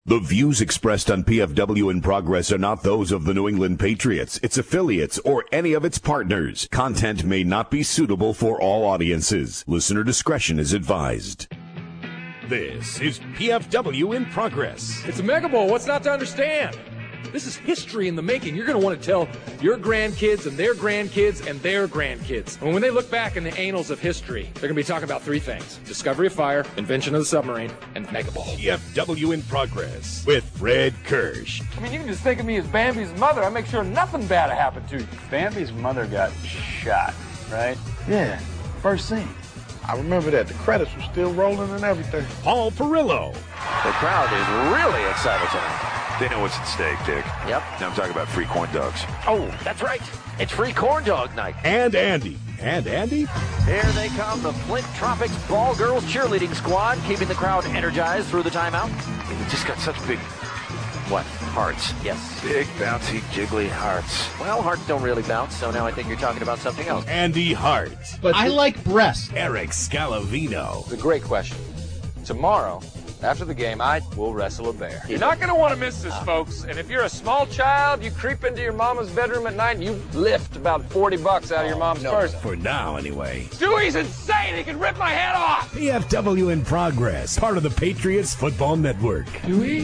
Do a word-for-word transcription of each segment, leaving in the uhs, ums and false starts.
The views expressed on P F W in Progress are not those of the New England Patriots, its affiliates, or any of its partners. Content may not be suitable for all audiences. Listener discretion is advised. This is P F W in Progress. It's a Mega Bowl. What's not to understand? This is history in the making. You're going to want to tell your grandkids and their grandkids and their grandkids. And when they look back in the annals of history, they're going to be talking about three things: discovery of fire, invention of the submarine, and Mega Bowl. P F W in Progress with Fred Kirsch. I mean, you can just think of me as Bambi's mother. I make sure nothing bad happened to you. Bambi's mother got shot, right? Yeah, first scene. I remember that. The credits were still rolling and everything. Paul Perillo. The crowd is really excited tonight. They know what's at stake, Dick. Yep. Now I'm talking about free corn dogs. Oh, that's right. It's free corn dog night. And Andy. And Andy? Here they come, the Flint Tropics Ball Girls cheerleading squad, keeping the crowd energized through the timeout. And they just got such big, What? hearts. Yes. Big, bouncy, jiggly hearts. Well, hearts don't really bounce, so now I think you're talking about something else. Andy Hart. But I like breasts. Eric Scalavino. It's a great question. Tomorrow, after the game, I will wrestle a bear. You're not going to want to miss this, folks. And if you're a small child, you creep into your mama's bedroom at night and you lift about forty bucks out of your mom's purse. For now, anyway. Dewey's insane. He can rip my head off. P F W in Progress, part of the Patriots Football Network. Dewey?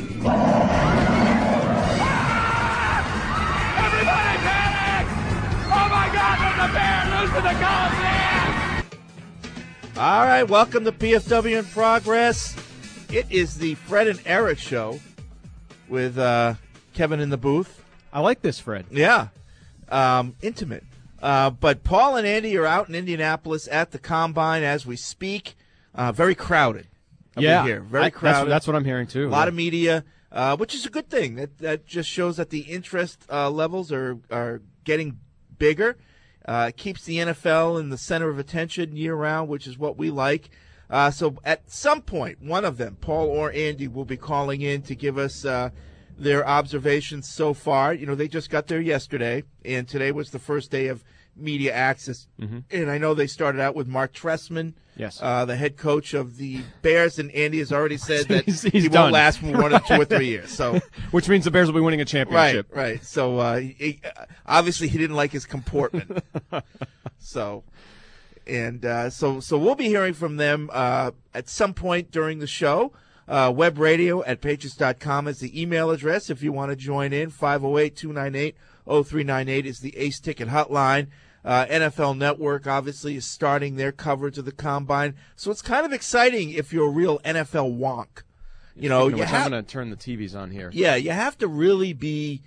Everybody panic! Oh, my God, there's a bear loose in the Coliseum! All right, welcome to P F W in Progress. It is the Fred and Eric show with uh, Kevin in the booth. I like this, Fred. Yeah, um, intimate. Uh, but Paul and Andy are out in Indianapolis at the Combine as we speak. Uh, very crowded. Up Yeah, in here. very I- crowded. That's, that's what I'm hearing too. A lot of media, uh, which is a good thing. That that just shows that the interest uh, levels are are getting bigger. Uh, it keeps the N F L in the center of attention year round, which is what we like. Uh, so at some point, one of them, Paul or Andy, will be calling in to give us uh, their observations so far. You know, they just got there yesterday, and today was the first day of media access. Mm-hmm. And I know they started out with Mark Trestman, Yes. uh, the head coach of the Bears, and Andy has already said that He's- he he's won't done. last for one or two or three years. So, Which means the Bears will be winning a right, championship. right. So uh, he, obviously he didn't like his comportment. so. And uh, so so we'll be hearing from them uh, at some point during the show. Uh, web radio at patriots dot com is the email address if you want to join in. five oh eight, two nine eight, oh three nine eight is the Ace Ticket hotline. Uh, N F L Network obviously is starting their coverage of the Combine. So it's kind of exciting if you're a real N F L wonk. You know, Speaking of you which, have, I'm going to turn the T Vs on here. yeah, you have to really be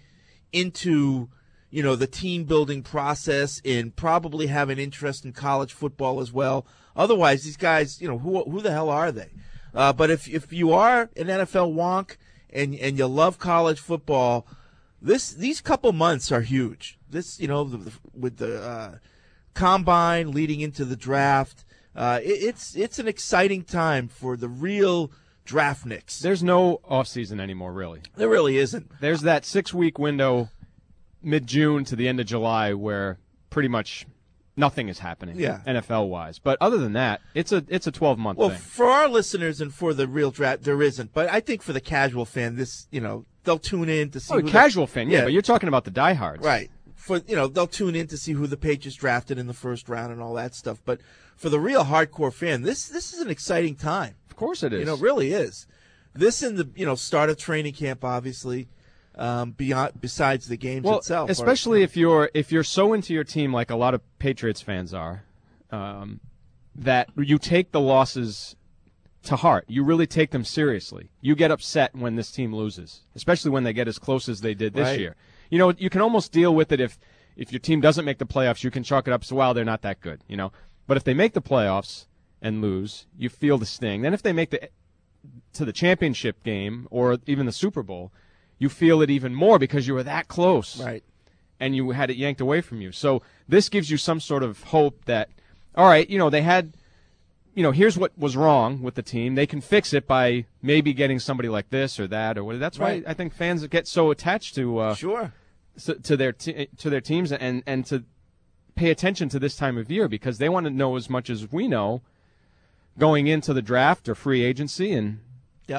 into, you know, the team building process and probably have an interest in college football as well. Otherwise, these guys, you know, who who the hell are they? Uh, but if if you are an N F L wonk and and you love college football, this these couple months are huge. This, you know, the, the, with the uh, Combine leading into the draft, uh, it, it's it's an exciting time for the real draftniks. There's no offseason anymore, really. There really isn't. There's that six-week window mid-June to the end of July where pretty much nothing is happening Yeah. N F L-wise. But other than that, it's a it's a twelve-month Well, thing. for our listeners and for the real draft, there isn't. But I think for the casual fan, this, you know, they'll tune in to see. Oh, who a the- casual fan, yeah, yeah. but you're talking about the diehards. right? For you know, they'll tune in to see who the Patriots drafted in the first round and all that stuff. But for the real hardcore fan, this this is an exciting time. Of course it is. You know, it really is. This and the you know start of training camp, obviously. Um, beyond besides the games well, itself, especially if you're if you're so into your team like a lot of Patriots fans are, um, that you take the losses to heart. You really take them seriously. You get upset when this team loses, especially when they get as close as they did this Right. year. You know, you can almost deal with it if if your team doesn't make the playoffs. You can chalk it up as, well, they're not that good. You know, but if they make the playoffs and lose, you feel the sting. Then if they make the to the championship game or even the Super Bowl, you feel it even more because you were that close. right? And you had it yanked away from you. So this gives you some sort of hope that, all right, you know, they had, you know, here's what was wrong with the team. They can fix it by maybe getting somebody like this or that or whatever. That's Right. why I think fans get so attached to uh, Sure. s- to their te- to their teams and, and to pay attention to this time of year because they want to know as much as we know going into the draft or free agency. And Yep.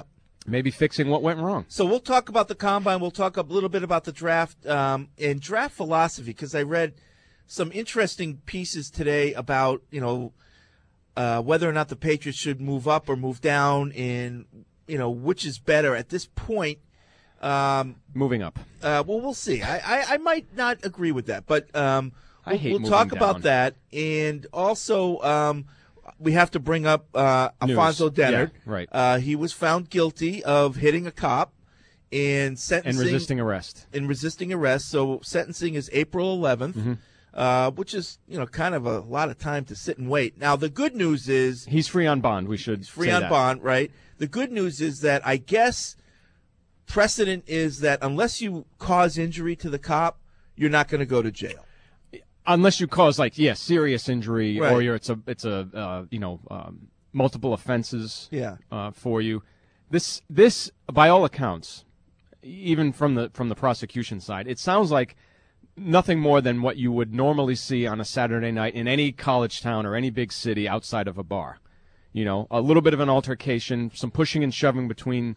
maybe fixing what went wrong. So we'll talk about the combine. We'll talk a little bit about the draft um, and draft philosophy, because I read some interesting pieces today about, you know, uh, whether or not the Patriots should move up or move down, and, you know, which is better at this point. Um, Moving up. Uh, well, we'll see. I, I, I might not agree with that, but um, I we'll, hate we'll moving talk down. about that. And also, um, we have to bring up uh, Alfonso News. Dennard. Yeah, right. Uh, he was found guilty of hitting a cop and sentencing. And resisting arrest. And resisting arrest. So sentencing is April eleventh, Mm-hmm. uh, which is, you know, kind of a lot of time to sit and wait. Now, the good news is He's free on bond. We should he's free say on that. bond, right? The good news is that I guess precedent is that unless you cause injury to the cop, you're not going to go to jail. Unless you cause, like, yeah, serious injury, Right. or you're, it's a, it's a, uh, you know, um, multiple offenses. Yeah. Uh, for you, this, this, by all accounts, even from the from the prosecution side, it sounds like nothing more than what you would normally see on a Saturday night in any college town or any big city outside of a bar. You know, a little bit of an altercation, some pushing and shoving between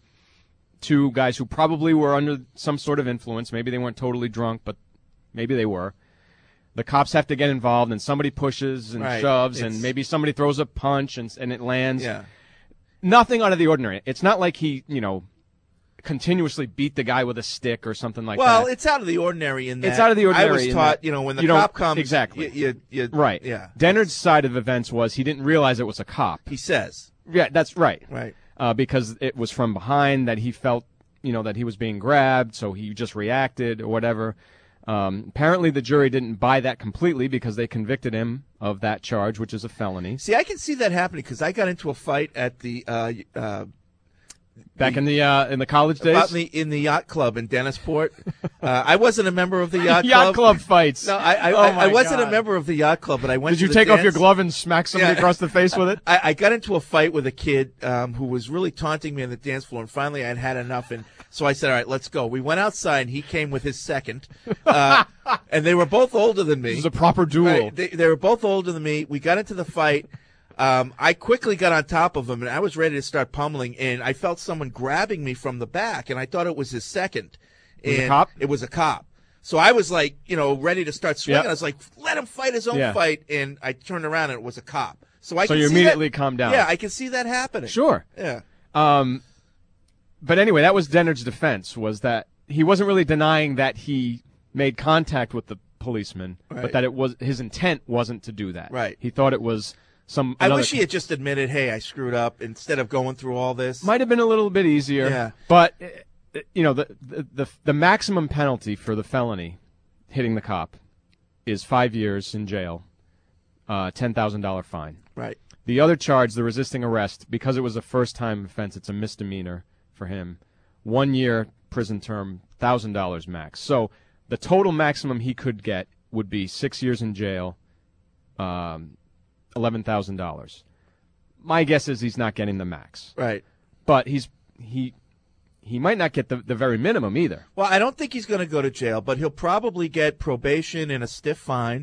two guys who probably were under some sort of influence. Maybe they weren't totally drunk, but maybe they were. The cops have to get involved, and somebody pushes and Right. shoves, It's- and maybe somebody throws a punch, and and it lands. Yeah. Nothing out of the ordinary. It's not like he, you know, continuously beat the guy with a stick or something like Well, that. it's out of the ordinary in that. It's out of the ordinary I was in taught, that you know, when the you don't- cop comes, exactly. you, you, you, Right. Yeah. Dennard's side of events was he didn't realize it was a cop. He says. Yeah, that's right. Right. Uh, because it was from behind that he felt, you know, that he was being grabbed, so he just reacted or whatever. Um, apparently, the jury didn't buy that completely because they convicted him of that charge, which is a felony. See, I can see that happening because I got into a fight at the uh, uh, Back in the uh, in the college days, about in the in the yacht club in Dennisport. uh, I wasn't a member of the yacht, yacht club fights. No, I I, Oh I, my I wasn't God. a member of the yacht club, but I went. Did to you the take off your dance. glove and smack somebody Yeah. across the face with it? I, I got into a fight with a kid um, who was really taunting me on the dance floor, and finally I had had enough, and so I said, "All right, let's go." We went outside, and he came with his second, uh, and they were both older than me. This is a proper duel. Right, they, they were both older than me. We got into the fight. Um, I quickly got on top of him, and I was ready to start pummeling, and I felt someone grabbing me from the back, and I thought it was his second. Was it a And cop? It was a cop. So I was like, you know, ready to start swinging. Yep. I was like, let him fight his own Yeah. fight, and I turned around, and it was a cop. So I So can you see immediately that, calmed down. Yeah, I can see that happening. Sure. Yeah. Um, but anyway, that was Dennard's defense, was that he wasn't really denying that he made contact with the policeman, Right. but that it was his intent wasn't to do that. Right. He thought it was some. I another- wish he had just admitted, hey, I screwed up, instead of going through all this. Might have been a little bit easier. Yeah. But uh, you know, the, the the the maximum penalty for the felony hitting the cop is five years in jail, uh, ten thousand dollar fine. Right. The other charge, the resisting arrest, because it was a first-time offense, it's a misdemeanor for him. One year prison term, thousand dollars max. So the total maximum he could get would be six years in jail, um, eleven thousand dollars. My guess is he's not getting the max, Right. but he's he he might not get the the very minimum either. Well, I don't think he's going to go to jail, but he'll probably get probation and a stiff fine,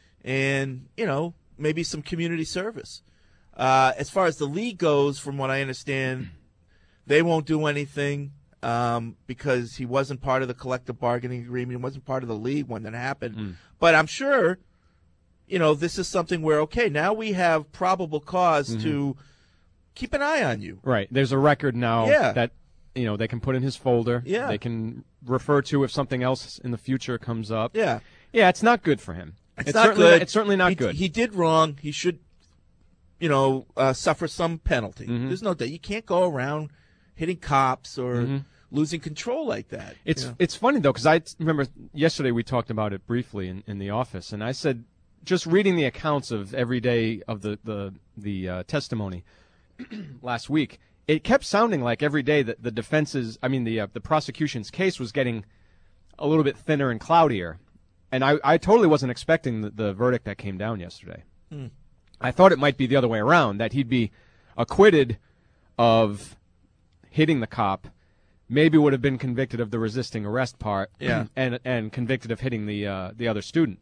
and you know maybe some community service. Uh, as far as the league goes, from what I understand, they won't do anything um, because he wasn't part of the collective bargaining agreement. He wasn't part of the league when that happened. Mm. But I'm sure, you know, this is something where okay, now we have probable cause Mm-hmm. to keep an eye on you. Right. There's a record now Yeah. that you know they can put in his folder. Yeah. They can refer to if something else in the future comes up. Yeah. Yeah, it's not good for him. It's, not certainly good. It's certainly not he, good. He did wrong. He should, you know, uh, suffer some penalty. Mm-hmm. There's no doubt. You can't go around hitting cops or Mm-hmm. losing control like that. It's you know? it's funny though because I t- remember yesterday we talked about it briefly in, in the office, and I said just reading the accounts of every day of the the the uh, testimony last week, it kept sounding like every day that the defense's, I mean the uh, the prosecution's case was getting a little bit thinner and cloudier, and I, I totally wasn't expecting the, the verdict that came down yesterday. Hmm. I thought it might be the other way around, that he'd be acquitted of hitting the cop, maybe would have been convicted of the resisting arrest part, Yeah. and and convicted of hitting the uh, the other student.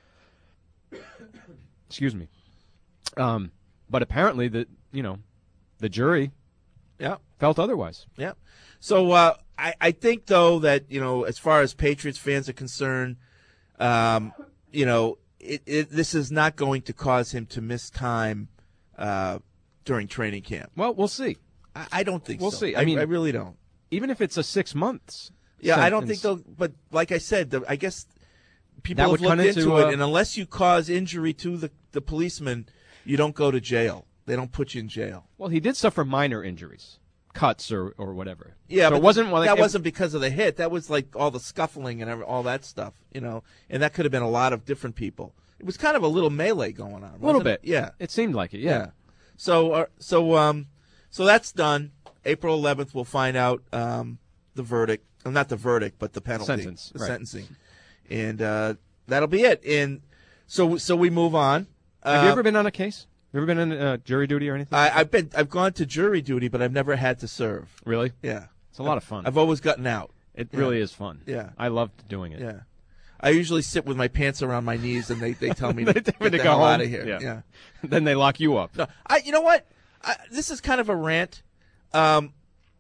Excuse me. Um, but apparently the you know, the jury yeah. felt otherwise. Yeah. So uh, I, I think, though, that, you know, as far as Patriots fans are concerned, um, you know, it, it, this is not going to cause him to miss time uh, during training camp. Well, we'll see. I, I don't think We'll so. see. I I, mean, I really don't. Even if it's a six months. Yeah, I don't think sentence, they'll. But like I said, the, I guess people That have would looked cut into, into, it, uh, and unless you cause injury to the, the policeman, you don't go to jail. They don't put you in jail. Well, he did suffer minor injuries, cuts or, or whatever. Yeah, so but it wasn't like, that it, wasn't because of the hit. That was like all the scuffling and every, all that stuff, you know. And that could have been a lot of different people. It was kind of a little melee going on. A little bit. It? Yeah. It seemed like it. Yeah. Yeah. So, uh, so, um, so that's done. April eleventh, we'll find out um, the verdict. Well, not the verdict, but the penalty, Sentence, the right. sentencing, and uh, that'll be it. And so, so we move on. Have you Uh, ever been on a case? You ever been in uh, jury duty or anything? I, I've been. I've gone to jury duty, but I've never had to serve. Really? Yeah. It's a lot of fun. I've always gotten out. It Yeah. really is fun. Yeah. I loved doing it. Yeah. I usually sit with my pants around my knees, and they, they tell me to They tell get me to the go hell home. out of here. Yeah. Yeah. Then they lock you up. No, I. You know what? I, this is kind of a rant. Um,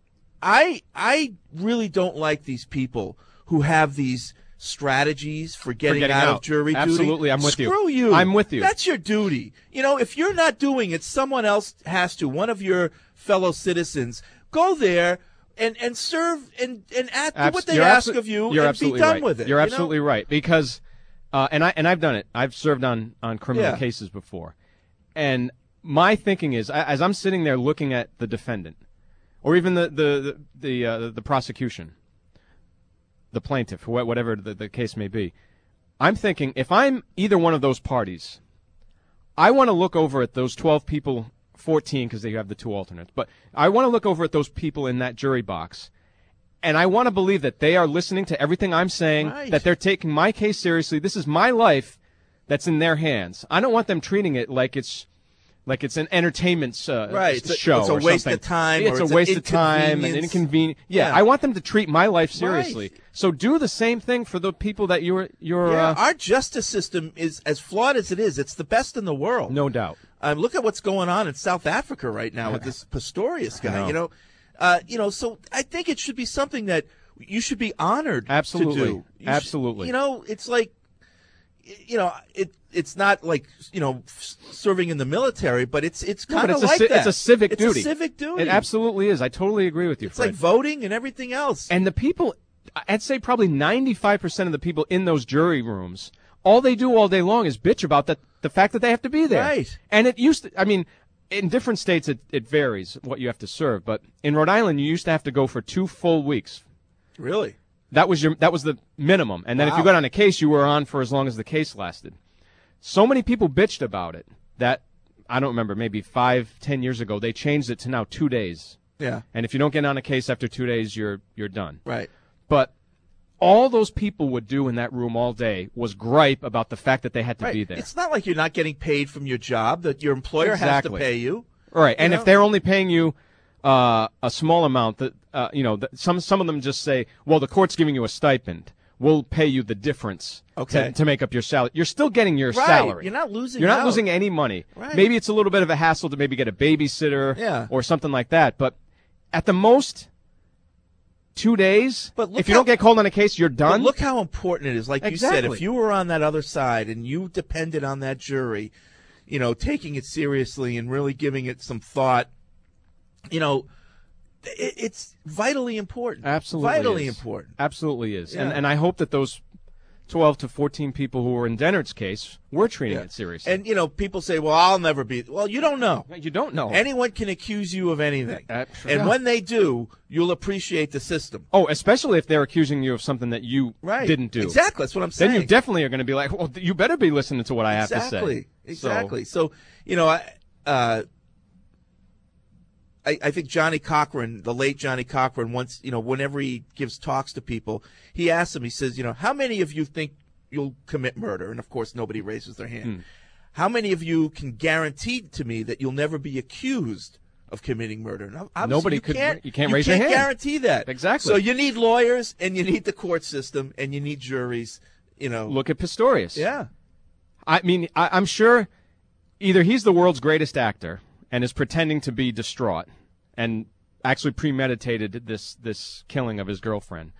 I I really don't like these people who have these strategies for getting, getting out, out. of jury duty. Absolutely, I'm with you. Screw you. I'm with you. That's your duty. You know, if you're not doing it, someone else has to. One of your fellow citizens. Go there and, and serve and, and act, do Abs- what they you're ask abso- of you you're and absolutely be done right. with it. You're you absolutely know? right because, uh, and I and I've done it. I've served on on criminal Yeah. cases before, and my thinking is, as I'm sitting there looking at the defendant, or even the the the the, uh, the prosecution, the plaintiff, wh- whatever the, the case may be, I'm thinking if I'm either one of those parties, I want to look over at those twelve people. fourteen because they have the two alternates. But I want to look over at those people in that jury box, and I want to believe that they are listening to everything I'm saying, Right. that they're taking my case seriously. This is my life that's in their hands. I don't want them treating it like it's like it's an entertainment uh, Right. It's a- show it's a or waste something. of time It's or a it's an waste of time and inconvenience. inconvenient. Yeah, Yeah. I want them to treat my life seriously. Right. So do the same thing for the people that you're you're. Yeah, uh, our justice system is as flawed as it is. It's the best in the world. no doubt. Um, look at what's going on in South Africa right now with this Pistorius guy. know. You know, uh, you know. So I think it should be something that you should be honored Absolutely. to do. You should- Absolutely. you know, it's like, you know, it it's not like you know f- serving in the military, but it's it's No, kind but of it's a like ci- that. it's a civic it's duty. A civic duty. It absolutely is. I totally agree with you. It's Fred. like voting and everything else. And the people, I'd say probably ninety-five percent of the people in those jury rooms, all they do all day long is bitch about the, the fact that they have to be there. Right. And it used to, I mean, in different states it, it varies what you have to serve, but in Rhode Island you used to have to go for two full weeks. Really? That was your that was the minimum. And then if Wow. you got on a case, you were on for as long as the case lasted. So many people bitched about it that, I don't remember, maybe five, ten years ago, they changed it to now two days. Yeah. And if you don't get on a case after two days, you're you're done. Right. But all those people would do in that room all day was gripe about the fact that they had to Right. be there. It's not like you're not getting paid from your job, that your employer has to Exactly. pay you. Right, and You if know? they're only paying you uh, a small amount, that uh, you know, that some some of them just say, "Well, the court's giving you a stipend. We'll pay you the difference Okay. to, to make up your salary." You're still getting your Right. salary. You're not losing You're not out. losing any money. Right. Maybe it's a little bit of a hassle to maybe get a babysitter Yeah. or something like that, but at the most, two days. But look if you how- don't get called on a case, you're done. But look how important it is. Like you said, Exactly. if you were on that other side and you depended on that jury, you know, taking it seriously and really giving it some thought, you know, it, it's vitally important. Absolutely Vitally is. important. Absolutely is. And Yeah. and I hope that those twelve to fourteen people who were in Dennard's case were treating Yeah. it seriously. And, you know, people say, well, I'll never be. Well, you don't know. you don't know. Anyone can accuse you of anything. Uh, sure. And Yeah. when they do, you'll appreciate the system. oh, especially if they're accusing you of something that you Right. didn't do. Exactly. That's what I'm saying. Then you definitely are going to be like, well, you better be listening to what I have to say. Exactly. So- Exactly. So, you know, I, uh, I, I think Johnny Cochran, the late Johnny Cochran, once, you know, whenever he gives talks to people, he asks them, he says, you know, how many of you think you'll commit murder? And, of course, nobody raises their hand. Hmm. How many of you can guarantee to me that you'll never be accused of committing murder? Now, obviously, Nobody you could- Can't, you can't raise your hand. guarantee that. Exactly. So you need lawyers, and you need the court system, and you need juries, you know. Look at Pistorius. Yeah. I mean, I, I'm sure either he's the world's greatest actor and is pretending to be distraught and actually premeditated this this killing of his girlfriend,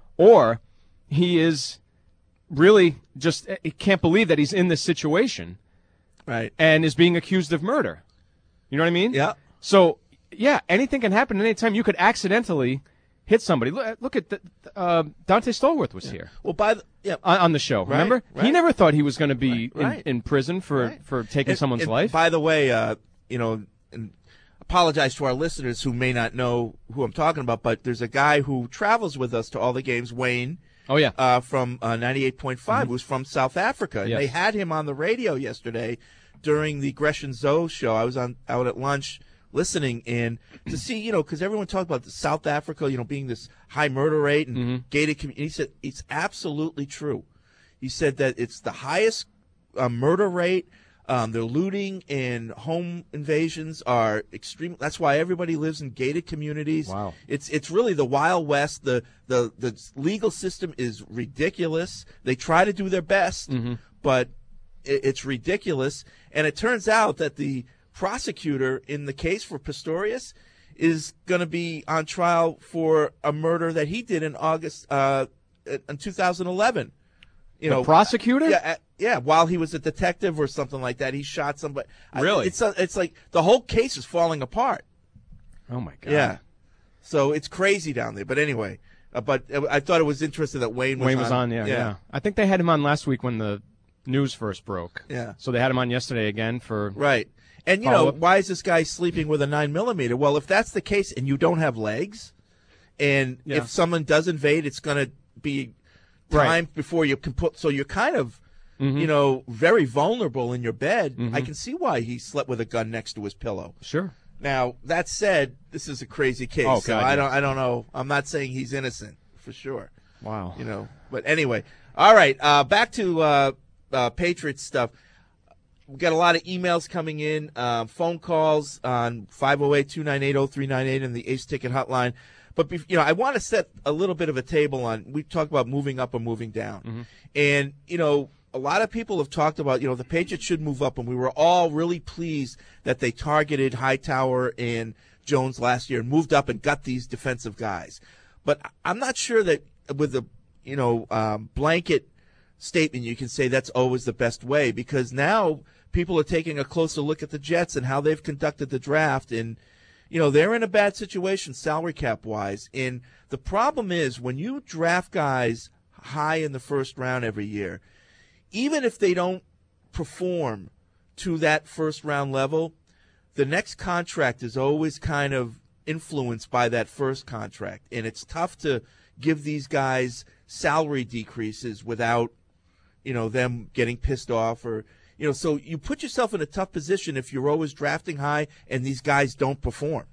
or he is really just he can't believe that he's in this situation, right, and is being accused of murder. You know what I mean? Yeah. So yeah, anything can happen at any time. You could accidentally hit somebody. Look, look at the, uh, Dante Stallworth was yeah. here. Well, by the, yeah. on, on the show. Right, remember, right. he never thought he was going to be right, right. In, in prison for right. for taking and, someone's and life. By the way, uh, you know, and apologize to our listeners who may not know who I'm talking about, but there's a guy who travels with us to all the games, Wayne. Oh yeah, uh, from uh, ninety-eight point five, mm-hmm. who's from South Africa. And yes. they had him on the radio yesterday during the Gresham Zoe show. I was on out at lunch listening in to see, you know, because everyone talked about the South Africa, you know, being this high murder rate and mm-hmm. gated community. He said it's absolutely true. He said that it's the highest uh, murder rate. Um, their looting and home invasions are extreme. That's why everybody lives in gated communities. Wow. It's it's really the Wild West. The the the legal system is ridiculous. They try to do their best, mm-hmm. but it, it's ridiculous. And it turns out that the prosecutor in the case for Pistorius is going to be on trial for a murder that he did in August uh, in two thousand eleven. You the know, prosecutor? Yeah, yeah. While he was a detective or something like that, he shot somebody. Really? It's a, it's like the whole case is falling apart. Oh my God. Yeah. So it's crazy down there. But anyway, uh, but I thought it was interesting that Wayne was Wayne on. was on. Yeah, yeah, yeah. I think they had him on last week when the news first broke. Yeah. So they had him on yesterday again for right. And you know, why is this guy sleeping with a nine millimeter? Well, if that's the case, and you don't have legs, and yeah. if someone does invade, it's going to be time right. before you can put. So you're kind of, mm-hmm. you know, very vulnerable in your bed. Mm-hmm. I can see why he slept with a gun next to his pillow. Sure. Now that said, this is a crazy case. Oh, so God, I yeah. don't. I don't know. I'm not saying he's innocent for sure. Wow. You know. But anyway, all right. Uh, back to uh, uh, Patriots stuff. We've got a lot of emails coming in, uh, phone calls on five oh eight, two nine eight, oh three nine eight and the Ace Ticket hotline. But, you know, I want to set a little bit of a table on, we talked about moving up or moving down. Mm-hmm. And, you know, a lot of people have talked about, you know, the Patriots should move up, and we were all really pleased that they targeted Hightower and Jones last year and moved up and got these defensive guys. But I'm not sure that with a, you know, um, blanket statement you can say that's always the best way, because now people are taking a closer look at the Jets and how they've conducted the draft, and you know they're in a bad situation salary cap wise. And the problem is when you draft guys high in the first round every year, even if they don't perform to that first round level, the next contract is always kind of influenced by that first contract, and it's tough to give these guys salary decreases without you know them getting pissed off, or you know so you put yourself in a tough position if you're always drafting high and these guys don't perform.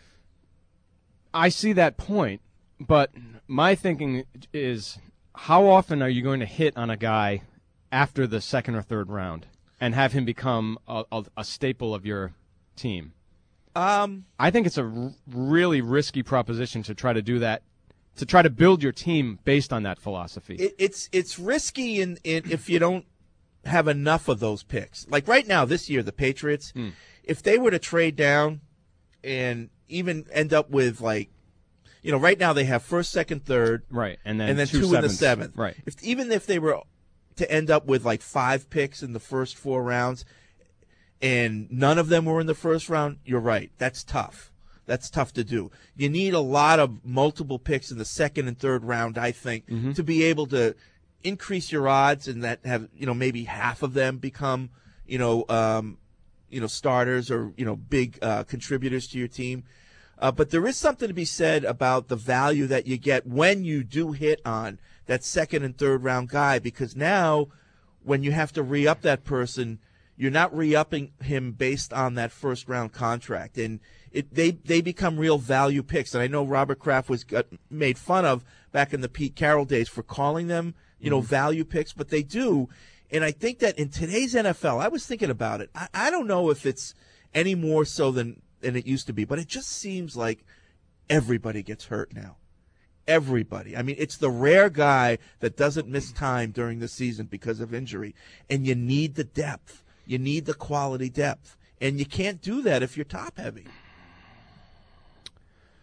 I see that point, but my thinking is, how often are you going to hit on a guy after the second or third round and have him become a, a, a staple of your team? Um, I think it's a r- really risky proposition to try to do that, to try to build your team based on that philosophy. It, it's it's risky in, in if you don't have enough of those picks. Like right now, this year, the Patriots, mm. if they were to trade down and even end up with, like, you know, right now they have first, second, third, right, and then and then two, two in the seventh, right. If even if they were to end up with like five picks in the first four rounds, and none of them were in the first round, you're right. That's tough. That's tough to do. You need a lot of multiple picks in the second and third round, I think, mm-hmm. to be able to increase your odds and that have, you know, maybe half of them become, you know, um, you know, starters or, you know, big uh, contributors to your team. Uh, but there is something to be said about the value that you get when you do hit on that second and third round guy, because now when you have to re-up that person, you're not re-upping him based on that first round contract, and it, they they become real value picks. And I know Robert Kraft was got, made fun of back in the Pete Carroll days for calling them, you know, mm-hmm. value picks, but they do. And I think that in today's N F L, I was thinking about it. I, I don't know if it's any more so than, than it used to be, but it just seems like everybody gets hurt now. Everybody. I mean, it's the rare guy that doesn't miss time during the season because of injury, and you need the depth. You need the quality depth, and you can't do that if you're top heavy.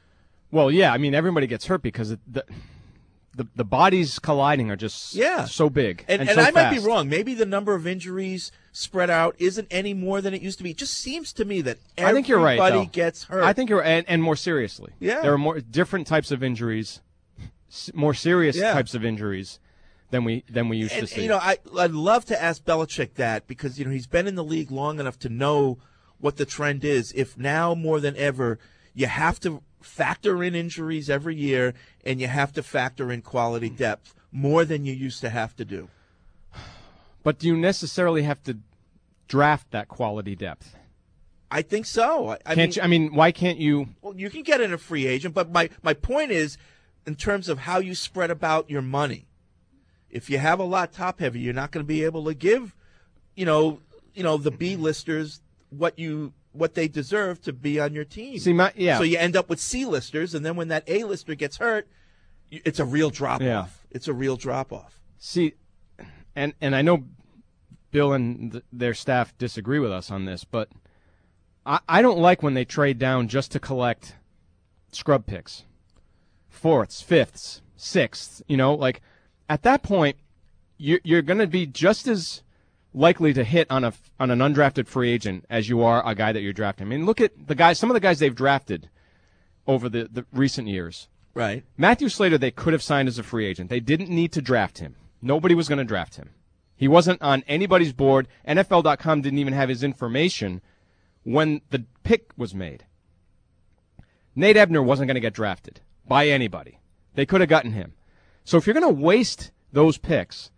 Well, yeah, I mean, everybody gets hurt because it, the, the the bodies colliding are just Yeah. so big And, and, and so I might be fast. wrong. Maybe the number of injuries spread out isn't any more than it used to be. It just seems to me that I think you're right, everybody though. gets hurt. I think you're and, and more seriously. Yeah. There are more different types of injuries, s- more serious Yeah. types of injuries than we than we used and, to see. you know, I, I'd love to ask Belichick that because, you know, he's been in the league long enough to know what the trend is. If now more than ever you have to factor in injuries every year and you have to factor in quality depth more than you used to have to do. But do you necessarily have to draft that quality depth? I think so. I, I Can't mean, you, I mean, why can't you? well, you can get in a free agent, but my, my point is in terms of how you spread about your money. If you have a lot top heavy, you're not going to be able to give, you know, you know, the B-listers what you what they deserve to be on your team. See, my, yeah. So you end up with C-listers, and then when that A-lister gets hurt, you- it's a real drop-off. Yeah. It's a real drop-off. See, and and I know Bill and th- their staff disagree with us on this, but I, I don't like when they trade down just to collect scrub picks, fourths, fifths, sixths. You know, like at that point, you're, you're going to be just as likely to hit on a on an undrafted free agent as you are a guy that you're drafting. I mean, look at the guys. Some of the guys they've drafted over the, the recent years. Right. Matthew Slater, they could have signed as a free agent. They didn't need to draft him. Nobody was going to draft him. He wasn't on anybody's board. N F L dot com didn't even have his information when the pick was made. Nate Ebner wasn't going to get drafted by anybody. They could have gotten him. So if you're going to waste those picks,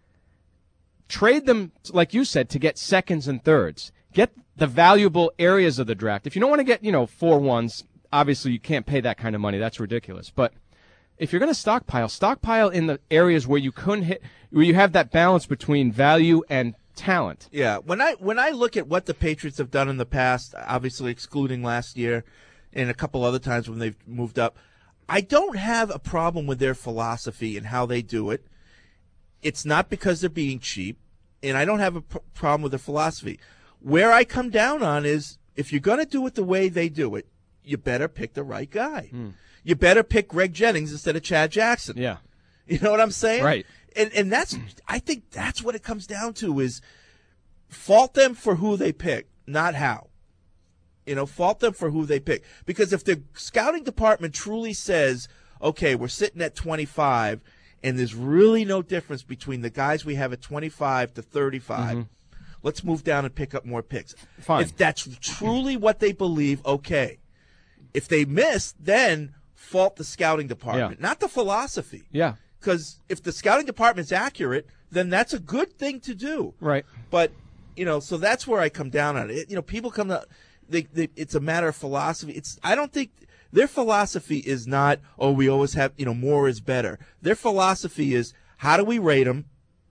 trade them, like you said, to get seconds and thirds. Get the valuable areas of the draft. If you don't want to get, you know, four ones, obviously you can't pay that kind of money. That's ridiculous. But if you're going to stockpile, stockpile in the areas where you couldn't hit, where you have that balance between value and talent. Yeah, when I when I look at what the Patriots have done in the past, obviously excluding last year and a couple other times when they've moved up, I don't have a problem with their philosophy and how they do it. It's not because they're being cheap, and I don't have a pr- problem with their philosophy. Where I come down on is if you're going to do it the way they do it, you better pick the right guy. Mm. You better pick Greg Jennings instead of Chad Jackson. Yeah. You know what I'm saying? Right. And and that's I think that's what it comes down to is fault them for who they pick, not how. You know, fault them for who they pick. Because if the scouting department truly says, okay, we're sitting at twenty-five and there's really no difference between the guys we have at twenty-five to thirty-five, mm-hmm. let's move down and pick up more picks. Fine. If that's truly what they believe, okay. If they miss, then fault the scouting department, Yeah. not the philosophy. Yeah. Because if the scouting department's accurate, then that's a good thing to do. Right. But, you know, so that's where I come down on it. You know, people come to, they, they, it's a matter of philosophy. It's, I don't think their philosophy is not, oh, we always have, you know, more is better. Their philosophy is, how do we rate them?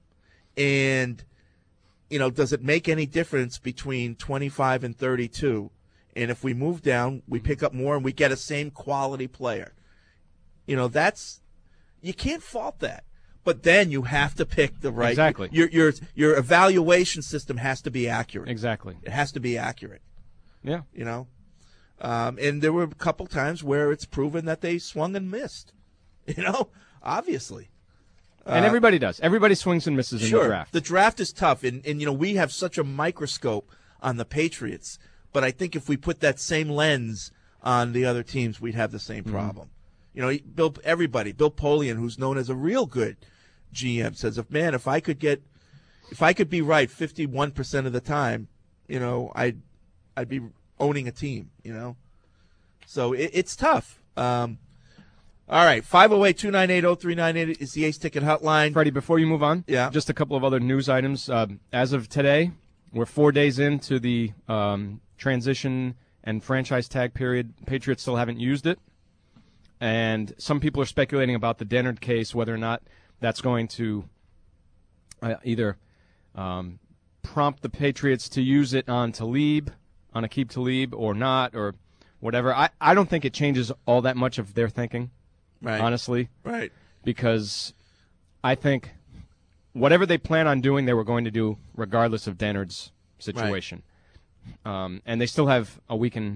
And, you know, does it make any difference between twenty-five and thirty-two? And if we move down, we pick up more and we get a same quality player. You know, that's, you can't fault that. But then you have to pick the right. Exactly. Your your your evaluation system has to be accurate. Exactly. It has to be accurate. Yeah. You know, um, and there were a couple times where it's proven that they swung and missed. You know, obviously. And Uh, everybody does. Everybody swings and misses in sure, the draft. The draft is tough, and and you know we have such a microscope on the Patriots. But I think if we put that same lens on the other teams, we'd have the same problem. Mm-hmm. You know, Bill, everybody, Bill Polian, who's known as a real good G M, says, "If man, if I could get, if I could be right fifty-one percent of the time, you know, I'd, I'd be owning a team." You know, so it, it's tough. Um, all right, five oh eight, two nine eight, oh three nine eight is the Ace Ticket Hotline. Freddie, before you move on, yeah, just a couple of other news items. Uh, as of today, we're four days into the um, transition and franchise tag period. Patriots still haven't used it. And some people are speculating about the Dennard case, whether or not that's going to uh, either um, prompt the Patriots to use it on Talib, on Aqib Talib, or not, or whatever. I, I don't think it changes all that much of their thinking, right. honestly. Right. Because I think whatever they plan on doing, they were going to do regardless of Dennard's situation. Right. Um, and they still have a week and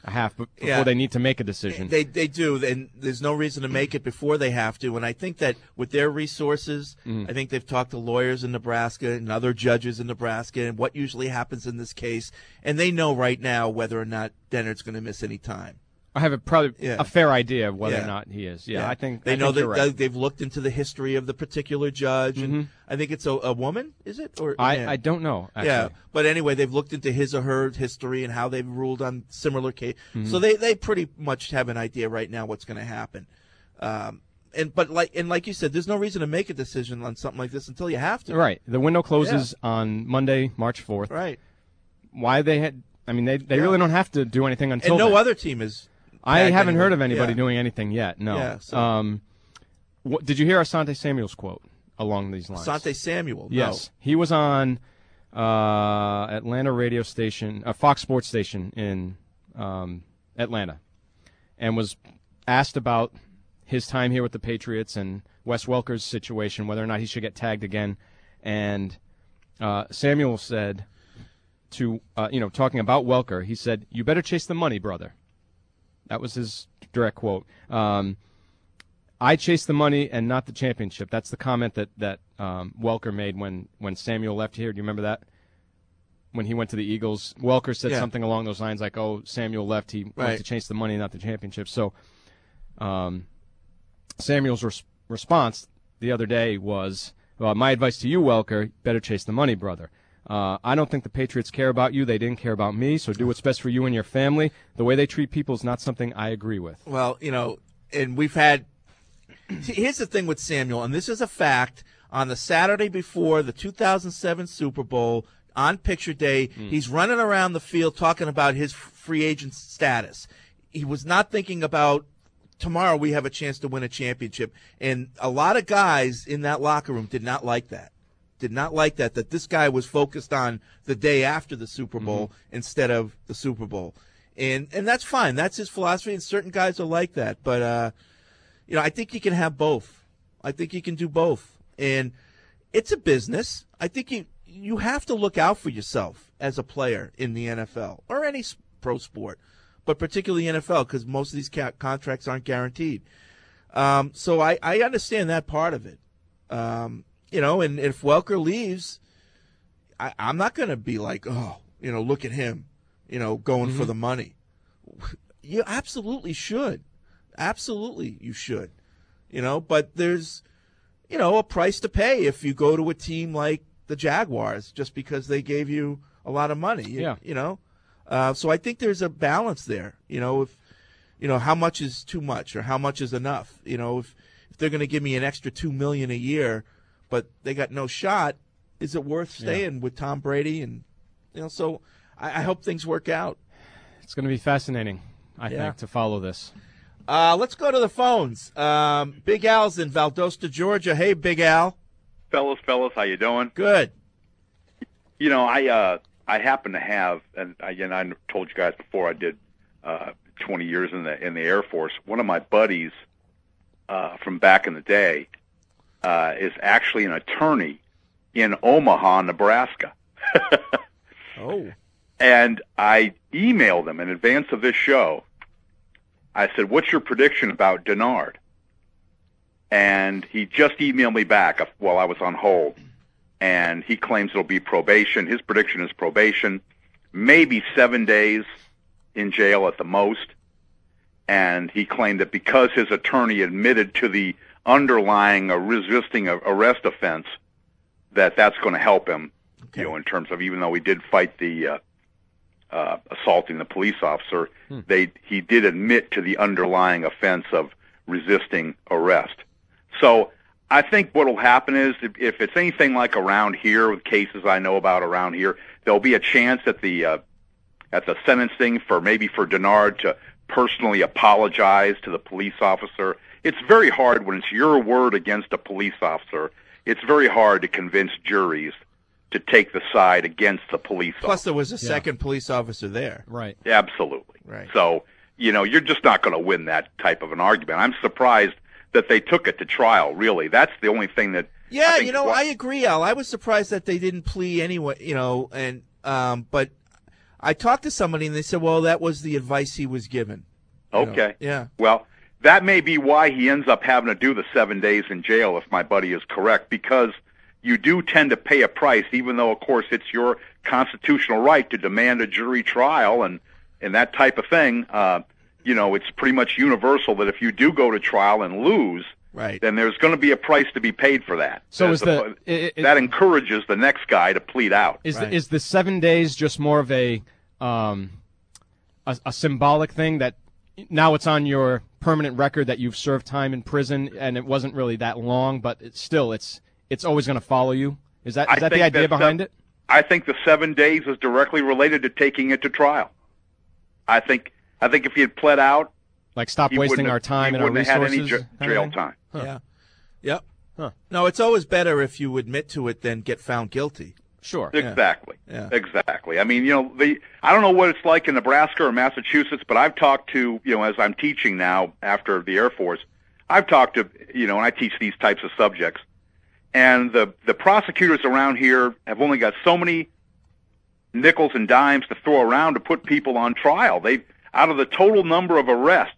a half before Yeah. they need to make a decision. They they do, and there's no reason to make it before they have to. And I think that with their resources, Mm. I think they've talked to lawyers in Nebraska and other judges in Nebraska and what usually happens in this case, and they know right now whether or not Dennard's going to miss any time. I have a probably Yeah. a fair idea of whether Yeah. or not he is. Yeah, I think they I know think that you're right. they've looked into the history of the particular judge, and Mhm. I think it's a, a woman, is it? Or I, man? I don't know. Actually. Yeah, but anyway, they've looked into his or her history and how they've ruled on similar cases. Mhm. So they, they pretty much have an idea right now what's going to happen. Um, and but like and like you said, there's no reason to make a decision on something like this until you have to. Right. The window closes on Monday, March fourth. Right. Why they had? I mean, they they Yeah. really don't have to do anything until. And no then. other team is. I tagged haven't anyone. heard of anybody Yeah. doing anything yet. No. Yeah, so- Um, what, did you hear Asante Samuel's quote along these lines? Asante Samuel. No. Yes, he was on uh, Atlanta radio station, a Fox Sports station in um, Atlanta, and was asked about his time here with the Patriots and Wes Welker's situation, whether or not he should get tagged again. And uh, Samuel said to, uh, you know, talking about Welker, he said, "You better chase the money, brother." That was his direct quote. Um, I chase the money and not the championship. That's the comment that that um, Welker made when, when Samuel left here. Do you remember that? When he went to the Eagles, Welker said Yeah. something along those lines like, "Oh, Samuel left. He Right. went to chase the money, not the championship." So, um, Samuel's res- response the other day was, well, "My advice to you, Welker: better chase the money, brother. Uh, I don't think the Patriots care about you. They didn't care about me. So do what's best for you and your family. The way they treat people is not something I agree with." Well, you know, and we've had. Here's the thing with Samuel, and this is a fact. On the Saturday before the two thousand seven Super Bowl, on picture day, Mm. he's running around the field talking about his free agent status. He was not thinking about tomorrow we have a chance to win a championship. And a lot of guys in that locker room did not like that. Did not like that, that this guy was focused on the day after the Super Bowl Mm-hmm. instead of the Super Bowl. And and that's fine. That's his philosophy, and certain guys are like that. But, uh, you know, I think you can have both. I think you can do both. And it's a business. I think you you have to look out for yourself as a player in the N F L or any s- pro sport, but particularly N F L because most of these ca- contracts aren't guaranteed. Um, so I, I understand that part of it. Um, you know, and if Welker leaves, I, I'm not going to be like, oh, you know, look at him, you know, going for Mhm. the money. You absolutely should. Absolutely, you should. You know, but there's, you know, a price to pay if you go to a team like the Jaguars just because they gave you a lot of money. You, Yeah. You know, uh, so I think there's a balance there. You know, if you know how much is too much or how much is enough. You know, if if they're going to give me an extra two million a year, but they got no shot, is it worth staying with Tom Brady? And you know, so I, I hope things work out. It's going to be fascinating, I Yeah. think, to follow this. Uh, let's go to the phones. Um, Big Al's in Valdosta, Georgia. Hey, Big Al. Fellas, fellas, how you doing? Good. You know, I uh, I happen to have, and again, I told you guys before, I did uh, twenty years in the in the Air Force. One of my buddies uh, from back in the day uh, is actually an attorney in Omaha, Nebraska. Oh. And I emailed him in advance of this show. I said, "What's your prediction about Dennard?" And he just emailed me back while I was on hold. And he claims it'll be probation. His prediction is probation, maybe seven days in jail at the most. And he claimed that because his attorney admitted to the underlying or resisting arrest offense, that that's going to help him, okay. you know, in terms of, even though he did fight the uh, uh, assaulting the police officer, hmm. they he did admit to the underlying offense of resisting arrest. So I think what will happen is, if, if it's anything like around here, with cases I know about around here, there'll be a chance at the uh, at the sentencing for maybe for Dennard to personally apologize to the police officer. It's very hard when it's your word against a police officer. It's very hard to convince juries to take the side against the police Plus, officer. there was a Yeah. second police officer there. Right. Absolutely. Right. So, you know, you're just not going to win that type of an argument. I'm surprised that they took it to trial, really. That's the only thing that... Yeah, I think you know, wha- I agree, Al. I was surprised that they didn't plea anyway, you know, and um, but I talked to somebody and they said, well, that was the advice he was given. You Okay. know? Yeah. Well, that may be why he ends up having to do the seven days in jail, if my buddy is correct, because you do tend to pay a price, even though, of course, it's your constitutional right to demand a jury trial and, and that type of thing. Uh, you know, it's pretty much universal that if you do go to trial and lose, right, then there's going to be a price to be paid for that. So As is the a, it, it, that encourages the next guy to plead out. Is Right. the, is the seven days just more of a um a, a symbolic thing that now it's on your permanent record that you've served time in prison and it wasn't really that long, but it's still it's it's always going to follow you? Is that is I that the think idea that behind seven, it? I think the seven days is directly related to taking it to trial. I think I think if he had pled out, Like stop he wasting wouldn't our have- time he and our wouldn't have had resources. any j- kind of jail thing? time. Huh. Yeah. Yep. Huh. No, it's always better if you admit to it than get found guilty. Sure. Exactly. Yeah. Exactly. I mean, you know, the I don't know what it's like in Nebraska or Massachusetts, but I've talked to, you know, as I'm teaching now after the Air Force, I've talked to, you know, and I teach these types of subjects, and the the prosecutors around here have only got so many nickels and dimes to throw around to put people on trial. They out of the total number of arrests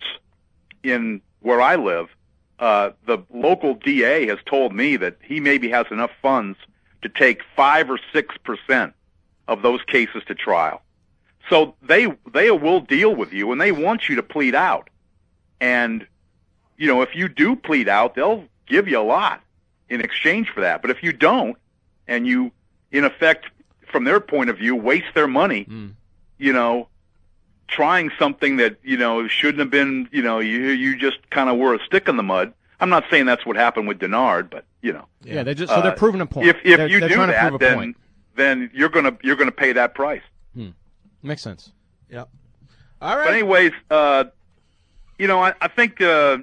in where I live, uh, the local D A has told me that he maybe has enough funds to take five or six percent of those cases to trial. So they they will deal with you, and they want you to plead out. And you know, if you do plead out, they'll give you a lot in exchange for that. But if you don't, and you, in effect, from their point of view, waste their money, Mm. you know, trying something that you know shouldn't have been, you know, you you just kind of were a stick in the mud. I'm not saying that's what happened with Denard, but you know, Yeah, they just so they're uh, proving a point. If if they're, you they're do trying to that, prove a then point. then you're gonna you're gonna pay that price. Hmm. Makes sense. Yep. All right. But anyways, uh, you know, I, I think, uh, uh,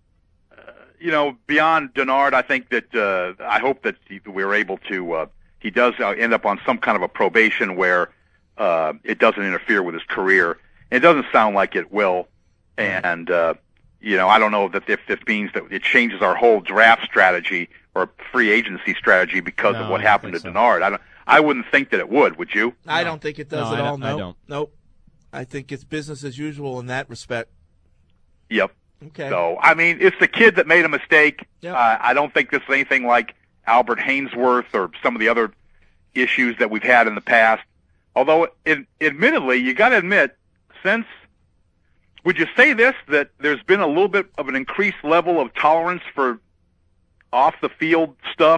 you know, beyond Denard, I think that uh, I hope that he, we're able to. Uh, he does uh, end up on some kind of a probation where uh, it doesn't interfere with his career. And it doesn't sound like it will. And uh, you know, I don't know that if this means that it changes our whole draft strategy or free agency strategy because No, of what I don't happened to think so. Denard. I don't. I wouldn't think that it would. Would you? I don't think it does No, at I all. don't- I No. don't. Nope. I think it's business as usual in that respect. Yep. Okay. So, I mean, it's the kid that made a mistake. Yeah. Uh, I don't think this is anything like Albert Hainsworth or some of the other issues that we've had in the past. Although, it, admittedly, you got to admit, since, would you say this, that there's been a little bit of an increased level of tolerance for off-the-field stuff?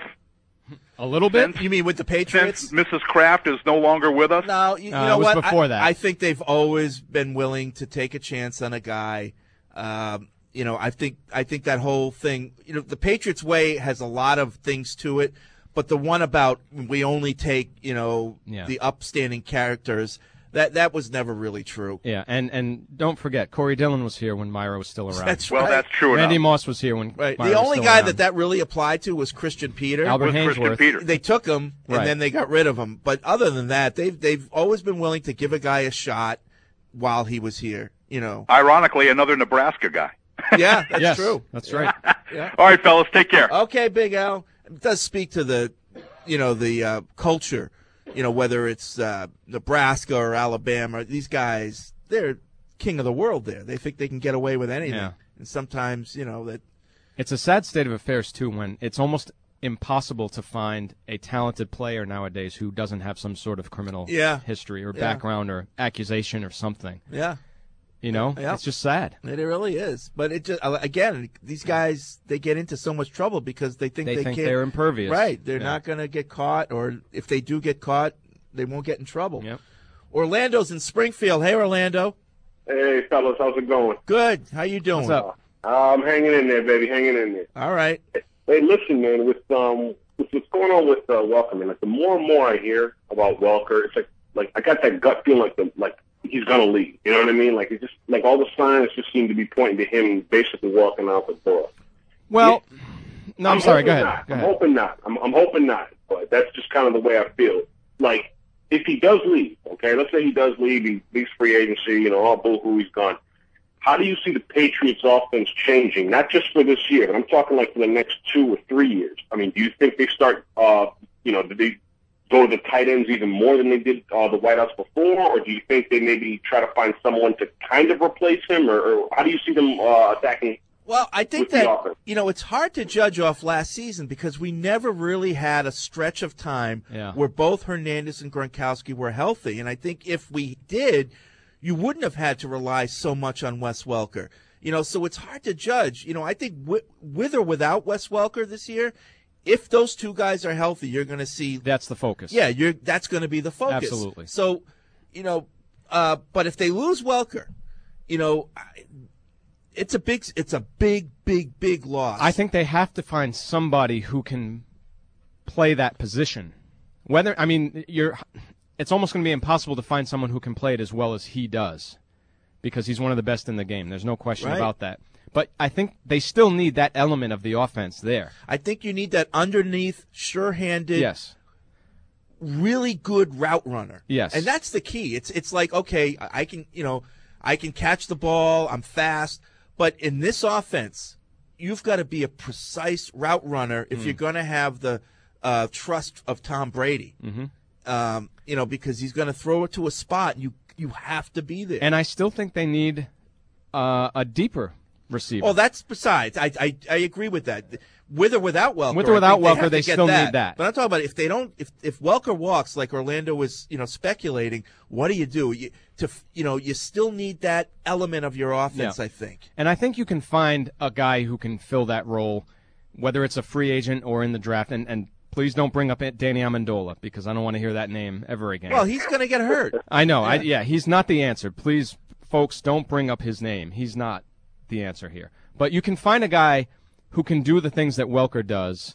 A little bit. Since- You mean with the Patriots? Since Missus Kraft is no longer with us? No, you, you Uh, know it was what? before I, that. I think they've always been willing to take a chance on a guy. Um, you know, I think I think that whole thing. You know, the Patriots way has a lot of things to it, but the one about we only take you know Yeah. the upstanding characters that that was never really true. Yeah, and and don't forget, Corey Dillon was here when Myra was still around. That's Well, right. that's true Randy enough. Moss was here when Right. Myra The was only still guy around. that that really applied to was Christian Peter. Albert Was Christian Hainsworth. Peter. They took him and Right. then they got rid of him. But other than that, they've they've always been willing to give a guy a shot while he was here. You know. Ironically, another Nebraska guy. Yeah, that's yes, true. That's right. Yeah. All right, fellas, take care. Okay, Big Al. It does speak to the, you know, the uh, culture. You know, whether it's uh, Nebraska or Alabama, these guys, they're king of the world there. They think they can get away with anything. Yeah. And sometimes, you know, that It's a sad state of affairs too when it's almost impossible to find a talented player nowadays who doesn't have some sort of criminal Yeah. history or Yeah. background or accusation or something. yeah, You know, Yeah. it's just sad. it really is. But it just again, these guys they get into so much trouble because they think They they, think can't. they're impervious. Right, they're Yeah. not going to get caught, or if they do get caught, they won't get in trouble. Yep. Orlando's in Springfield. Hey, Orlando. Hey, fellas, how's it going? Good. How you doing? What's up? I'm hanging in there, baby, hanging in there. All right. Hey, listen, man, with um, with what's going on with uh, Welker, man, like the more and more I hear about Welker, it's like, like I got that gut feeling like the like he's gonna leave. You know what I mean? Like it just like all the signs just seem to be pointing to him basically walking out the door. Well, no, I'm, sorry. Go hoping ahead. Not. Go I'm ahead. hoping not. I'm, I'm hoping not. But that's just kind of the way I feel. Like, if he does leave, okay, let's say he does leave, he leaves free agency, you know, all boo-hoo, he's gone. How do you see the Patriots' offense changing? Not just for this year, but I'm talking like for the next two or three years. I mean, do you think they start, uh, you know, do they go to the tight ends even more than they did uh, the wideouts before, or do you think they maybe try to find someone to kind of replace him, or, or how do you see them uh, attacking? Well, I think that, you know, it's hard to judge off last season because we never really had a stretch of time yeah. where both Hernandez and Gronkowski were healthy. And I think if we did, you wouldn't have had to rely so much on Wes Welker. You know, so it's hard to judge. You know, I think with, with or without Wes Welker this year, if those two guys are healthy, you're going to see. That's the focus. Yeah, you're. That's going to be the focus. Absolutely. So, you know, uh, but if they lose Welker, you know, it's a big, it's a big, big, big loss. I think they have to find somebody who can play that position. Whether I mean, you're, it's almost going to be impossible to find someone who can play it as well as he does, because he's one of the best in the game. There's no question right. about that. But I think they still need that element of the offense there. I think you need that underneath, sure-handed, yes, really good route runner. Yes, and that's the key. It's it's like, okay, I can, you know, I can catch the ball, I'm fast. But in this offense, you've got to be a precise route runner if mm. you're going to have the uh, trust of Tom Brady. Mm-hmm. Um, you know, because he's going to throw it to a spot. You you have to be there. And I still think they need uh, a deeper receiver. Oh, that's besides. I, I I agree with that. With or without Welker. With or without Welker, Welker, they, they still that. need that. But I'm talking about if they don't, if if Welker walks like Orlando was, you know, speculating, what do you do? You, to you know, you still need that element of your offense, yeah. I think. And I think you can find a guy who can fill that role, whether it's a free agent or in the draft. And and please don't bring up Danny Amendola because I don't want to hear that name ever again. Well, he's going to get hurt. I know. Yeah. I, yeah, he's not the answer. Please, folks, don't bring up his name. He's not the answer here. But you can find a guy who can do the things that Welker does,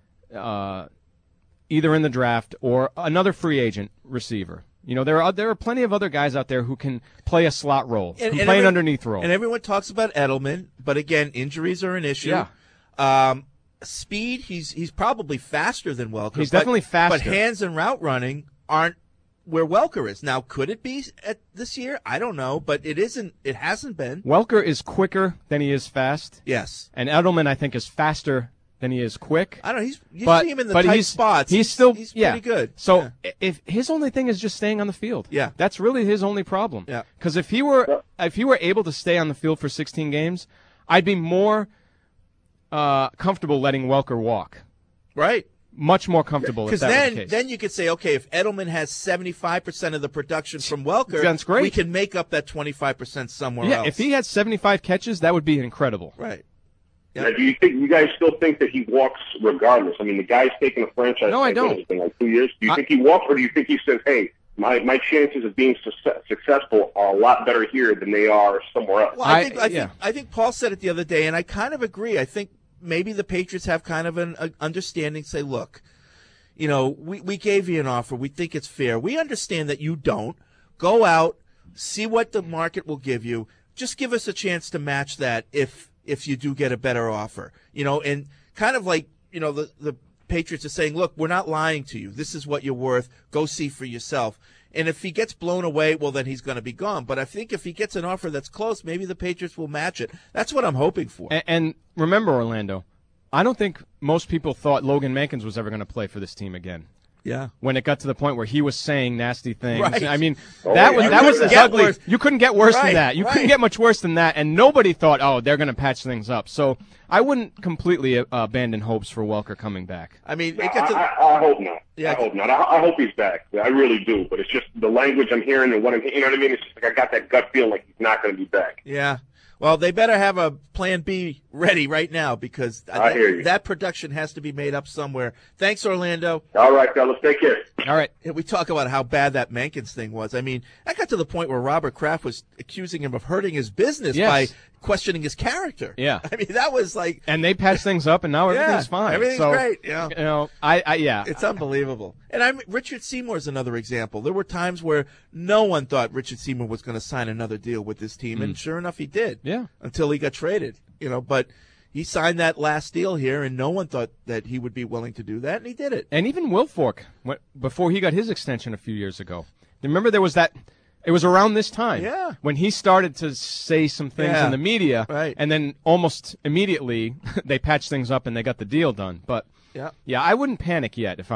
uh, either in the draft or another free agent receiver. You know, there are there are plenty of other guys out there who can play a slot role, and, who and play every, an underneath role. And everyone talks about Edelman, but again, injuries are an issue. Yeah. Um, speed, he's he's probably faster than Welker. He's but, definitely faster. But hands and route running aren't where Welker is. Now, could it be at this year? I don't know, but it isn't. It hasn't been. Welker is quicker than he is fast. Yes. And Edelman, I think, is faster than he is quick. I don't know. He's you but, see him in the but tight he's, spots. He's still he's yeah. pretty good. So yeah. if his only thing is just staying on the field, yeah, that's really his only problem. Yeah. Because if he were if he were able to stay on the field for sixteen games, I'd be more uh, comfortable letting Welker walk. Right. Much more comfortable. Because then, the then you could say, okay, if Edelman has seventy-five percent of the production from Welker, that's great. We can make up that twenty-five percent somewhere yeah, else. If he had seventy-five catches, that would be incredible. Right. Yeah. Now, do you think you guys still think that he walks regardless? I mean, the guy's taking a franchise. No, I don't. It's been like two years. Do you I, think he walks, or do you think he says, "Hey, my my chances of being su- successful are a lot better here than they are somewhere else"? Well, I think I, I think, yeah. I think Paul said it the other day, and I kind of agree. I think maybe the Patriots have kind of an uh, understanding. Say, look, you know, we we gave you an offer. We think it's fair. We understand that you don't. Go out, see what the market will give you. Just give us a chance to match that if if you do get a better offer. You know, and kind of like, you know, the the Patriots are saying, look, we're not lying to you. This is what you're worth. Go see for yourself. And if he gets blown away, well, then he's going to be gone. But I think if he gets an offer that's close, maybe the Patriots will match it. That's what I'm hoping for. And, and remember, Orlando, I don't think most people thought Logan Mankins was ever going to play for this team again. Yeah. When it got to the point where he was saying nasty things. Right. I mean, oh, that yeah. was that was as ugly. Worse. You couldn't get worse right, than that. You right. couldn't get much worse than that. And nobody thought, oh, they're going to patch things up. So I wouldn't completely uh, abandon hopes for Welker coming back. I mean, No, it got to, I, I hope not. Yeah. I hope not. I, I hope he's back. I really do. But it's just the language I'm hearing and what I'm, you know what I mean? It's just like I got that gut feeling like he's not going to be back. yeah. Well, they better have a plan B ready right now because I that, hear you. that production has to be made up somewhere. Thanks, Orlando. All right, fellas. Take care. All right. We talk about how bad that Mankins thing was. I mean, that got to the point where Robert Kraft was accusing him of hurting his business Yes. by questioning his character. Yeah. I mean, that was like, And they patched things up, and now Yeah, everything's fine. everything's so, great, yeah. You know, I, I yeah. it's unbelievable. And I'm Richard Seymour is another example. There were times where no one thought Richard Seymour was going to sign another deal with this team, and sure enough, he did. Yeah. Until he got traded, you know. But he signed that last deal here, and no one thought that he would be willing to do that, and he did it. And even Wilfork, when, before he got his extension a few years ago. Remember there was that – it was around this time Yeah. when he started to say some things Yeah. in the media, Right. and then almost immediately they patched things up and they got the deal done. But, Yeah. yeah, I wouldn't panic yet if I'm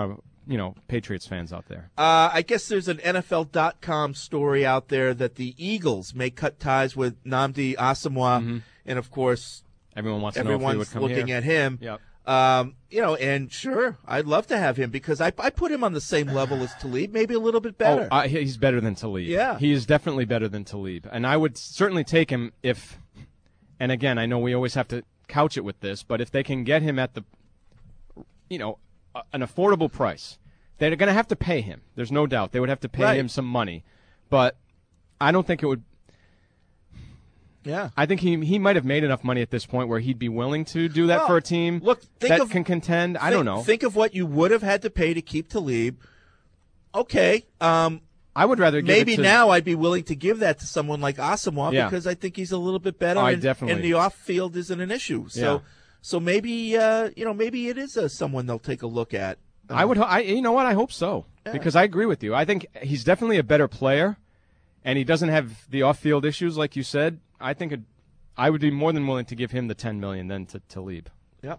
you know, Patriots fans out there. Uh, I guess there's an N F L dot com story out there that the Eagles may cut ties with Nnamdi Asomugha, Mm-hmm. and of course, everyone wants to know if he would everyone's come looking here. at him. Yep. Um, you know, and sure, I'd love to have him because I I put him on the same level as Talib, maybe a little bit better. Oh, uh, he's better than Talib. Yeah. He is definitely better than Talib. And I would certainly take him if, and again, I know we always have to couch it with this, but if they can get him at the, you know, uh, an affordable price, they're going to have to pay him. There's no doubt. They would have to pay Right. him some money. But I don't think it would. Yeah. I think he he might have made enough money at this point where he'd be willing to do that Well, for a team look, think that of- can contend. I Think- don't know. Think of what you would have had to pay to keep Talib. Okay. Um, I would rather give maybe it to, now I'd be willing to give that to someone like Asomugha Yeah. because I think he's a little bit better. Oh, I and, definitely- and the off field isn't an issue. So, Yeah. so maybe uh, you know, maybe it is uh, someone they'll take a look at. Um, I would. ho- I you know what? I hope so Yeah. because I agree with you. I think he's definitely a better player, and he doesn't have the off-field issues like you said. I think it, I would be more than willing to give him the ten million than to Talib. Yep.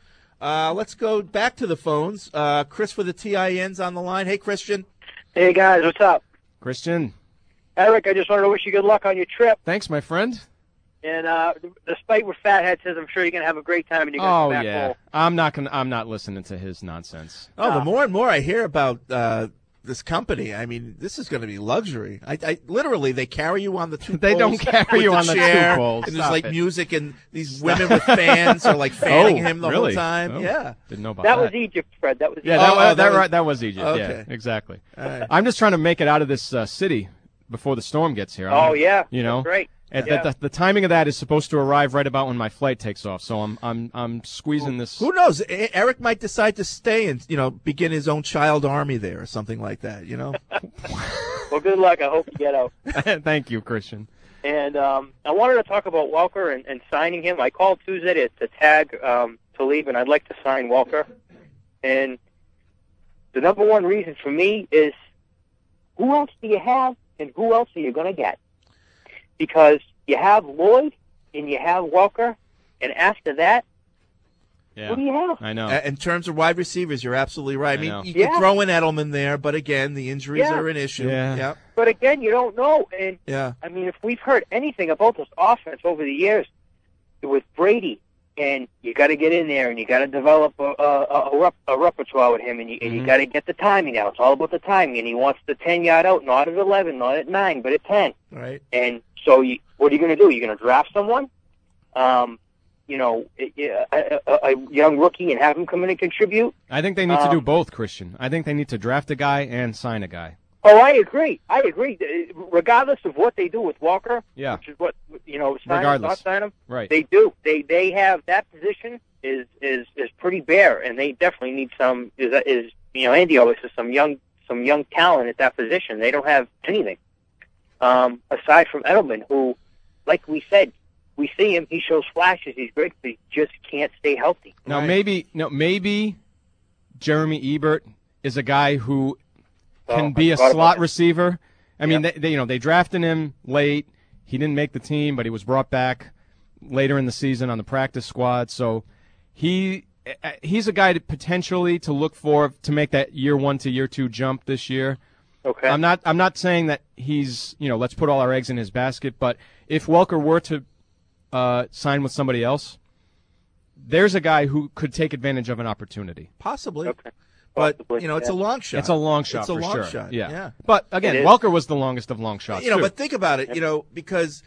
Uh, let's go back to the phones. Uh, Chris with the T I Ns on the line. Hey, Christian. Hey, guys, what's up? Christian, Eric, I just wanted to wish you good luck on your trip. thanks, my friend. And uh, despite what Fathead says, I'm sure you're going to have a great time and you're going to Oh come back yeah, home. I'm not gonna. I'm not listening to his nonsense. Oh, the more and more I hear about uh, this company, I mean, this is going to be luxury. I, I literally they carry you on the two. They don't poles carry with you on the two chair, poles. And there's Stop like it. music and these women with fans are like fanning Oh, him the really? whole time. Oh, Yeah. Didn't know about That that. was Egypt, Fred. That was Yeah, Egypt. that, Oh, uh, that that, was- right, that was Egypt. Okay. Yeah, exactly. All right. I'm just trying to make it out of this uh, city before the storm gets here. Oh, I'm- yeah. You know, That's great. And Yeah. the, the, the timing of that is supposed to arrive right about when my flight takes off. So I'm I'm I'm squeezing this. Who knows? E- Eric might decide to stay and you know begin his own child army there or something like that. You know. Well, good luck. I hope you get out. Thank you, Christian. And um, I wanted to talk about Walker and, and signing him. I called Tuesday to, to tag um, Talib, and I'd like to sign Walker. And the number one reason for me is who else do you have and who else are you going to get? Because you have Lloyd and you have Walker, and after that, Yeah, who do you have? I know. Uh, In terms of wide receivers, you're absolutely right. I I mean, know. you could Yeah. throw in Edelman there, but again, the injuries Yeah. are an issue. Yeah. Yeah. But again, you don't know. And Yeah. I mean, if we've heard anything about this offense over the years with Brady, and you got to get in there and you got to develop a, a, a, rep, a repertoire with him, and you, and you Mhm. got to get the timing down. It's all about the timing, and he wants the ten yard out, not at eleven, not at nine, but at ten. Right. And so, you, what are you going to do? You're going to draft someone, um, you know, a, a, a, a young rookie, and have him come in and contribute. I think they need to do Um, both, Christian. I think they need to draft a guy and sign a guy. Oh, I agree. I agree. Regardless of what they do with Walker, Yeah. which is what you know, sign him, Regardless. not sign him. Right. They do. They they have that position is is is pretty bare, and they definitely need some. Is is you know, Andy always says some young some young talent at that position. They don't have anything um, aside from Edelman, who, like we said, we see him. He shows flashes. He's great, but he just can't stay healthy. Now Right. maybe no maybe Jeremy Ebert is a guy who can Oh, be I a forgot about slot that. receiver. I mean, Yeah. they, they you know they drafted him late. He didn't make the team, but he was brought back later in the season on the practice squad. So he uh, he's a guy to potentially to look for to make that year one to year two jump this year. Okay. I'm not I'm not saying that he's you know let's put all our eggs in his basket, but if Welker were to uh, sign with somebody else, there's a guy who could take advantage of an opportunity. Possibly. Okay. But Possibly, you know, it's yeah. a long shot. It's a long shot It's a for long sure. shot. Yeah. Yeah. But again, It is. Welker was the longest of long shots. You know, too. but think about it. You know, because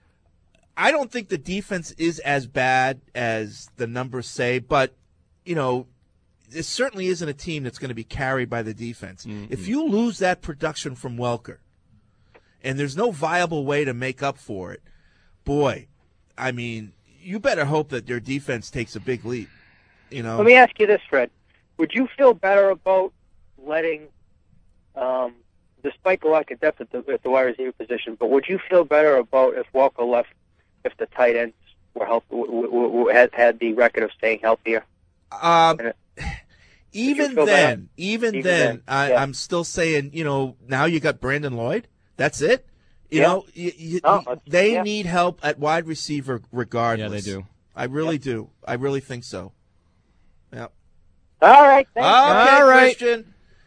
I don't think the defense is as bad as the numbers say, but you know, this certainly isn't a team that's going to be carried by the defense. Mm-hmm. If you lose that production from Welker, and there's no viable way to make up for it, boy, I mean, you better hope that your defense takes a big leap. You know, Let me ask you this, Fred. Would you feel better about letting, um, despite the lack of depth at the, at the wide receiver position, but would you feel better about if Walker left, if the tight ends were health, w- w- w- had, had the record of staying healthier? Um, And it- even feel then, bad? even, Even then, then, I, yeah. I'm still saying, you know, now you got Brandon Lloyd. That's it. You Yeah. know, you, you, No, you- it's- they yeah. need help at wide receiver regardless. Yeah, they do. I really do. I really think so. Yeah. All right. Thanks. Okay, All right. Christian.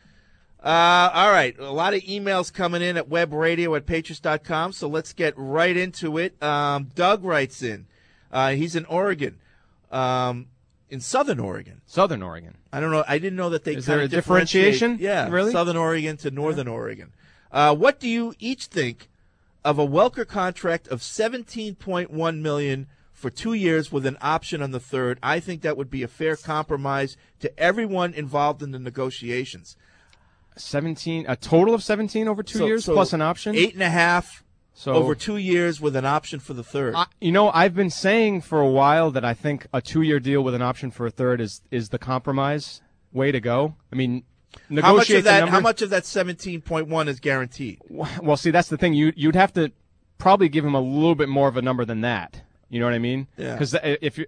Uh, all right, a lot of emails coming in at webradio at patriots dot com, so let's get right into it. Um, Doug writes in. Uh, he's in Oregon, um, in Southern Oregon. Southern Oregon. I don't know. I didn't know that they Is kind there of a differentiation? Yeah, Really? Southern Oregon to Northern yeah. Oregon. Uh, what do you each think of a Welker contract of seventeen point one million dollars for two years with an option on the third? I think that would be a fair compromise to everyone involved in the negotiations. seventeen, a total of seventeen over two so, years so plus an option? Eight and a half so, over two years with an option for the third. I, you know, I've been saying for a while that I think a two-year deal with an option for a third is, is the compromise way to go. I mean, negotiate how much of that, the number. How much of that seventeen point one is guaranteed? Well, see, that's the thing. You, you'd have to probably give him a little bit more of a number than that. You know what I mean? Yeah. Because if you,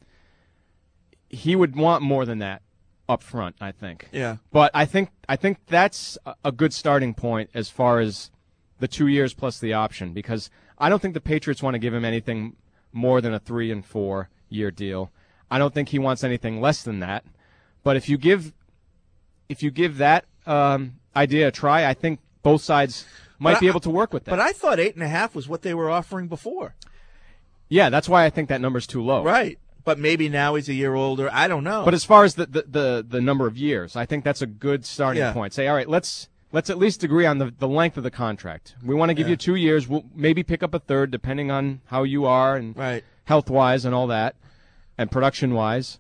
he would want more than that up front, I think. Yeah. But I think I think that's a good starting point as far as the two years plus the option, because I don't think the Patriots want to give him anything more than a three and four year deal. I don't think he wants anything less than that. But if you give if you give that um, idea a try, I think both sides might but be I, able to work with that. But I thought eight and a half was what they were offering before. Yeah, that's why I think that number's too low. Right. But maybe now he's a year older. I don't know. But as far as the the, the, the number of years, I think that's a good starting yeah. point. Say, all right, let's let's at least agree on the, the length of the contract. We want to give yeah. you two years. We'll maybe pick up a third depending on how you are and right. health-wise and all that and production-wise.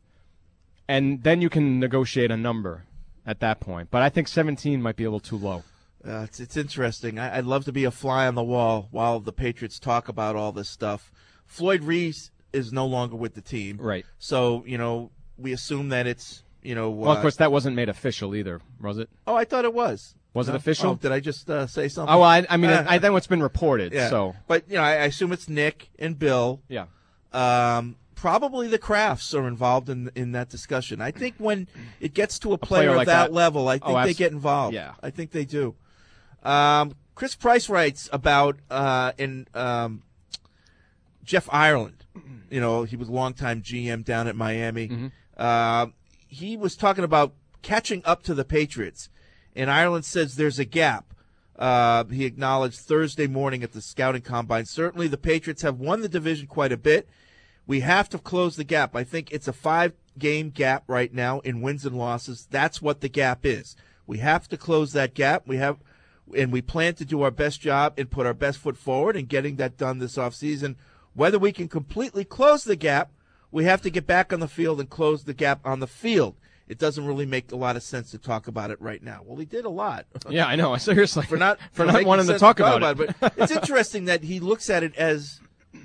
And then you can negotiate a number at that point. But I think seventeen might be a little too low. Uh, it's it's interesting. I, I'd love to be a fly on the wall while the Patriots talk about all this stuff. Floyd Reese is no longer with the team. Right. So, you know, we assume that it's, you know. Well, uh, of course, that wasn't made official either, was it? Oh, I thought it was. Was no? it official? Oh, did I just uh, say something? Oh, well, I, I mean, I, I know it's been reported. Yeah. So. But, you know, I, I assume it's Nick and Bill. Yeah. Um, probably the Crafts are involved in in that discussion. I think when it gets to a, a player, player of like that, that level, I think oh, they get involved. Yeah. I think they do. Um, Chris Price writes about uh, in um, Jeff Ireland. You know, he was a longtime G M down at Miami. Mm-hmm. Uh, he was talking about catching up to the Patriots, and Ireland says there's a gap. Uh, he acknowledged Thursday morning at the scouting combine. Certainly, the Patriots have won the division quite a bit. We have to close the gap. I think it's a five-game gap right now in wins and losses. That's what the gap is. We have to close that gap. We have, and we plan to do our best job and put our best foot forward in getting that done this offseason. Whether we can completely close the gap, we have to get back on the field and close the gap on the field. It doesn't really make a lot of sense to talk about it right now. Well, he did a lot. Yeah, I know. Seriously. For not, for for not wanting to talk, to talk about, about it. it. But it's interesting that he looks at it as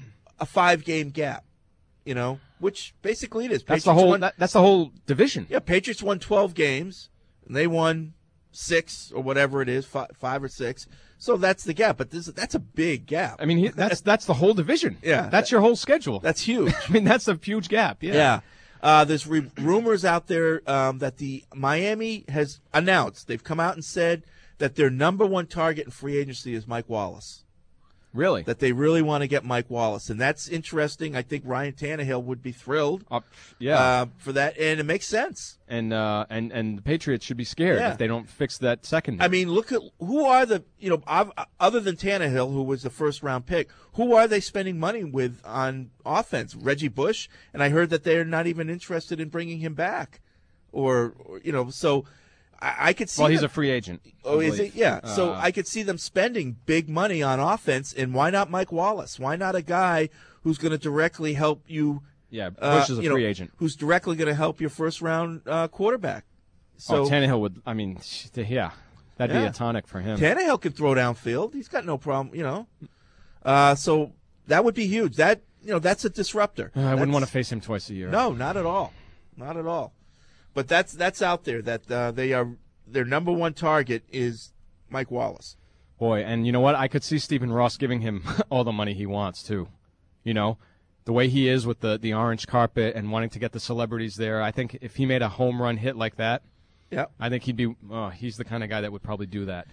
a five-game gap, you know, which basically it is. That's Patriots the whole won, that, That's the whole division. Yeah, Patriots won twelve games, and they won six or whatever it is, five, five or six. So that's the gap, but this that's a big gap. I mean, he, that's that's the whole division. Yeah, that's your whole schedule. That's huge. I mean, that's a huge gap. Yeah. Yeah. Uh, there's re- rumors out there um, that the Miami has announced. They've come out and said that their number one target in free agency is Mike Wallace. Really? That they really want to get Mike Wallace, and that's interesting. I think Ryan Tannehill would be thrilled. Uh, yeah. Uh, for that, and it makes sense. And uh, and and the Patriots should be scared yeah. if they don't fix that secondary. I mean, look at who are the you know other than Tannehill, who was the first round pick. Who are they spending money with on offense? Reggie Bush, and I heard that they're not even interested in bringing him back, or, or you know, so I, I could see. Well, he's them, a free agent. Oh, is it? Yeah. Uh, so I could see them spending big money on offense, and why not Mike Wallace? Why not a guy who's going to directly help you? Yeah, Bush uh, is a you free know, agent. Who's directly going to help your first round uh, quarterback. So oh, Tannehill would. I mean, yeah, that'd yeah. be a tonic for him. Tannehill can throw downfield. He's got no problem, you know. Uh, so that would be huge. That you know, that's a disruptor. Uh, I wouldn't that's, want to face him twice a year. No, not at all, not at all. But that's that's out there. That uh, they are their number one target is Mike Wallace. Boy, and you know what? I could see Stephen Ross giving him all the money he wants too. You know. The way he is with the, the orange carpet and wanting to get the celebrities there, I think if he made a home run hit like that, yeah, I think he'd be. Oh, he's the kind of guy that would probably do that.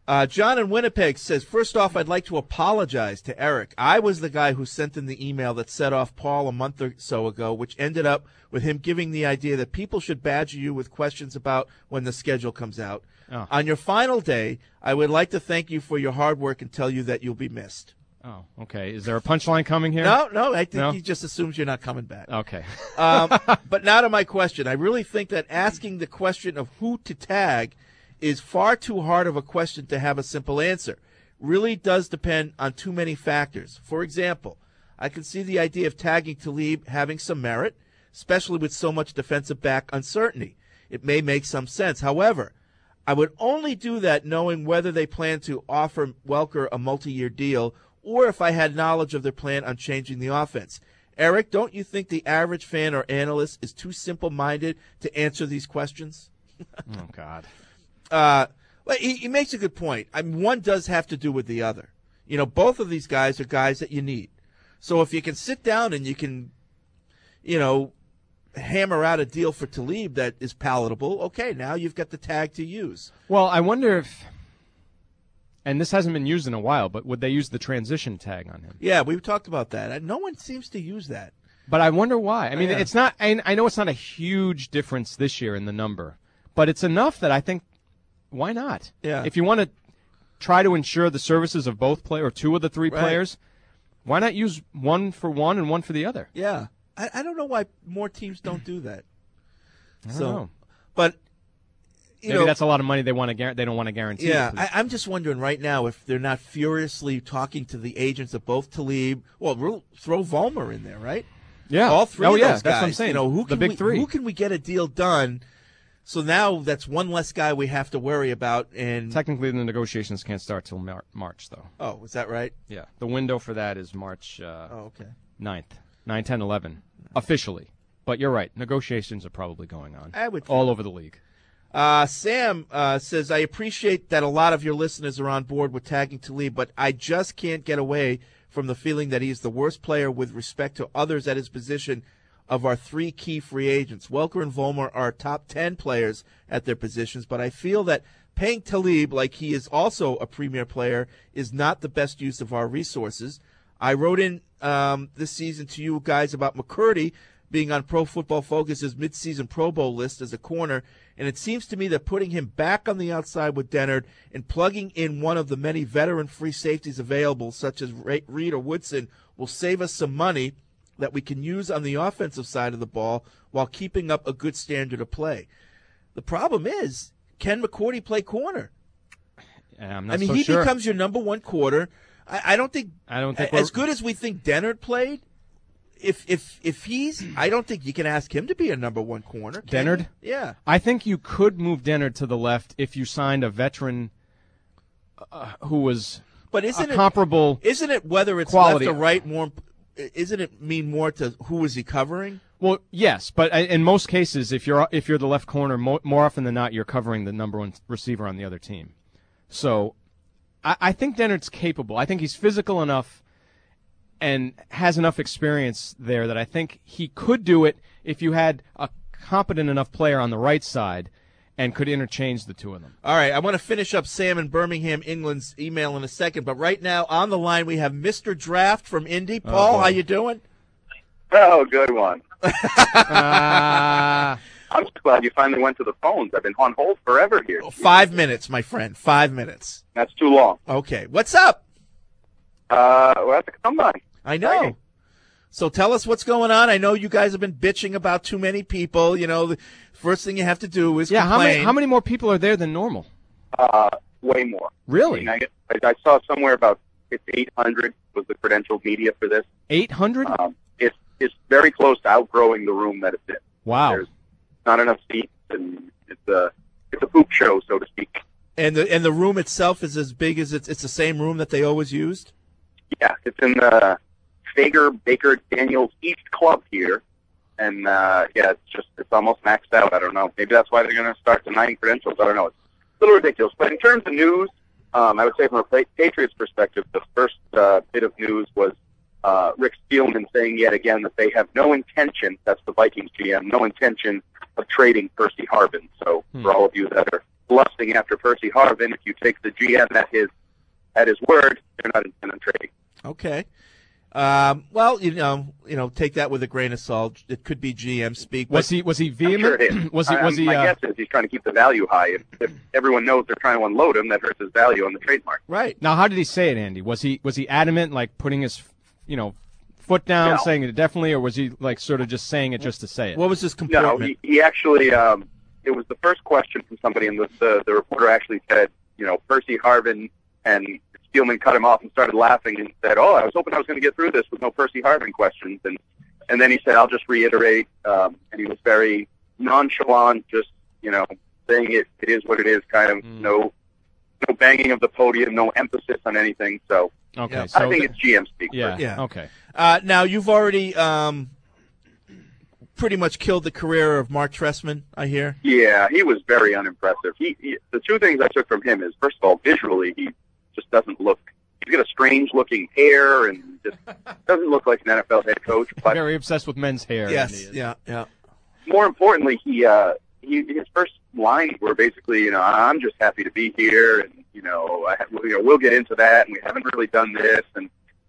Uh, John in Winnipeg says, first off, I'd like to apologize to Eric. I was the guy who sent in the email that set off Paul a month or so ago, which ended up with him giving the idea that people should badger you with questions about when the schedule comes out. Oh. On your final day, I would like to thank you for your hard work and tell you that you'll be missed. Oh, okay. Is there a punchline coming here? No, no, I think No? he just assumes you're not coming back. Okay. um, but now to my question. I really think that asking the question of who to tag is far too hard of a question to have a simple answer. Really does depend on too many factors. For example, I can see the idea of tagging Talib having some merit, especially with so much defensive back uncertainty. It may make some sense. However, I would only do that knowing whether they plan to offer Welker a multi-year deal or if I had knowledge of their plan on changing the offense. Eric, don't you think the average fan or analyst is too simple-minded to answer these questions? Oh, God. Uh, well, he, he makes a good point. I mean, one does have to do with the other. You know, both of these guys are guys that you need. So if you can sit down and you can, you know, hammer out a deal for Talib that is palatable, okay, now you've got the tag to use. Well, I wonder if, and this hasn't been used in a while, but would they use the transition tag on him? Yeah, we've talked about that. No one seems to use that. But I wonder why. I mean, Yeah. it's not, I, I know it's not a huge difference this year in the number, but it's enough that I think, why not? Yeah. If you want to try to ensure the services of both players, or two of the three Right. players, why not use one for one and one for the other? Yeah. I, I don't know why more teams don't do that. I don't so, know. But, you Maybe know, that's a lot of money they want to guar- they don't want to guarantee. Yeah, because- I, I'm just wondering right now if they're not furiously talking to the agents of both Talib. Well, we'll throw Vollmer in there, right? Yeah. all three Oh, of yeah, those that's guys. what I'm saying. You know, who The can big we, three. Who can we get a deal done? So now that's one less guy we have to worry about. And Technically, the negotiations can't start till Mar- March, though. oh, is that right? Yeah, the window for that is March uh, Oh, okay. ninth, nine, ten, eleven, officially. But you're right, negotiations are probably going on I would all over the league. Uh, Sam uh, says, I appreciate that a lot of your listeners are on board with tagging Talib, but I just can't get away from the feeling that he is the worst player with respect to others at his position of our three key free agents. Welker and Vollmer are top ten players at their positions, but I feel that paying Talib like he is also a premier player is not the best use of our resources. I wrote in um, this season to you guys about McCurdy being on Pro Football Focus's midseason Pro Bowl list as a corner, and it seems to me that putting him back on the outside with Dennard and plugging in one of the many veteran free safeties available, such as Reed or Woodson, will save us some money that we can use on the offensive side of the ball while keeping up a good standard of play. The problem is, can McCourty play corner? Yeah, I'm not I mean, so he sure. becomes your number one quarter. I, I don't think. I don't think as we're- good as we think Dennard played. If if if he's, I don't think you can ask him to be a number one corner. can Dennard? you? Yeah. I think you could move Dennard to the left if you signed a veteran uh, who was But isn't a it comparable. Isn't it whether it's quality. left or right more? Isn't it mean more to who is he covering? Well, yes, but I- in most cases, if you're if you're the left corner, mo- more often than not, you're covering the number one receiver on the other team. So, I, I think Dennard's capable. I think he's physical enough and has enough experience there that I think he could do it if you had a competent enough player on the right side and could interchange the two of them. All right, I want to finish up Sam in Birmingham, England's email in a second, but right now on the line we have Mister Draft from Indy. Paul, boy. how you doing? Oh, good one. Uh, I'm just glad you finally went to the phones. I've been on hold forever here. Five minutes, my friend. Five minutes. That's too long. Okay, what's up? Uh, we'll have to come by. I know. So tell us what's going on. I know you guys have been bitching about too many people. You know, the first thing you have to do is yeah, how complain. many how many more people are there than normal? Uh, way more. Really? I, mean, I, I saw somewhere about it's eight hundred was the credentialed media for this. eight hundred? Um, it's it's very close to outgrowing the room that it's in. Wow. There's not enough seats, and it's a it's a poop show, so to speak. And the and the room itself is as big as it's it's the same room that they always used. Yeah, it's in the Fager Baker Daniels East Club here, and uh, yeah, it's just it's almost maxed out. I don't know. Maybe that's why they're going to start denying credentials. I don't know. It's a little ridiculous. But in terms of news, um, I would say from a Pa- Patriots perspective, the first uh, bit of news was uh, Rick Spielman saying yet again that they have no intention. That's the Vikings G M. No intention of trading Percy Harvin. So Hmm. for all of you that are lusting after Percy Harvin. If you take the G M at his at his word, they're not intending on trading. Okay. Um, well, you know, you know, take that with a grain of salt. It could be G M speak. Was he was he vehement? Sure was he was I, he? My Uh, guess is he's trying to keep the value high. If, if everyone knows they're trying to unload him, that hurts his value on the trademark. Right. Now, how did he say it, Andy? Was he was he adamant, like putting his, you know, foot down, No. saying it definitely, or was he like sort of just saying it just to say it? What was his No, comportment? he, he actually. Um, it was the first question from somebody, and the, the the reporter actually said, you know, Percy Harvin, and Spielman cut him off and started laughing and said, "Oh, I was hoping I was going to get through this with no Percy Harvin questions." And and then he said, "I'll just reiterate," um, and he was very nonchalant, just you know, saying it. It is what it is. Kind of Mm. no no banging of the podium, no emphasis on anything. So Okay, Yeah. so I think th- it's G M speak. yeah, Yeah. okay. Uh, now, you've already um, pretty much killed the career of Mark Trestman, I hear. Yeah, he was very unimpressive. He, he the two things I took from him is, first of all, visually, he just doesn't look. He's got a strange-looking hair and just doesn't look like an N F L head coach. But Very obsessed with men's hair. Andy Yes, is. yeah, yeah. more importantly, he, uh, he his first lines were basically, you know, I'm just happy to be here, and you know, I, you know, we'll get into that, and we haven't really done this, and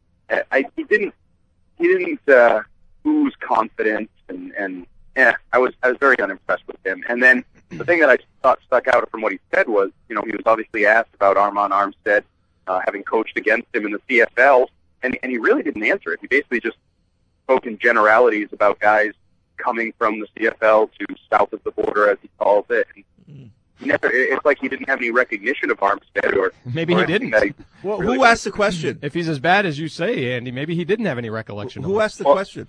I, he didn't, he didn't uh, ooze confidence, and and yeah, I was I was very unimpressed with him. And then the thing that I thought stuck out from what he said was, you know, he was obviously asked about Armand Armstead uh, having coached against him in the C F L, and and he really didn't answer it. He basically just spoke in generalities about guys coming from the C F L to south of the border, as he calls it. And he never, it's like he didn't have any recognition of Armstead, or Maybe or he anything didn't. that he Well, really who asked the question? If he's as bad as you say, Andy, maybe he didn't have any recollection. Who of it. asked the Well, question?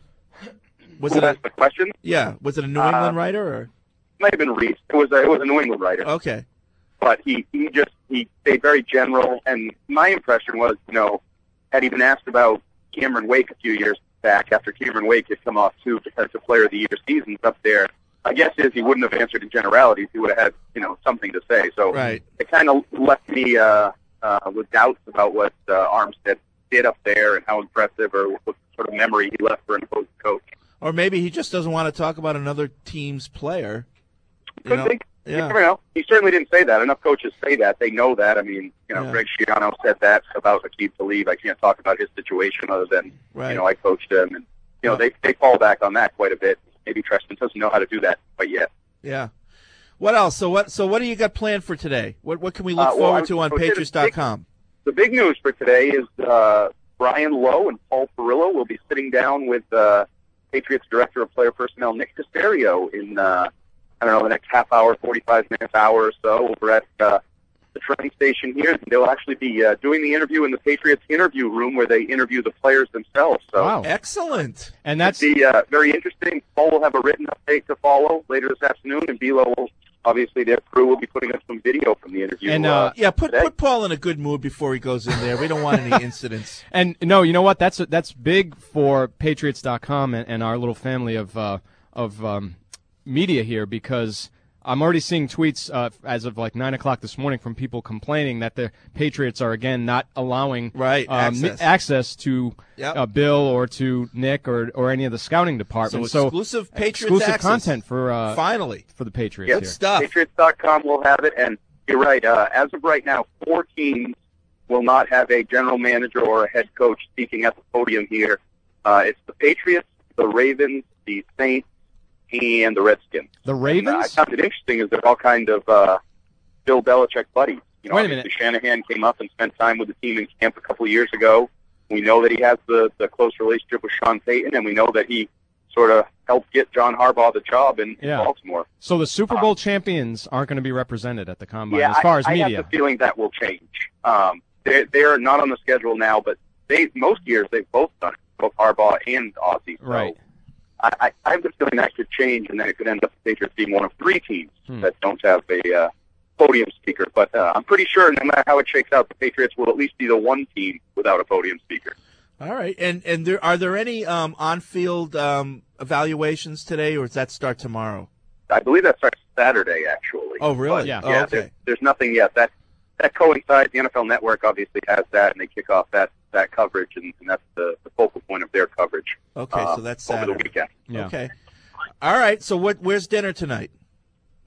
Was Who it a, asked the question? yeah? Was it a New Uh, England writer or? Might have been Reese. It was a, it was a New England writer. Okay. But he, he just, he stayed very general, and my impression was, you know, had he been asked about Cameron Wake a few years back, after Cameron Wake had come off two Defensive Player of the Year seasons up there, I guess is he wouldn't have answered in generalities. He would have had, you know, something to say. So Right. it kind of left me uh, uh, with doubts about what uh, Armstead did up there and how impressive or what sort of memory he left for an opposing coach. Or maybe he just doesn't want to talk about another team's player. You Could know? be. You Yeah. never know. He certainly didn't say that. Enough coaches say that. They know that. I mean, you know, Yeah. Greg Schiano said that about Aqib Talib. I can't talk about his situation other than, Right. you know, I coached him. And, you know, they, they fall back on that quite a bit. Maybe Trestman doesn't know how to do that quite yet. Yeah. What else? So what? So what do you got planned for today? What What can we look Uh, well, forward I- to on I would say the Patriots dot com? The big news for today is uh, Brian Lowe and Paul Perillo will be sitting down with uh, Patriots Director of Player Personnel Nick Caserio in, uh, I don't know, the next half hour, forty-five minutes, hour or so over at uh, the train station here. They'll actually be uh, doing the interview in the Patriots interview room where they interview the players themselves. So Wow. Excellent. And that's it'll be uh, very interesting. Paul will have a written update to follow later this afternoon, and Bilo will, obviously, their crew will be putting up some video from the interview. And, uh, Yeah, put today. put Paul in a good mood before he goes in there. We don't want any incidents. And no, you know what? That's that's big for Patriots dot com and, and our little family of uh, of um, media here, because I'm already seeing tweets uh, as of like nine o'clock this morning from people complaining that the Patriots are again not allowing Right, um, access. access to Yep. uh, Bill or to Nick or or any of the scouting department. So exclusive Patriots exclusive access. content for uh, Finally. for the Patriots Yep. here. Stuff. Patriots dot com will have it, and you're right. Uh, as of right now, four teams will not have a general manager or a head coach speaking at the podium here. Uh, it's the Patriots, the Ravens, the Saints, and the Redskins. The And, uh, I Ravens? found it interesting is they're all kind of uh, Bill Belichick buddies. You know, Wait a obviously minute. Shanahan came up and spent time with the team in camp a couple of years ago. We know that he has the, the close relationship with Sean Payton, and we know that he sort of helped get John Harbaugh the job in, in Yeah. Baltimore. So the Super Bowl champions aren't going to be represented at the combine Yeah, as far as I, I media. have the feeling that will change. Um, they're, they're not on the schedule now, but they most years they've both done it, both Harbaugh and Ozzie. So Right. I, I, I have the feeling that could change, and then it could end up the Patriots being one of three teams Hmm. that don't have a uh, podium speaker. But uh, I'm pretty sure no matter how it shakes out, the Patriots will at least be the one team without a podium speaker. All right. And and there are there any um, on-field um, evaluations today, or does that start tomorrow? I believe that starts Saturday, actually. Oh, really? But, Yeah. Oh, yeah, okay. there, there's nothing yet. That that coincides. The N F L Network obviously has that, and they kick off that, that coverage, and, and that's the, the focal point of their coverage. Okay, uh, so that's over the Saturday. weekend. Yeah. Okay. All right. So what? Where's dinner tonight?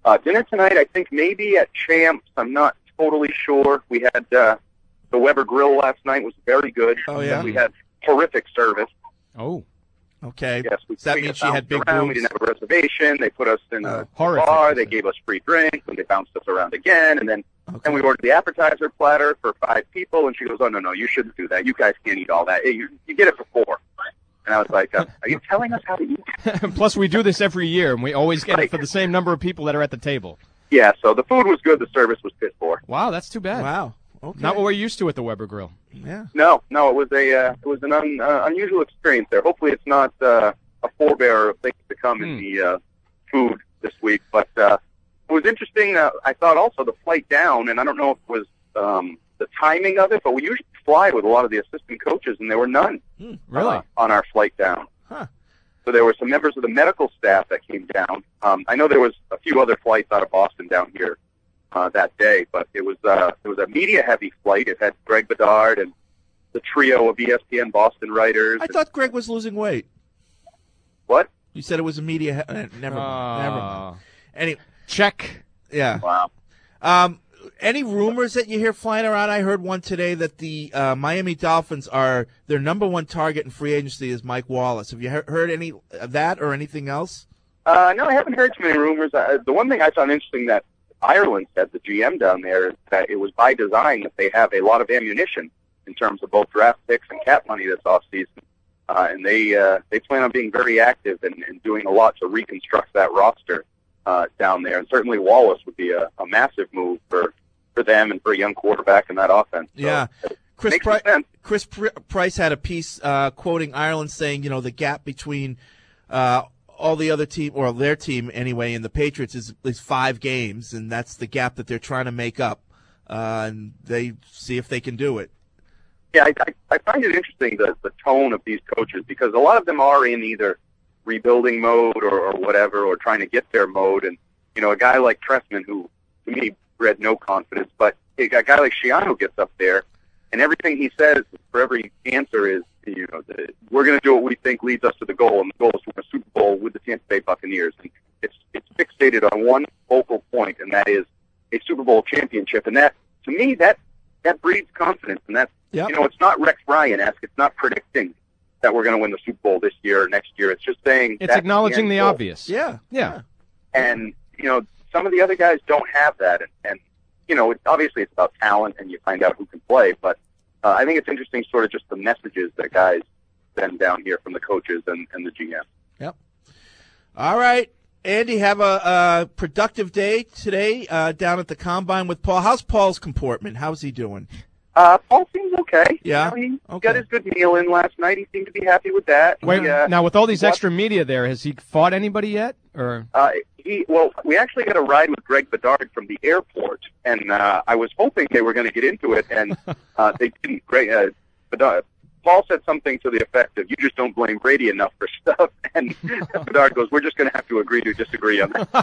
Uh, dinner tonight, I think maybe at Champs. I'm not totally sure. We had uh, the Weber Grill last night. Was very good. Oh, yeah? We had horrific service. Oh. Okay. Yes, we, Does that we mean got she had bounced big around. boobs? We didn't have a reservation. They put us in a horrific. bar. They gave us free drinks, and they bounced us around again. And then Okay. and we ordered the appetizer platter for five people. And she goes, "Oh no, no, you shouldn't do that. You guys can't eat all that. You, you get it for four." And I was like, uh, "Are you telling us how to eat?" Plus, we do this every year, and we always get Right. it for the same number of people that are at the table. Yeah. So the food was good. The service was piss poor. Wow, that's too bad. Wow. Okay. Not what we're used to at the Weber Grill. Yeah. No, no, it was a uh, it was an un, uh, unusual experience there. Hopefully, it's not uh, a forebearer of things to come in Hmm. the uh, food this week. But uh, it was interesting. Uh, I thought also the flight down, and I don't know if it was um, the timing of it, but we usually fly with a lot of the assistant coaches, and there were none Hmm. Really? uh, on our flight down. Huh. So there were some members of the medical staff that came down. Um, I know there was a few other flights out of Boston down here uh, that day, but it was uh, it was a media-heavy flight. It had Greg Bedard and the trio of E S P N Boston writers. I thought Greg was losing weight. What? You said it was a media. Uh, never mind. Never mind. Any check. Yeah. Wow. Um, any rumors that you hear flying around? I heard one today that the uh, Miami Dolphins are their number one target in free agency is Mike Wallace. Have you he- heard any of that or anything else? Uh, no, I haven't heard too many rumors. Uh, the one thing I found interesting that Ireland said, the G M down there, is that it was by design that they have a lot of ammunition in terms of both draft picks and cap money this offseason. Uh, and they uh, they plan on being very active and, and doing a lot to reconstruct that roster uh, down there. And certainly Wallace would be a, a massive move for, for them and for a young quarterback in that offense. So Yeah. Chris, makes Pri- sense. Chris Pri- Price had a piece uh, quoting Ireland saying, you know, the gap between uh, all the other team, or their team anyway, and the Patriots is, is five games, and that's the gap that they're trying to make up. Uh, and they see if they can do it. Yeah, I, I, I find it interesting, the, the tone of these coaches, because a lot of them are in either rebuilding mode or, or whatever, or trying to get their mode. And, you know, a guy like Tressman, who to me bred no confidence, but a guy like Schiano gets up there, and everything he says for every answer is, you know, the, we're going to do what we think leads us to the goal, and the goal is to win a Super Bowl with the Tampa Bay Buccaneers. And it's it's fixated on one focal point, and that is a Super Bowl championship. And that, to me, that that breeds confidence. And that's, Yep. you know, it's not Rex Ryan-esque. It's not predicting that we're going to win the Super Bowl this year or next year. It's just saying It's that's acknowledging the, the end goal. obvious. Yeah. Yeah. And, you know, some of the other guys don't have that. And, and you know, it, obviously it's about talent and you find out who can play. But uh, I think it's interesting sort of just the messages that guys send down here from the coaches and, and the G M. Yep. All right. Andy, have a, a productive day today uh, down at the Combine with Paul. How's Paul's comportment? How's he doing? Uh, Paul seems okay. Yeah? You know, he Okay. got his good meal in last night. He seemed to be happy with that. Wait, He, uh, now with all these what- extra media there, has he fought anybody yet? Or Uh, he well, we actually got a ride with Greg Bedard from the airport, and uh, I was hoping they were going to get into it, and uh, they didn't. Greg uh, Bedard, Paul said something to the effect of, "You just don't blame Brady enough for stuff," and Bedard goes, "We're just going to have to agree to disagree on that."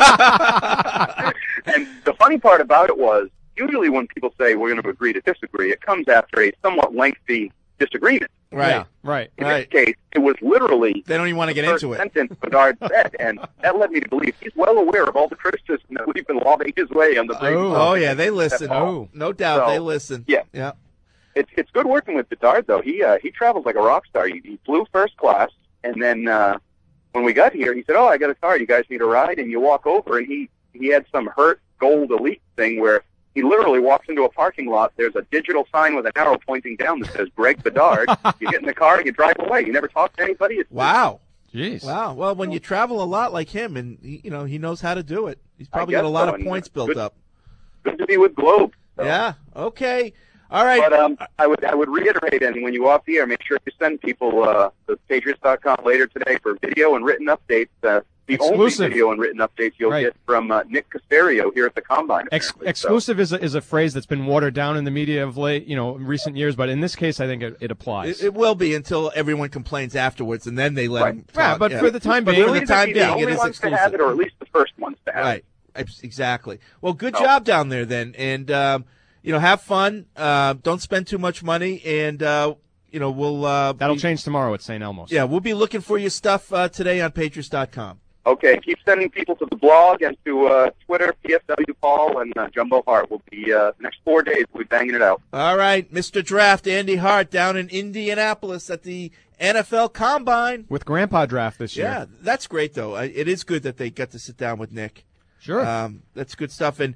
And the funny part about it was, usually when people say we're going to agree to disagree, it comes after a somewhat lengthy disagreement. Right. Yeah, right. In Right. this case, it was literally They don't even want to get first into it. sentence Bedard said, and that led me to believe he's well aware of all the criticism that we've been lobbing his way on the Brady. Oh. Oh, yeah, they listen. That's all. Oh, no doubt, So, they listen. yeah. Yeah. It's it's good working with Bedard though. He uh, he travels like a rock star. He, he flew first class, and then uh, when we got here, he said, "Oh, I got a car. You guys need a ride?" And you walk over, and he he had some Hurt Gold Elite thing where he literally walks into a parking lot. There's a digital sign with an arrow pointing down that says Greg Bedard. You get in the car, you drive away. You never talk to anybody. It's Wow. Jeez. Wow. Well, when you travel a lot like him, and he, you know, he knows how to do it. He's probably got guess a lot so, of and, points uh, built good- up. good to be with Globe. So. Yeah. Okay. All right. But um, I would I would reiterate, and when you off the air, make sure you send people uh, to Patriots dot com later today for video and written updates. Uh, the Exclusive. only video and written updates you'll Right. get from uh, Nick Caserio here at the Combine. Ex- apparently. exclusive is a, is a phrase that's been watered down in the media of late, you know, in recent years. But in this case, I think it, it applies. It, it will be until everyone complains afterwards, and then they let Right. him talk. Yeah, but for the time But being- for the time Either be being, the it only is ones to have exclusive. it, or at least the first ones to have Right. Ex- Exactly. Well, good No. job down there then, and um, you know, have fun. Uh, don't spend too much money, and uh, you know, we'll uh, That'll be, change tomorrow at Saint Elmo's. Yeah, we'll be looking for your stuff uh, today on Patriots dot com. Okay, keep sending people to the blog and to uh, Twitter, P F W Paul and uh, Jumbo Hart. Will be uh, the next four days. We'll be banging it out. All right, Mister Draft, Andy Hart down in Indianapolis at the N F L Combine. With Grandpa Draft this year. Yeah, that's great, though. It is good that they got to sit down with Nick. Sure. Um, that's good stuff. And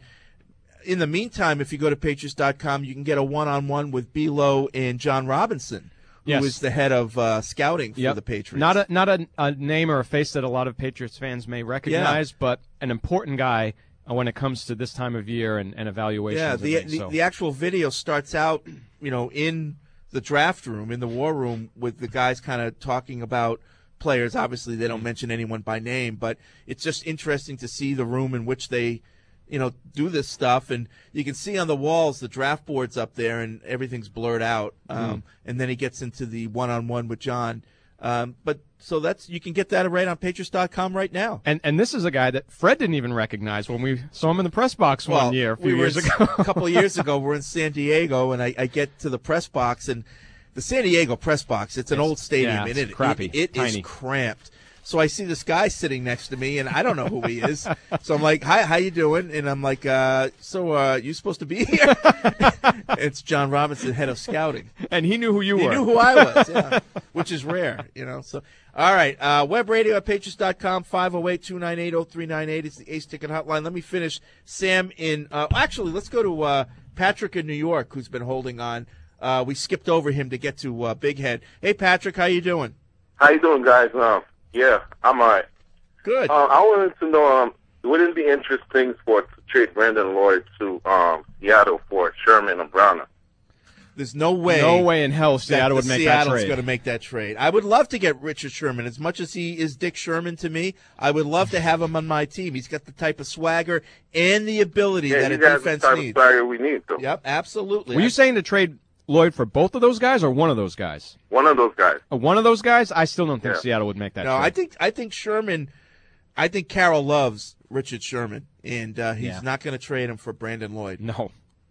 in the meantime, if you go to Patriots dot com, you can get a one-on-one with B-Lo and John Robinson, who Yes. is the head of uh, scouting for Yep. the Patriots. Not a not a, a name or a face that a lot of Patriots fans may recognize, but an important guy uh, when it comes to this time of year and, and evaluations. Yeah, and the, things, the so. the actual video starts out, you know, in the draft room, in the war room, with the guys kind of talking about players. Obviously, they don't mention anyone by name, but it's just interesting to see the room in which they, you know, do this stuff. And you can see on the walls the draft boards up there, and everything's blurred out. Um, Mm. And then he gets into the one-on-one with John. Um, but so that's you can get that right on Patriots dot com right now. And and this is a guy that Fred didn't even recognize when we saw him in the press box Well, one year, a few we were years in- ago. a couple of years ago, we're in San Diego, and I, I get to the press box, and the San Diego press box, it's an It's- old stadium, yeah, and it's it, crappy, it, it is tiny. cramped. So I see this guy sitting next to me, and I don't know who he is. So I'm like, "Hi, how you doing?" And I'm like, uh, "So uh, you supposed to be here?" It's John Robinson, head of scouting, and he knew who you he were. He knew who I was, yeah, which is rare, you know. So, all right, uh, web radio at Patriots dot com, five oh eight, two nine eight, oh three nine eight is the Ace Ticket Hotline. Let me finish. Sam in uh, – actually, let's go to uh, Patrick in New York, who's been holding on. Uh, we skipped over him to get to uh, Big Head. Hey, Patrick, how you doing? How you doing, guys? Um, yeah, I'm all right. Good. Um, I wanted to know, um, wouldn't it be interesting for to trade Brandon Lloyd to um, Seattle for Sherman and Browner? There's no way. No way in hell Seattle that would make Seattle's that trade. going to make that trade. I would love to get Richard Sherman. As much as he is Dick Sherman to me, I would love to have him on my team. He's got the type of swagger and the ability Yeah, that a he has defense the type needs. of swagger we need, though. Yep, absolutely. Were you saying to trade Lloyd for both of those guys or one of those guys? One of those guys. Uh, one of those guys? I still don't think Yeah. Seattle would make that No, trade. I think I think Sherman. I think Carroll loves Richard Sherman, and uh, he's Yeah. not going to trade him for Brandon Lloyd. No.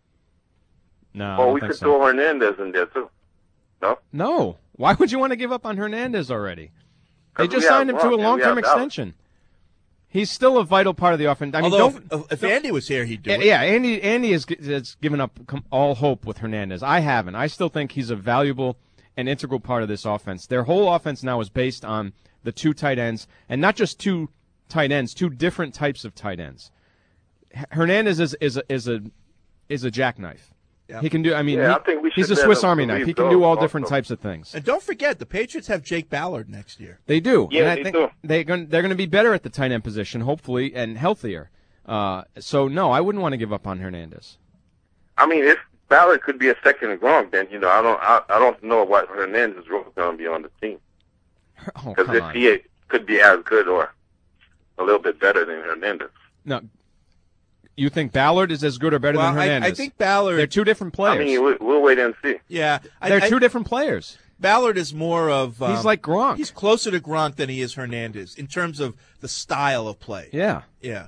No, I Well, don't we think could so. throw Hernandez in there, too. No? No. Why would you want to give up on Hernandez already? They 'Cause just we signed him have to a Gronk and we long-term have Dallas. extension. He's still a vital part of the offense. I mean, Although, don't, if, if don't- Andy was here, he'd do yeah, it. yeah, Andy Andy has, has given up com- all hope with Hernandez. I haven't. I still think he's a valuable and integral part of this offense. Their whole offense now is based on the two tight ends, and not just two tight ends, two different types of tight ends. H- Hernandez is is a is a is a jackknife. Yeah. He can do. I mean, Yeah, he- I think we he's should a let Swiss him Army knife. leave He can do those all also. different types of things. And don't forget, the Patriots have Jake Ballard next year. They do. Yeah, and I they think do. They're going, they're going to be better at the tight end position, hopefully, and healthier. Uh, so, no, I wouldn't want to give up on Hernandez. I mean, if Ballard could be a second to Gronk, then, you know, I don't I, I don't know what Hernandez's role is going to be on the team. Oh, Because come if on. he could be as good or a little bit better than Hernandez. No, you think Ballard is as good or better Well, than I, Hernandez? I think Ballard. They're two different players. I mean, we, we'll wait and see. Yeah, I, They're I- two different players. Ballard is more of. Um, He's like Gronk. He's closer to Gronk than he is Hernandez in terms of the style of play. Yeah. Yeah.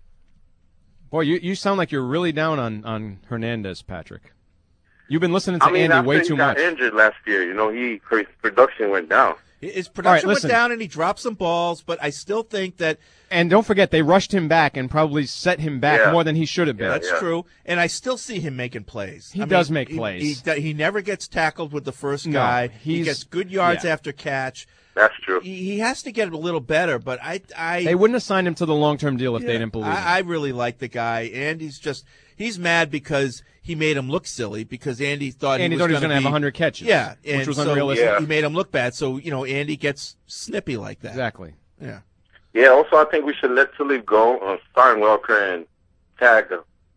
Boy, you, you sound like you're really down on, on Hernandez, Patrick. You've been listening to I mean, Andy after way he too got much. injured last year, you know, he his production went down. His production went listen. down and he dropped some balls, but I still think that And don't forget, they rushed him back and probably set him back Yeah. more than he should have been. that's yeah. true. And I still see him making plays. He I does mean, make he- plays. He, he never gets tackled with the first No, guy. He he's- gets good yards yeah. after catch. That's true. He, he has to get a little better, but I, I They wouldn't have signed him to the long-term deal if they Yeah, didn't believe him. I, I really like the guy, and he's just he's mad because he made him look silly because Andy thought Andy he was thought he was going gonna to have one hundred catches, Yeah, which and was so unrealistic. Yeah. He made him look bad, so you know Andy gets snippy like that. Exactly. Yeah. Yeah, also, I think we should let Talib go, uh, sign Welker, and tag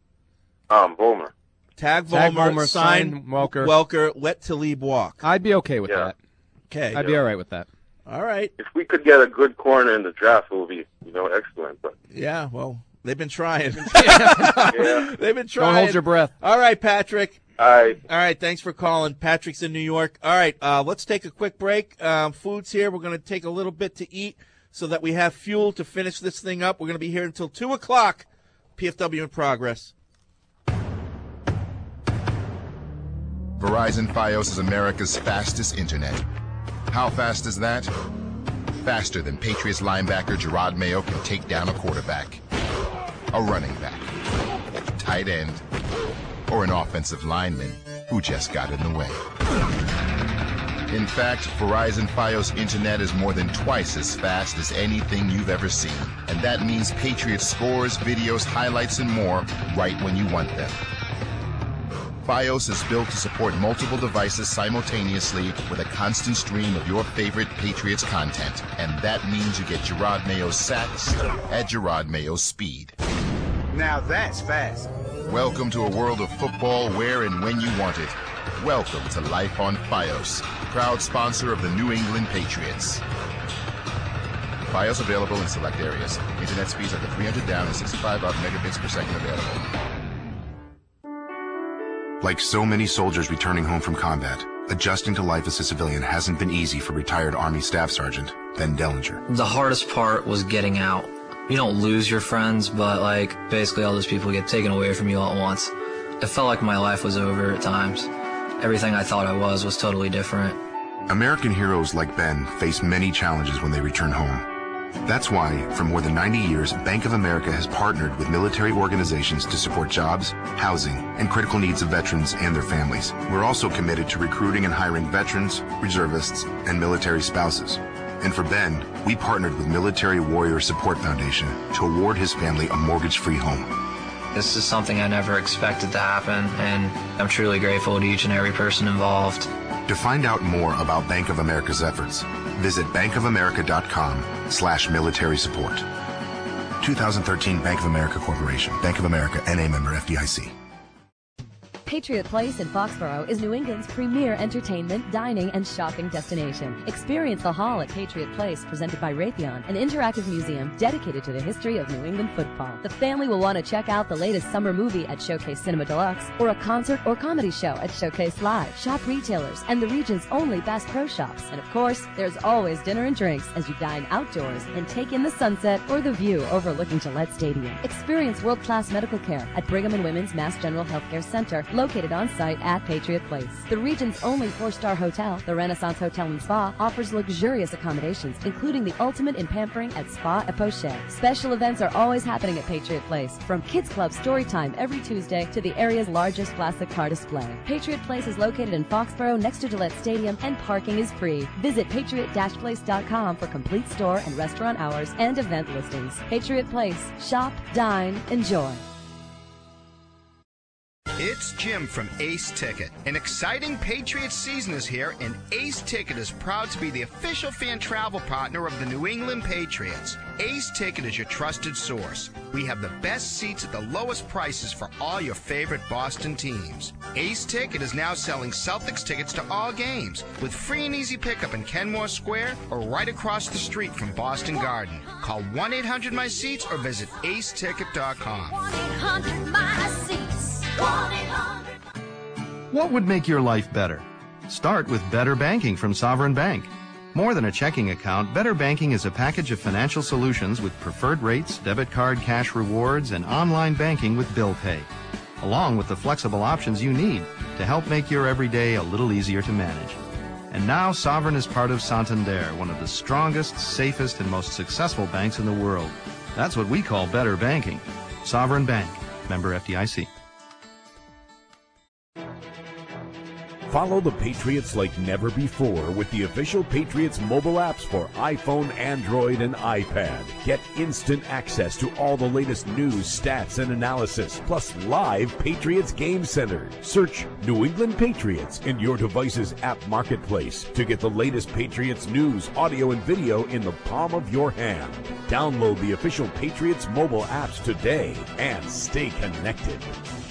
um, Bowman. Tag Tag Vollmer, Vollmer, sign sign Welker. Welker, let Talib walk. I'd be okay with Yeah. that. Okay. I'd be all right with that. All right. If we could get a good corner in the draft, it would be, you know, excellent. But Yeah. Well, they've been trying. yeah, they've been trying. Don't hold your breath. All right, Patrick. all right. All right, thanks for calling. Patrick's in New York. All right, uh, let's take a quick break. Um, food's here. We're going to take a little bit to eat so that we have fuel to finish this thing up. We're going to be here until two o'clock. P F W in progress. Verizon Fios is America's fastest internet. How fast is that? faster than Patriots linebacker Gerard Mayo can take down a quarterback, a running back, tight end, or an offensive lineman who just got in the way. In fact, Verizon Fios Internet is more than twice as fast as anything you've ever seen. And that means Patriots scores, videos, highlights, and more right when you want them. Fios is built to support multiple devices simultaneously with a constant stream of your favorite Patriots content. And that means you get Gerard Mayo's sacks at Gerard Mayo's speed. Now that's fast. Welcome to a world of football where and when you want it. Welcome to Life on Fios, proud sponsor of the New England Patriots. Fios available in select areas. Internet speeds up to three hundred down and sixty-five up megabits per second available. Like so many soldiers returning home from combat, adjusting to life as a civilian hasn't been easy for retired Army Staff Sergeant Ben Dellinger. The hardest part was getting out. You don't lose your friends, but like basically all those people get taken away from you all at once. It felt like my life was over at times. Everything I thought I was was totally different. American heroes like Ben face many challenges when they return home. That's why, for more than ninety years, Bank of America has partnered with military organizations to support jobs, housing, and critical needs of veterans and their families. We're also committed to recruiting and hiring veterans, reservists, and military spouses. And for Ben, we partnered with Military Warrior Support Foundation to award his family a mortgage-free home. This is something I never expected to happen, and I'm truly grateful to each and every person involved. To find out more about Bank of America's efforts, visit bankofamerica.com slash military support. two thousand thirteen Bank of America Corporation. Bank of America, N A member F D I C. Patriot Place in Foxborough is New England's premier entertainment, dining, and shopping destination. Experience the Hall at Patriot Place, presented by Raytheon, an interactive museum dedicated to the history of New England football. The family will want to check out the latest summer movie at Showcase Cinema Deluxe, or a concert or comedy show at Showcase Live. Shop retailers and the region's only Bass Pro Shops. And of course, there's always dinner and drinks as you dine outdoors and take in the sunset or the view overlooking Gillette Stadium. Experience world-class medical care at Brigham and Women's Mass General Healthcare Center, located on site at Patriot Place. The region's only four-star hotel, the Renaissance Hotel and Spa, offers luxurious accommodations, including the ultimate in pampering at Spa et Poche. Special events are always happening at Patriot Place, from Kids Club story time every Tuesday to the area's largest classic car display. Patriot Place is located in Foxborough next to Gillette Stadium, and parking is free. Visit patriot dash place dot com for complete store and restaurant hours and event listings. Patriot Place. Shop, dine, enjoy. It's Jim from Ace Ticket. An exciting Patriots season is here, and Ace Ticket is proud to be the official fan travel partner of the New England Patriots. Ace Ticket is your trusted source. We have the best seats at the lowest prices for all your favorite Boston teams. Ace Ticket is now selling Celtics tickets to all games with free and easy pickup in Kenmore Square or right across the street from Boston Garden. Call one eight hundred my seats or visit ace ticket dot com. one eight hundred my seats. What would make your life better? Start with Better Banking from Sovereign Bank. More than a checking account, Better Banking is a package of financial solutions with preferred rates, debit card cash rewards, and online banking with bill pay, along with the flexible options you need to help make your everyday a little easier to manage. And now Sovereign is part of Santander, one of the strongest, safest, and most successful banks in the world. That's what we call Better Banking. Sovereign Bank, member F D I C. Follow the Patriots like never before with the official Patriots mobile apps for iPhone, Android, and iPad. Get instant access to all the latest news, stats, and analysis, plus live Patriots Game Center. Search New England Patriots in your device's app marketplace to get the latest Patriots news, audio, and video in the palm of your hand. Download the official Patriots mobile apps today and stay connected.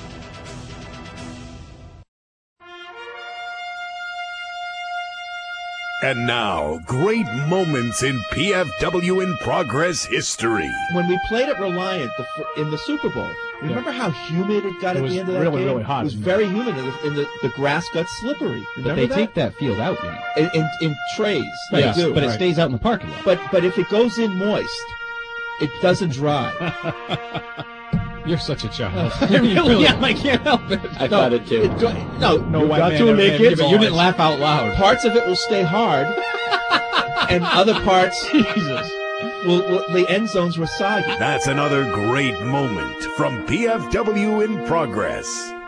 And now, great moments in P F W in Progress history. When we played at Reliant the, fir- in the Super Bowl, remember how humid it got It at was the end of that really, game? really hot. It was very humid, and, the, and the, the grass got slippery. Remember But they that? take that field out, you know. In, in, in trays. Right, They do. but it Right. stays out in the parking lot. But but if it goes in moist, it doesn't dry. You're such a child. I really, really am. I can't help it. I thought it too. It go, no, No you white got man to ever make made it. it, but you didn't laugh out loud. Parts of it will stay hard. and other parts, Jesus, will, will, the end zones were soggy. That's another great moment from P F W in Progress.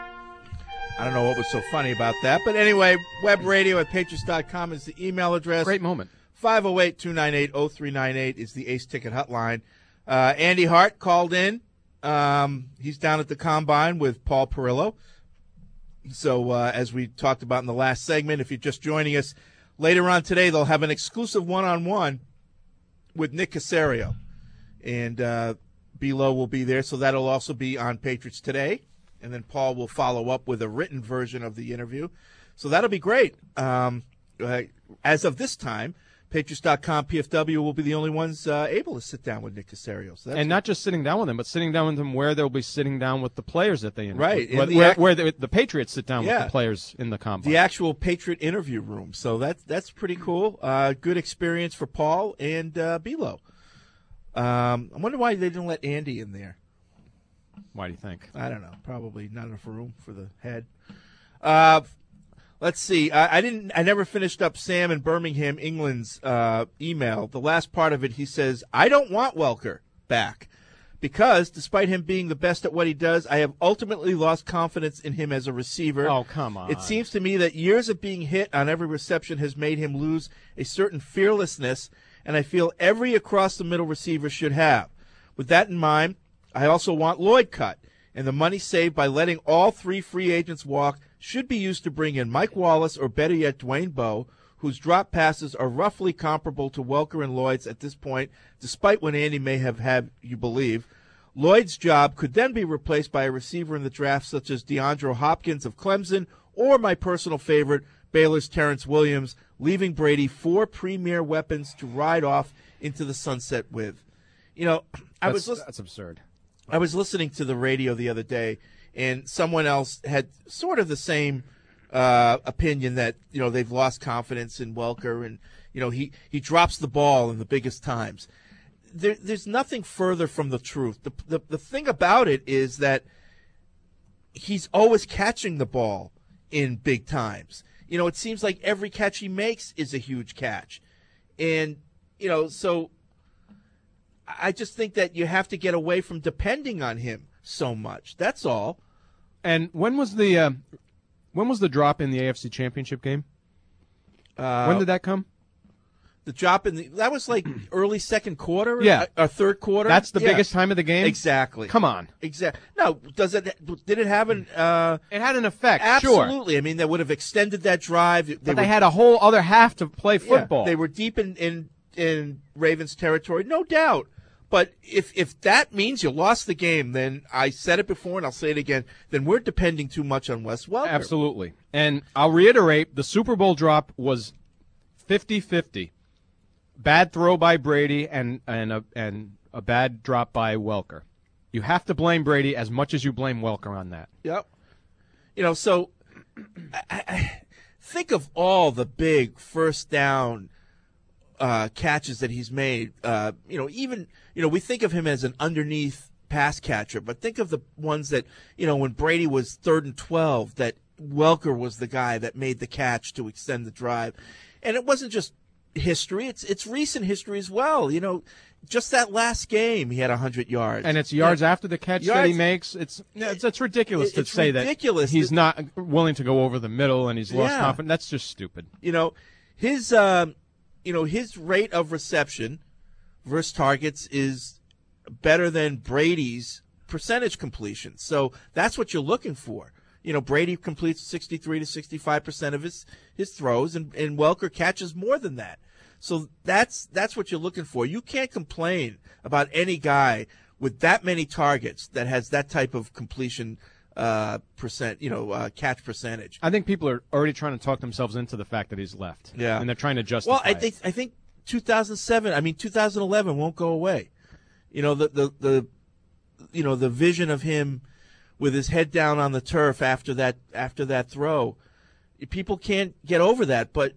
I don't know what was so funny about that, but anyway, web radio at patriots dot com is the email address. Great moment. five oh eight, two nine eight, oh three nine eight is the Ace Ticket hotline. Uh, Andy Hart called in. Um, he's down at the Combine with Paul Perillo. So uh, as we talked about in the last segment, if you're just joining us, later on today they'll have an exclusive one-on-one with Nick Caserio. And uh, B-Lo will be there, so that'll also be on Patriots Today. And then Paul will follow up with a written version of the interview. So that'll be great. Um, uh, as of this time, patriots dot com, P F W will be the only ones uh, able to sit down with Nick Caserio. So and not just sitting down with him, but sitting down with him where they'll be sitting down with the players that they interview. Right. Where, the where, ac- where the, the Patriots sit down Yeah. with the players in the Combine. The actual Patriot interview room. So that, that's pretty cool. Uh, good experience for Paul and uh, B-Lo. Um, I wonder why they didn't let Andy in there. Why do you think? I don't know. Probably not enough room for the head. Uh, let's see. I, I didn't. I never finished up Sam in Birmingham, England's uh, email. The last part of it, he says, "I don't want Welker back because, despite him being the best at what he does, I have ultimately lost confidence in him as a receiver. Oh, come on. It seems to me that years of being hit on every reception has made him lose a certain fearlessness, and I feel every across-the-middle receiver should have. With that in mind, I also want Lloyd cut, and the money saved by letting all three free agents walk should be used to bring in Mike Wallace or better yet Dwayne Bowe, whose drop passes are roughly comparable to Welker and Lloyd's at this point, despite what Andy may have had you believe. Lloyd's job could then be replaced by a receiver in the draft such as DeAndre Hopkins of Clemson or my personal favorite, Baylor's Terrence Williams, leaving Brady four premier weapons to ride off into the sunset with." You know, I That's, was listen- that's absurd. I was listening to the radio the other day, and someone else had sort of the same uh, opinion that, you know, they've lost confidence in Welker, and, you know, he, he drops the ball in the biggest times. There, there's nothing further from the truth. The, the the thing about it is that he's always catching the ball in big times. You know, it seems like every catch he makes is a huge catch. And, you know, so I just think that you have to get away from depending on him so much. That's all. And when was the uh, when was the drop in the A F C Championship game? Uh, when did that come? The drop in the that was like early second quarter, Yeah. or, or third quarter. That's the Yeah. biggest time of the game? Exactly. Come on. Exactly. No, does it? Did it have an? Uh, it had an effect. Sure. Absolutely. I mean, they would have extended that drive. They But they were- had a whole other half to play Yeah, football. they were deep in, in in Ravens territory, no doubt. But if if that means you lost the game, then I said it before and I'll say it again, then we're depending too much on Wes Welker. Absolutely. And I'll reiterate, the Super Bowl drop was fifty-fifty. Bad throw by Brady and, and, a, and a bad drop by Welker. You have to blame Brady as much as you blame Welker on that. Yep. You know, so I, I, think of all the big first down uh, catches that he's made. Uh, you know, even, you know, we think of him as an underneath pass catcher, but think of the ones that, you know, when Brady was third and twelve, that Welker was the guy that made the catch to extend the drive. And it wasn't just history, it's it's recent history as well. You know, just that last game, he had one hundred yards. And it's yards Yeah. after the catch Yards- that he makes. It's it's, it's ridiculous to It's say ridiculous that he's that- not willing to go over the middle and he's lost Yeah. confidence. That's just stupid. You know, his um, you know, his rate of reception versus targets is better than Brady's percentage completion. So that's what you're looking for. You know, Brady completes sixty-three to sixty-five percent of his, his throws, and, and Welker catches more than that. So that's that's what you're looking for. You can't complain about any guy with that many targets that has that type of completion uh, percent, you know, uh, catch percentage. I think people are already trying to talk themselves into the fact that he's left. Yeah. And they're trying to justify Well, I it. think I think two thousand seven. I mean, two thousand eleven won't go away. You know, the the, the you know the vision of him with his head down on the turf after that after that throw. People can't get over that, but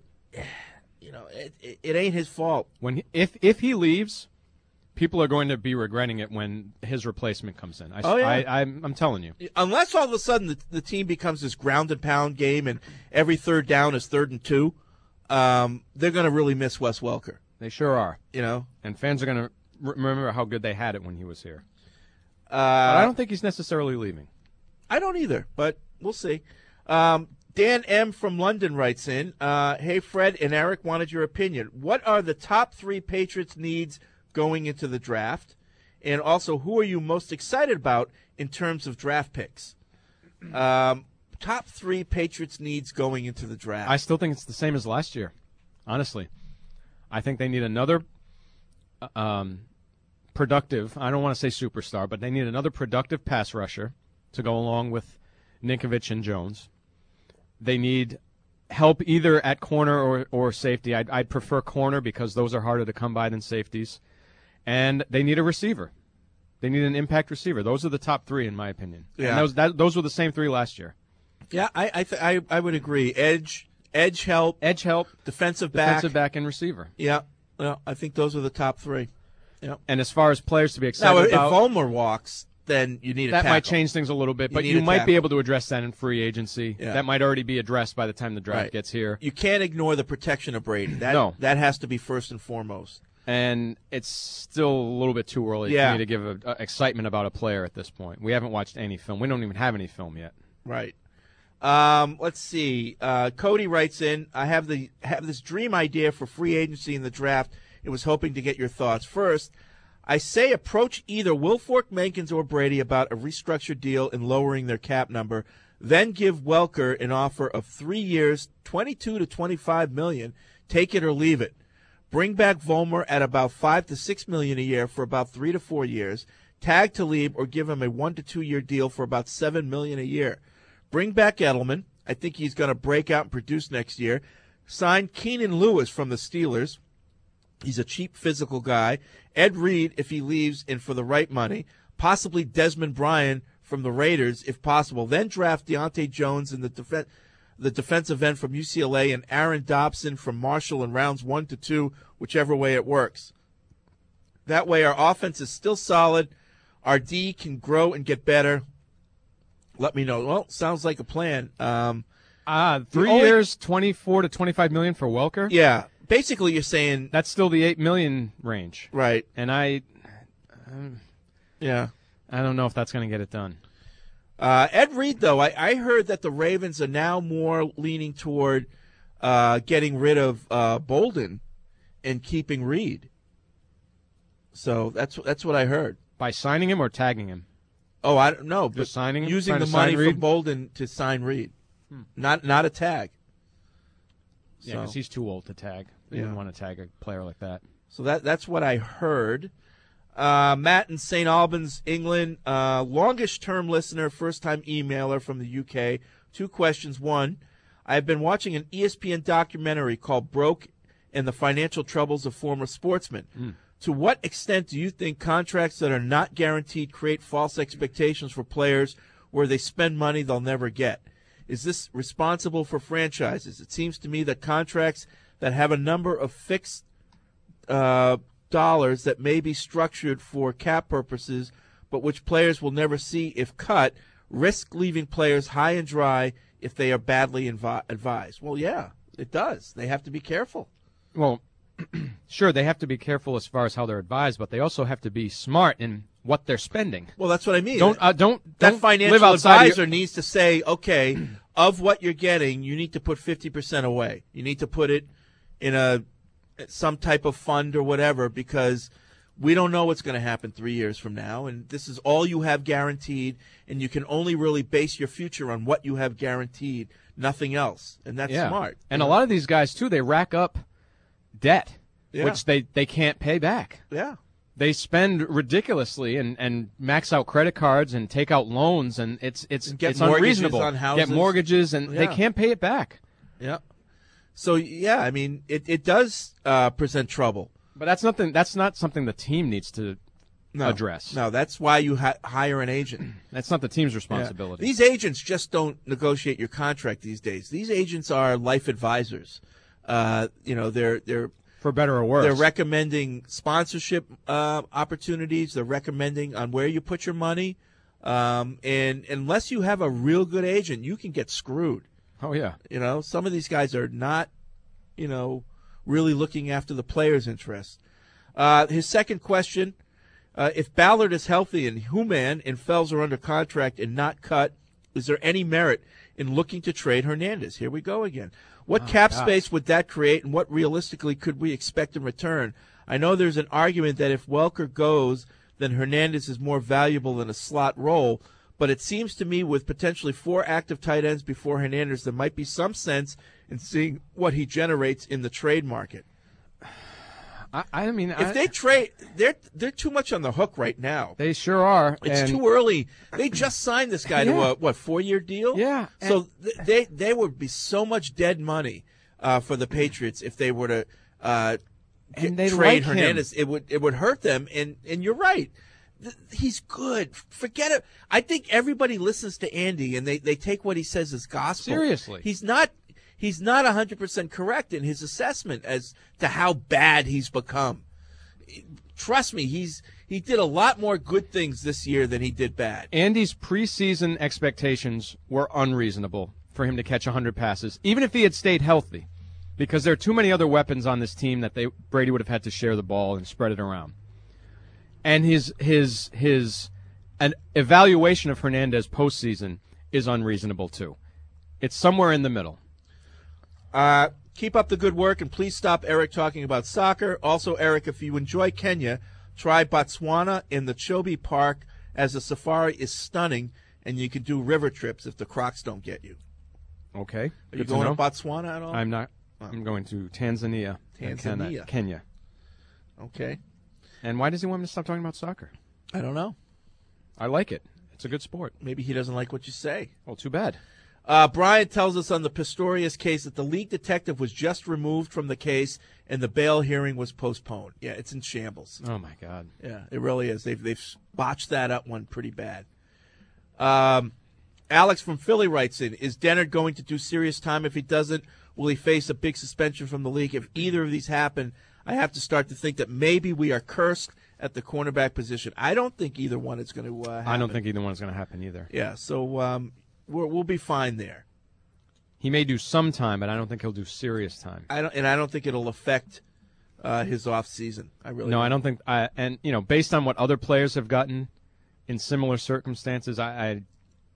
you know, it, it, it ain't his fault. When he, if if he leaves, people are going to be regretting it when his replacement comes in. I, Oh, yeah. I, I'm, I'm telling you. Unless all of a sudden the, the team becomes this ground and pound game and every third down is third and two, um, they're going to really miss Wes Welker. They sure are. You know, and fans are going to re- remember how good they had it when he was here. Uh, but I don't think he's necessarily leaving. I don't either, but we'll see. Um, Dan M. from London writes in, uh, hey, Fred and Eric, wanted your opinion. What are the top three Patriots needs going into the draft? And also, who are you most excited about in terms of draft picks? Um, top three Patriots needs going into the draft. I still think it's the same as last year, honestly. I think they need another um, productive, I don't want to say superstar, but they need another productive pass rusher to go along with Ninkovich and Jones. They need help either at corner or, or safety. I'd, I'd prefer corner because those are harder to come by than safeties. And they need a receiver. They need an impact receiver. Those are the top three, in my opinion. Yeah. And those, that, those were the same three last year. Yeah, I I, th- I I would agree. Edge, edge help, edge help, defensive back, defensive back, and receiver. Yeah, well, I think those are the top three. Yeah. And as far as players to be excited now, about, if Vollmer walks, then you need a that tackle. might change things a little bit, You but need you a might tackle. be able to address that in free agency. Yeah. That might already be addressed by the time the draft Right. gets here. You can't ignore the protection of Brady. That No. that has to be first and foremost. And it's still a little bit too early Yeah. for me to give a, a excitement about a player at this point. We haven't watched any film. We don't even have any film yet. Right. Um, let's see. Uh, Cody writes in, I have the have this dream idea for free agency in the draft. It was hoping to get your thoughts. First, I say approach either Wilfork, Menkins, or Brady about a restructured deal and lowering their cap number. Then give Welker an offer of three years, twenty-two to twenty-five million. Take it or leave it. Bring back Vollmer at about five to six million a year for about three to four years. Tag Talib or give him a one to two year deal for about seven million a year. Bring back Edelman. I think he's going to break out and produce next year. Sign Keenan Lewis from the Steelers. He's a cheap physical guy. Ed Reed if he leaves and for the right money. Possibly Desmond Bryan from the Raiders if possible. Then draft Deontay Jones in the def- the defensive end from U C L A and Aaron Dobson from Marshall in rounds one to two, whichever way it works. That way our offense is still solid. Our D can grow and get better. Let me know. Well, sounds like a plan. Um, uh, three only- years, twenty-four to twenty-five million for Welker. Yeah, basically you're saying that's still the eight million range, right? And I, um, yeah, I don't know if that's going to get it done. Uh, Ed Reed, though, I, I heard that the Ravens are now more leaning toward uh, getting rid of uh, Bolden and keeping Reed. So that's that's what I heard. By signing him or tagging him? Oh, I don't know. But Just signing him? using Trying the to money sign from Reed? Bolden to sign Reed, Hmm. not not a tag. Yeah, because So- he's too old to tag. They Yeah. wouldn't want to tag a player like that. So that that's what I heard. Uh, Matt in Saint Albans, England, uh, longest-term listener, first-time emailer from the U K. Two questions. One, I have been watching an E S P N documentary called Broke and the Financial Troubles of Former Sportsmen. Mm. To what extent do you think contracts that are not guaranteed create false expectations for players where they spend money they'll never get? Is this responsible for franchises? It seems to me that contracts that have a number of fixed uh, dollars that may be structured for cap purposes, but which players will never see if cut, risk leaving players high and dry if they are badly invi- advised. Well, yeah, it does. They have to be careful. Well, sure, they have to be careful as far as how they're advised, but they also have to be smart in what they're spending. Well, that's what I mean. Don't uh, don't that don't financial live outside of advisor your- needs to say, okay, of what you're getting, you need to put fifty percent away. You need to put it in a some type of fund or whatever, because we don't know what's going to happen three years from now, and this is all you have guaranteed, and you can only really base your future on what you have guaranteed, nothing else, and that's yeah. smart. And a lot of these guys too, they rack up debt, Yeah. which they, they can't pay back. Yeah. They spend ridiculously and, and max out credit cards and take out loans, and it's it's And get it's mortgages unreasonable. on houses. Get mortgages, and they Yeah. can't pay it back. Yeah. So yeah, I mean, it it does uh, present trouble. But that's nothing. That's not something the team needs to No. address. No, that's why you ha- hire an agent. That's not the team's Yeah. responsibility. These agents just don't negotiate your contract these days. These agents are life advisors. Uh, you know, they're they're for better or worse. They're recommending sponsorship uh, opportunities. They're recommending on where you put your money. Um, and unless you have a real good agent, you can get screwed. Oh yeah. You know, some of these guys are not you know, really looking after the players' interest. Uh, his second question, uh, if Ballard is healthy and Human and Fells are under contract and not cut, is there any merit in looking to trade Hernandez? Here we go again. What Oh, cap gosh. space would that create, and what realistically could we expect in return? I know there's an argument that if Welker goes, then Hernandez is more valuable in a slot role, but it seems to me with potentially four active tight ends before Hernandez, there might be some sense in seeing what he generates in the trade market. I, I mean, If I, they trade, they're they're too much on the hook right now. they sure are. It's and too early. They just signed this guy to Yeah. a what four year deal? Yeah, So th- they they would be so much dead money uh, for the Patriots if they were to uh, get- And they trade like him. Hernandez. It would it would hurt them. And and you're right. Th- He's good. Forget it. I think everybody listens to Andy and they, they take what he says as gospel. Seriously. He's not he's not one hundred percent correct in his assessment as to how bad he's become. Trust me, he's he did a lot more good things this year than he did bad. Andy's preseason expectations were unreasonable for him to catch one hundred passes, even if he had stayed healthy, because there are too many other weapons on this team that they Brady would have had to share the ball and spread it around. And his his his an evaluation of Hernandez postseason is unreasonable too. It's somewhere in the middle. Uh, keep up the good work, and please stop Eric talking about soccer. Also, Eric, if you enjoy Kenya, try Botswana in the Chobe Park, as the safari is stunning, and you can do river trips if the Crocs don't get you. Okay. Are you Good to going to know. Botswana at all? I'm not. I'm going to Tanzania. and Ken- Tanzania. Kenya. Okay. And why does he want me to stop talking about soccer? I don't know. I like it. It's a good sport. Maybe he doesn't like what you say. Well, too bad. Uh, Brian tells us on the Pistorius case that the lead detective was just removed from the case and the bail hearing was postponed. Yeah, it's in shambles. Oh, my God. Yeah, it really is. They've they've botched that up one pretty bad. Um, Alex from Philly writes in, is Dennard going to do serious time? If he doesn't, will he face a big suspension from the league? If either of these happen, I have to start to think that maybe we are cursed at the cornerback position. I don't think either one is going to uh, happen. I don't think either one's going to happen either. Yeah, so um, we're, we'll be fine there. He may do some time, but I don't think he'll do serious time. I don't, and I don't think it'll affect uh, his off season. I really No, don't. I don't think. I, and you know, based on what other players have gotten in similar circumstances, I, I,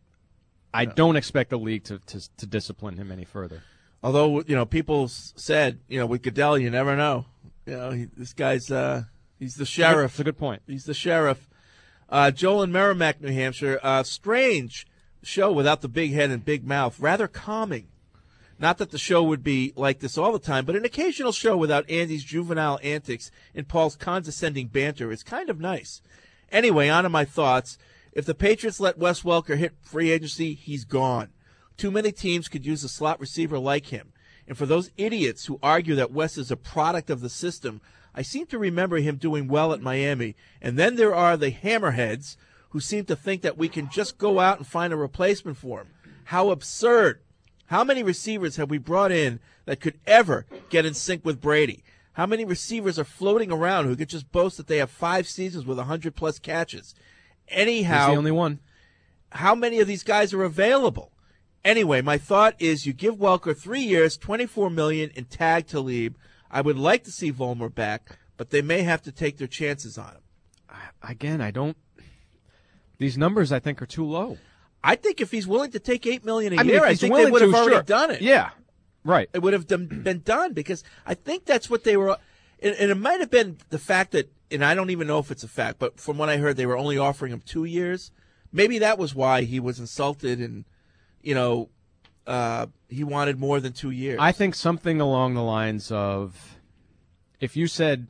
I don't expect the league to, to to discipline him any further. Although, you know, people s- said, you know, with Goodell, you never know. You know, he, this guy's uh, he's the sheriff. That's a good point. He's the sheriff. Uh, Joel in Merrimack, New Hampshire. Uh, strange show without the big head and big mouth. Rather calming. Not that the show would be like this all the time, but an occasional show without Andy's juvenile antics and Paul's condescending banter is kind of nice. Anyway, on to my thoughts. If the Patriots let Wes Welker hit free agency, he's gone. Too many teams could use a slot receiver like him. And for those idiots who argue that Wes is a product of the system, I seem to remember him doing well at Miami. And then there are the hammerheads who seem to think that we can just go out and find a replacement for him. How absurd. How many receivers have we brought in that could ever get in sync with Brady? How many receivers are floating around who could just boast that they have five seasons with one hundred plus catches? Anyhow, He's the only one. How many of these guys are available? Anyway, my thought is you give Welker three years, twenty-four million dollars, and tag Talib. I would like to see Vollmer back, but they may have to take their chances on him. Again, I don't. These numbers, I think, are too low. I think if he's willing to take eight million dollars a I mean, year, if I he's think they willing would have to, already sure. done it. Yeah, right. It would have done, been done because I think that's what they were. And, and it might have been the fact that, and I don't even know if it's a fact, but from what I heard, they were only offering him two years. Maybe that was why he was insulted and, you know, uh, he wanted more than two years. I think something along the lines of, if you said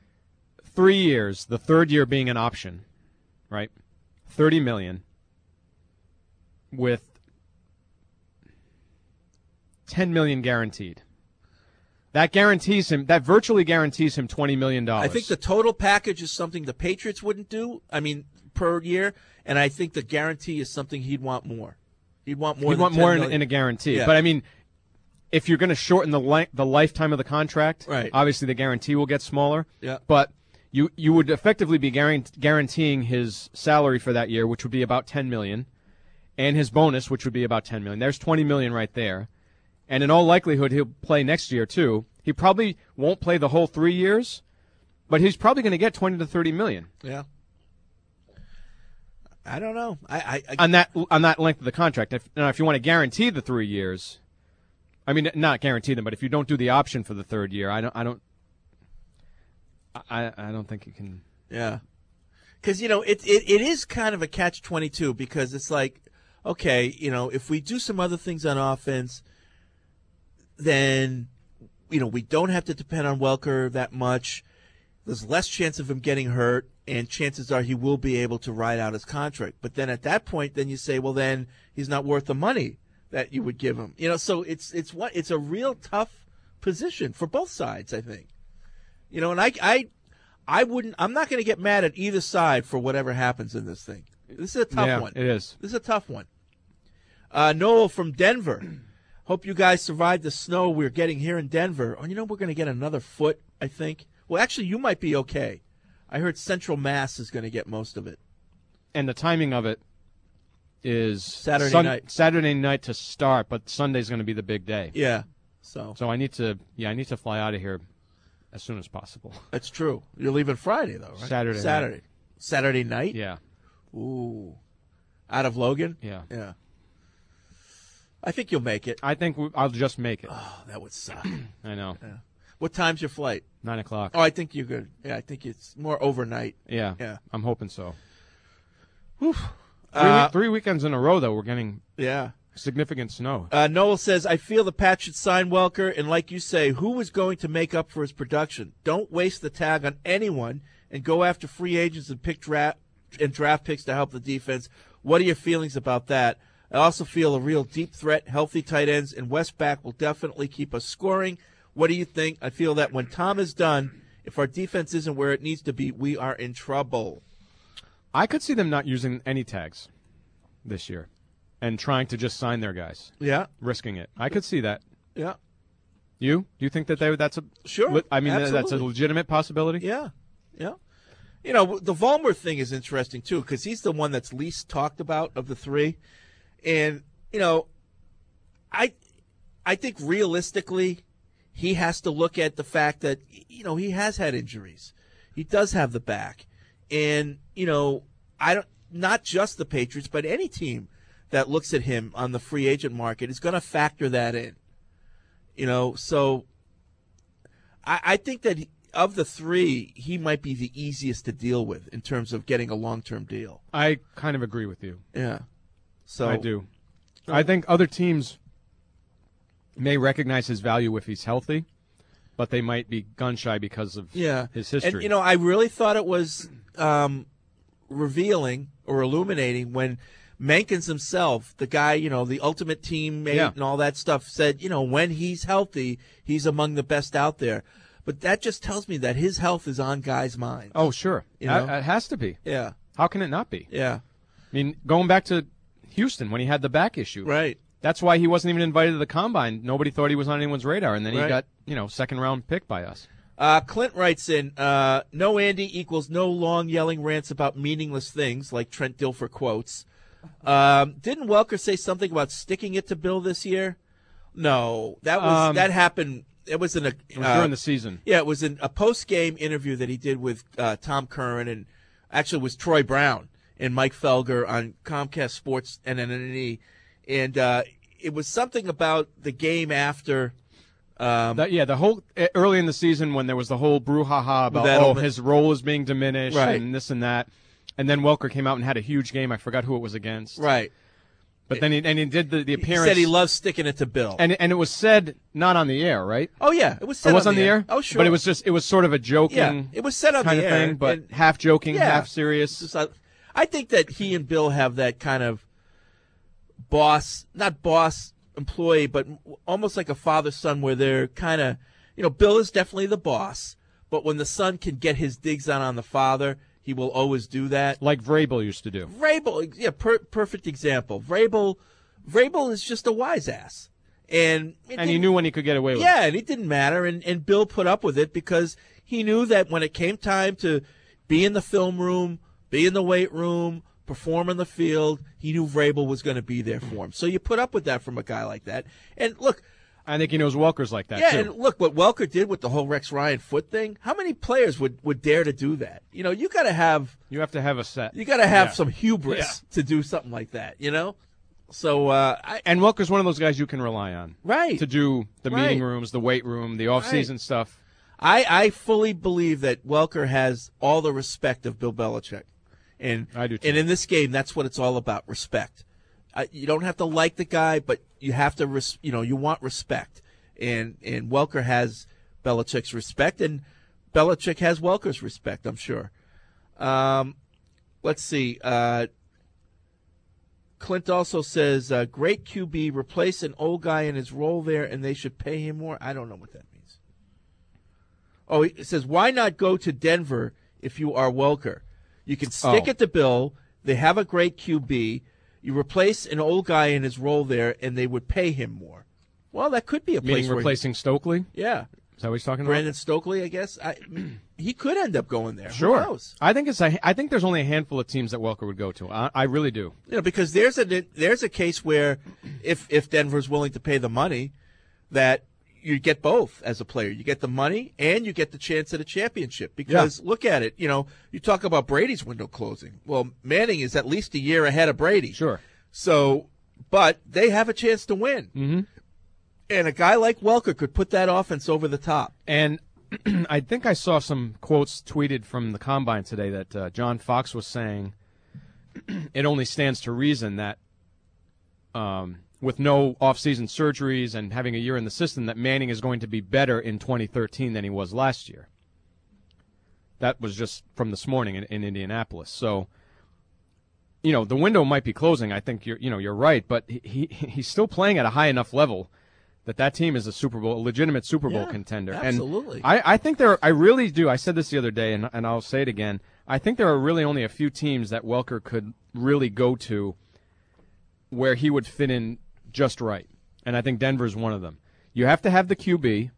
three years, the third year being an option, right? Thirty million with ten million guaranteed. That guarantees him. That virtually guarantees him twenty million dollars. I think the total package is something the Patriots wouldn't do. I mean, per year, and I think the guarantee is something he'd want more. He'd want more. He'd than want ten more in, million. in a guarantee. Yeah. But I mean, if you're going to shorten the li- the lifetime of the contract, right. obviously the guarantee will get smaller. Yeah. But you you would effectively be guarant- guaranteeing his salary for that year, which would be about ten million, and his bonus, which would be about ten million. There's twenty million right there. and in all likelihood he'll play next year too. He probably won't play the whole three years, but he's probably going to get twenty to thirty million. Yeah. I don't know. I, I, I on that on that length of the contract. If, now, if you want to guarantee the three years, I mean, not guarantee them, but if you don't do the option for the third year, I don't. I don't. I I don't think you can. Yeah. Because, you know, it, it it is kind of a catch twenty-two because it's like, okay, you know, if we do some other things on offense, then, you know, we don't have to depend on Welker that much. There's less chance of him getting hurt, and chances are he will be able to ride out his contract. But then at that point, then you say, well, then he's not worth the money that you would give him. You know, so it's it's what it's a real tough position for both sides, I think. You know, and I I I wouldn't I'm not going to get mad at either side for whatever happens in this thing. This is a tough yeah, one. It is. This is a tough one. Uh, Noel from Denver. Hope you guys survived the snow we're getting here in Denver. Oh, you know, we're going to get another foot, I think. Well, actually, you might be okay. I heard Central Mass is going to get most of it. And the timing of it is Saturday sun- night. Saturday night to start, but Sunday's going to be the big day. Yeah. So. So I need to. Yeah, I need to fly out of here as soon as possible. That's true. You're leaving Friday though, right? Saturday. Saturday. Night. Saturday night. Yeah. Ooh. Out of Logan. Yeah. Yeah. I think you'll make it. I think we, I'll just make it. Oh, that would suck. I know. Yeah. What time's your flight? Nine o'clock. Oh, I think you're good. Yeah, I think it's more overnight. Yeah. Yeah. I'm hoping so. Whew. Three, Uh, three weekends in a row, though, we're getting yeah. significant snow. Uh, Noel says, I feel the Pats should sign Welker, and like you say, who is going to make up for his production? Don't waste the tag on anyone and go after free agents and pick draft and draft picks to help the defense. What are your feelings about that? I also feel a real deep threat, healthy tight ends, and Westback will definitely keep us scoring. What do you think? I feel that when Tom is done, if our defense isn't where it needs to be, we are in trouble. I could see them not using any tags this year and trying to just sign their guys. Yeah. Risking it. I could see that. Yeah. You? Do you think that they that's a Sure. I mean, absolutely. that's a legitimate possibility? Yeah. Yeah. You know, the Vollmer thing is interesting, too, because he's the one that's least talked about of the three. And, you know, I I think realistically he has to look at the fact that, you know, he has had injuries. He does have the back. And, you know, I don't not just the Patriots, but any team that looks at him on the free agent market is going to factor that in. You know, so I, I think that he, of the three, he might be the easiest to deal with in terms of getting a long-term deal. I kind of agree with you. Yeah. So I do. I think other teams may recognize his value if he's healthy, but they might be gun-shy because of yeah. his history. And, you know, I really thought it was um, revealing or illuminating when Mankins himself, the guy, you know, the ultimate teammate Yeah. and all that stuff, said, you know, when he's healthy, he's among the best out there. But that just tells me that his health is on guys' minds. Oh, sure. You know? It has to be. Yeah. How can it not be? Yeah. I mean, going back to Houston when he had the back issue. Right. That's why he wasn't even invited to the Combine. Nobody thought he was on anyone's radar, and then he Right. got, you know, second-round pick by us. Uh, Clint writes in, uh, no Andy equals no long yelling rants about meaningless things, like Trent Dilfer quotes. Um, didn't Welker say something about sticking it to Bill this year? No. That was Um, that happened. It was in a It was uh, during the season. Yeah, it was in a post-game interview that he did with uh, Tom Curran, and actually it was Troy Brown and Mike Felger on Comcast Sports and N N E. And uh, it was something about the game after. Um, That, yeah, the whole early in the season when there was the whole brouhaha about That oh element- his role is being diminished Right. and this and that, and then Welker came out and had a huge game. I forgot who it was against. Right. But then he and he did the, the He appearance. said he loves sticking it to Bill. and and it was said not on the air, right? Oh yeah, it was said it was on on the air. Oh sure, But it was just it was sort of a joking. Yeah, it was said on kind the of air, thing, but and- half joking, Yeah. half serious. Just, uh, I think that he and Bill have that kind of boss, not boss employee, but almost like a father son, where they're kind of, you know, Bill is definitely the boss, but when the son can get his digs on on the father, he will always do that. Like Vrabel used to do. Vrabel, yeah, per- perfect example. Vrabel, Vrabel is just a wise ass, and it And he didn't- knew when he could get away with it. yeah, and it didn't matter, and, and Bill put up with it because he knew that when it came time to be in the film room, be in the weight room, perform on the field, he knew Vrabel was going to be there for him. So you put up with that from a guy like that. And look, I think he knows Welker's like that, yeah, too. and look, what Welker did with the whole Rex Ryan foot thing, how many players would, would dare to do that? You know, you got to have... You have to have a set. You got to have Yeah. some hubris Yeah. to do something like that, you know? So, uh, I, And Welker's one of those guys you can rely on. Right. To do the Right. meeting rooms, the weight room, the off-season Right. stuff. I, I fully believe that Welker has all the respect of Bill Belichick. And, I do too. And in this game, that's what it's all about, respect. Uh, you don't have to like the guy, but you have to, res- you know, you want respect. And, and Welker has Belichick's respect, and Belichick has Welker's respect, I'm sure. Um, let's see. Uh, Clint also says, uh, great Q B, replace an old guy in his role there, and they should pay him more. I don't know what that means. Oh, it says, why not go to Denver if you are Welker? You can stick Oh. at the Bill. They have a great Q B. You replace an old guy in his role there, and they would pay him more. Well, that could be a place Meaning where replacing Stokely? He, yeah. Is that what he's talking about? Brandon Stokely, I guess. I, he could end up going there. Sure. Who knows? I think it's a, I think there's only a handful of teams that Welker would go to. I, I really do. You know, because there's a there's a case where if if Denver's willing to pay the money, that you get both as a player. You get the money and you get the chance at a championship. Because look at it, you know, you talk about Brady's window closing. Well, Manning is at least a year ahead of Brady. Sure. So, but they have a chance to win. Mm-hmm. And a guy like Welker could put that offense over the top. And I think I saw some quotes tweeted from the Combine today that uh, John Fox was saying it only stands to reason that um, with no off-season surgeries and having a year in the system, that Manning is going to be better in twenty thirteen than he was last year. That was just from this morning in, in Indianapolis. So, you know, the window might be closing. I think you're, you know, you're right, but he, he he's still playing at a high enough level that that team is a Super Bowl, a legitimate Super Bowl Yeah, contender. absolutely. And I, I think there, I really do. I said this the other day, and, and I'll say it again. I think there are really only a few teams that Welker could really go to where he would fit in just right. And I think Denver's one of them. You have to have the Q B.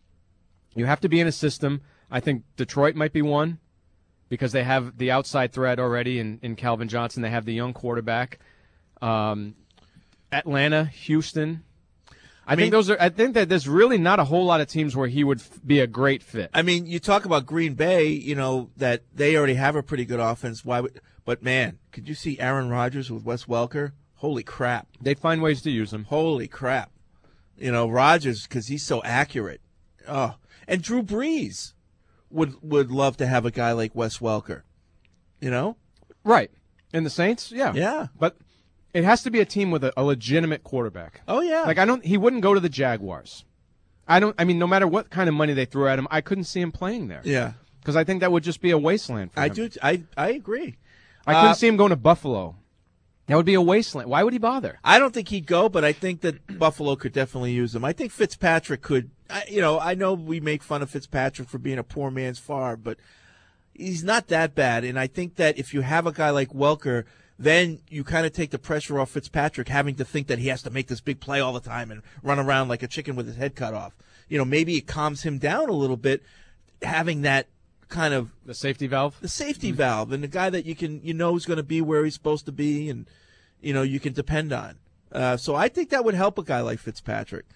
You have to be in a system. I think Detroit might be one because they have the outside threat already in, in Calvin Johnson. They have the young quarterback. Um, Atlanta, Houston. I, I mean, think those are. I think that there's really not a whole lot of teams where he would f- be a great fit. I mean, you talk about Green Bay, you know, that they already have a pretty good offense. Why would, but man, could you see Aaron Rodgers with Wes Welker? Holy crap. They find ways to use him. Holy crap. You know, Rodgers, because he's so accurate. Oh, and Drew Brees would would love to have a guy like Wes Welker. You know? Right. And the Saints, yeah. Yeah. But it has to be a team with a, a legitimate quarterback. Oh, yeah. Like, I don't. He wouldn't go to the Jaguars. I don't. I mean, no matter what kind of money they threw at him, I couldn't see him playing there. Yeah. Because I think that would just be a wasteland for I him. do. I I agree. I couldn't Uh, see him going to Buffalo. That would be a wasteland. Why would he bother? I don't think he'd go, but I think that Buffalo could definitely use him. I think Fitzpatrick could. I, you know, I know we make fun of Fitzpatrick for being a poor man's Favre, but he's not that bad. And I think that if you have a guy like Welker, then you kind of take the pressure off Fitzpatrick having to think that he has to make this big play all the time and run around like a chicken with his head cut off. You know, maybe it calms him down a little bit, having that kind of the safety valve, the safety mm-hmm. valve, and the guy that you can you know is going to be where he's supposed to be, and you know you can depend on. Uh, so I think that would help a guy like Fitzpatrick.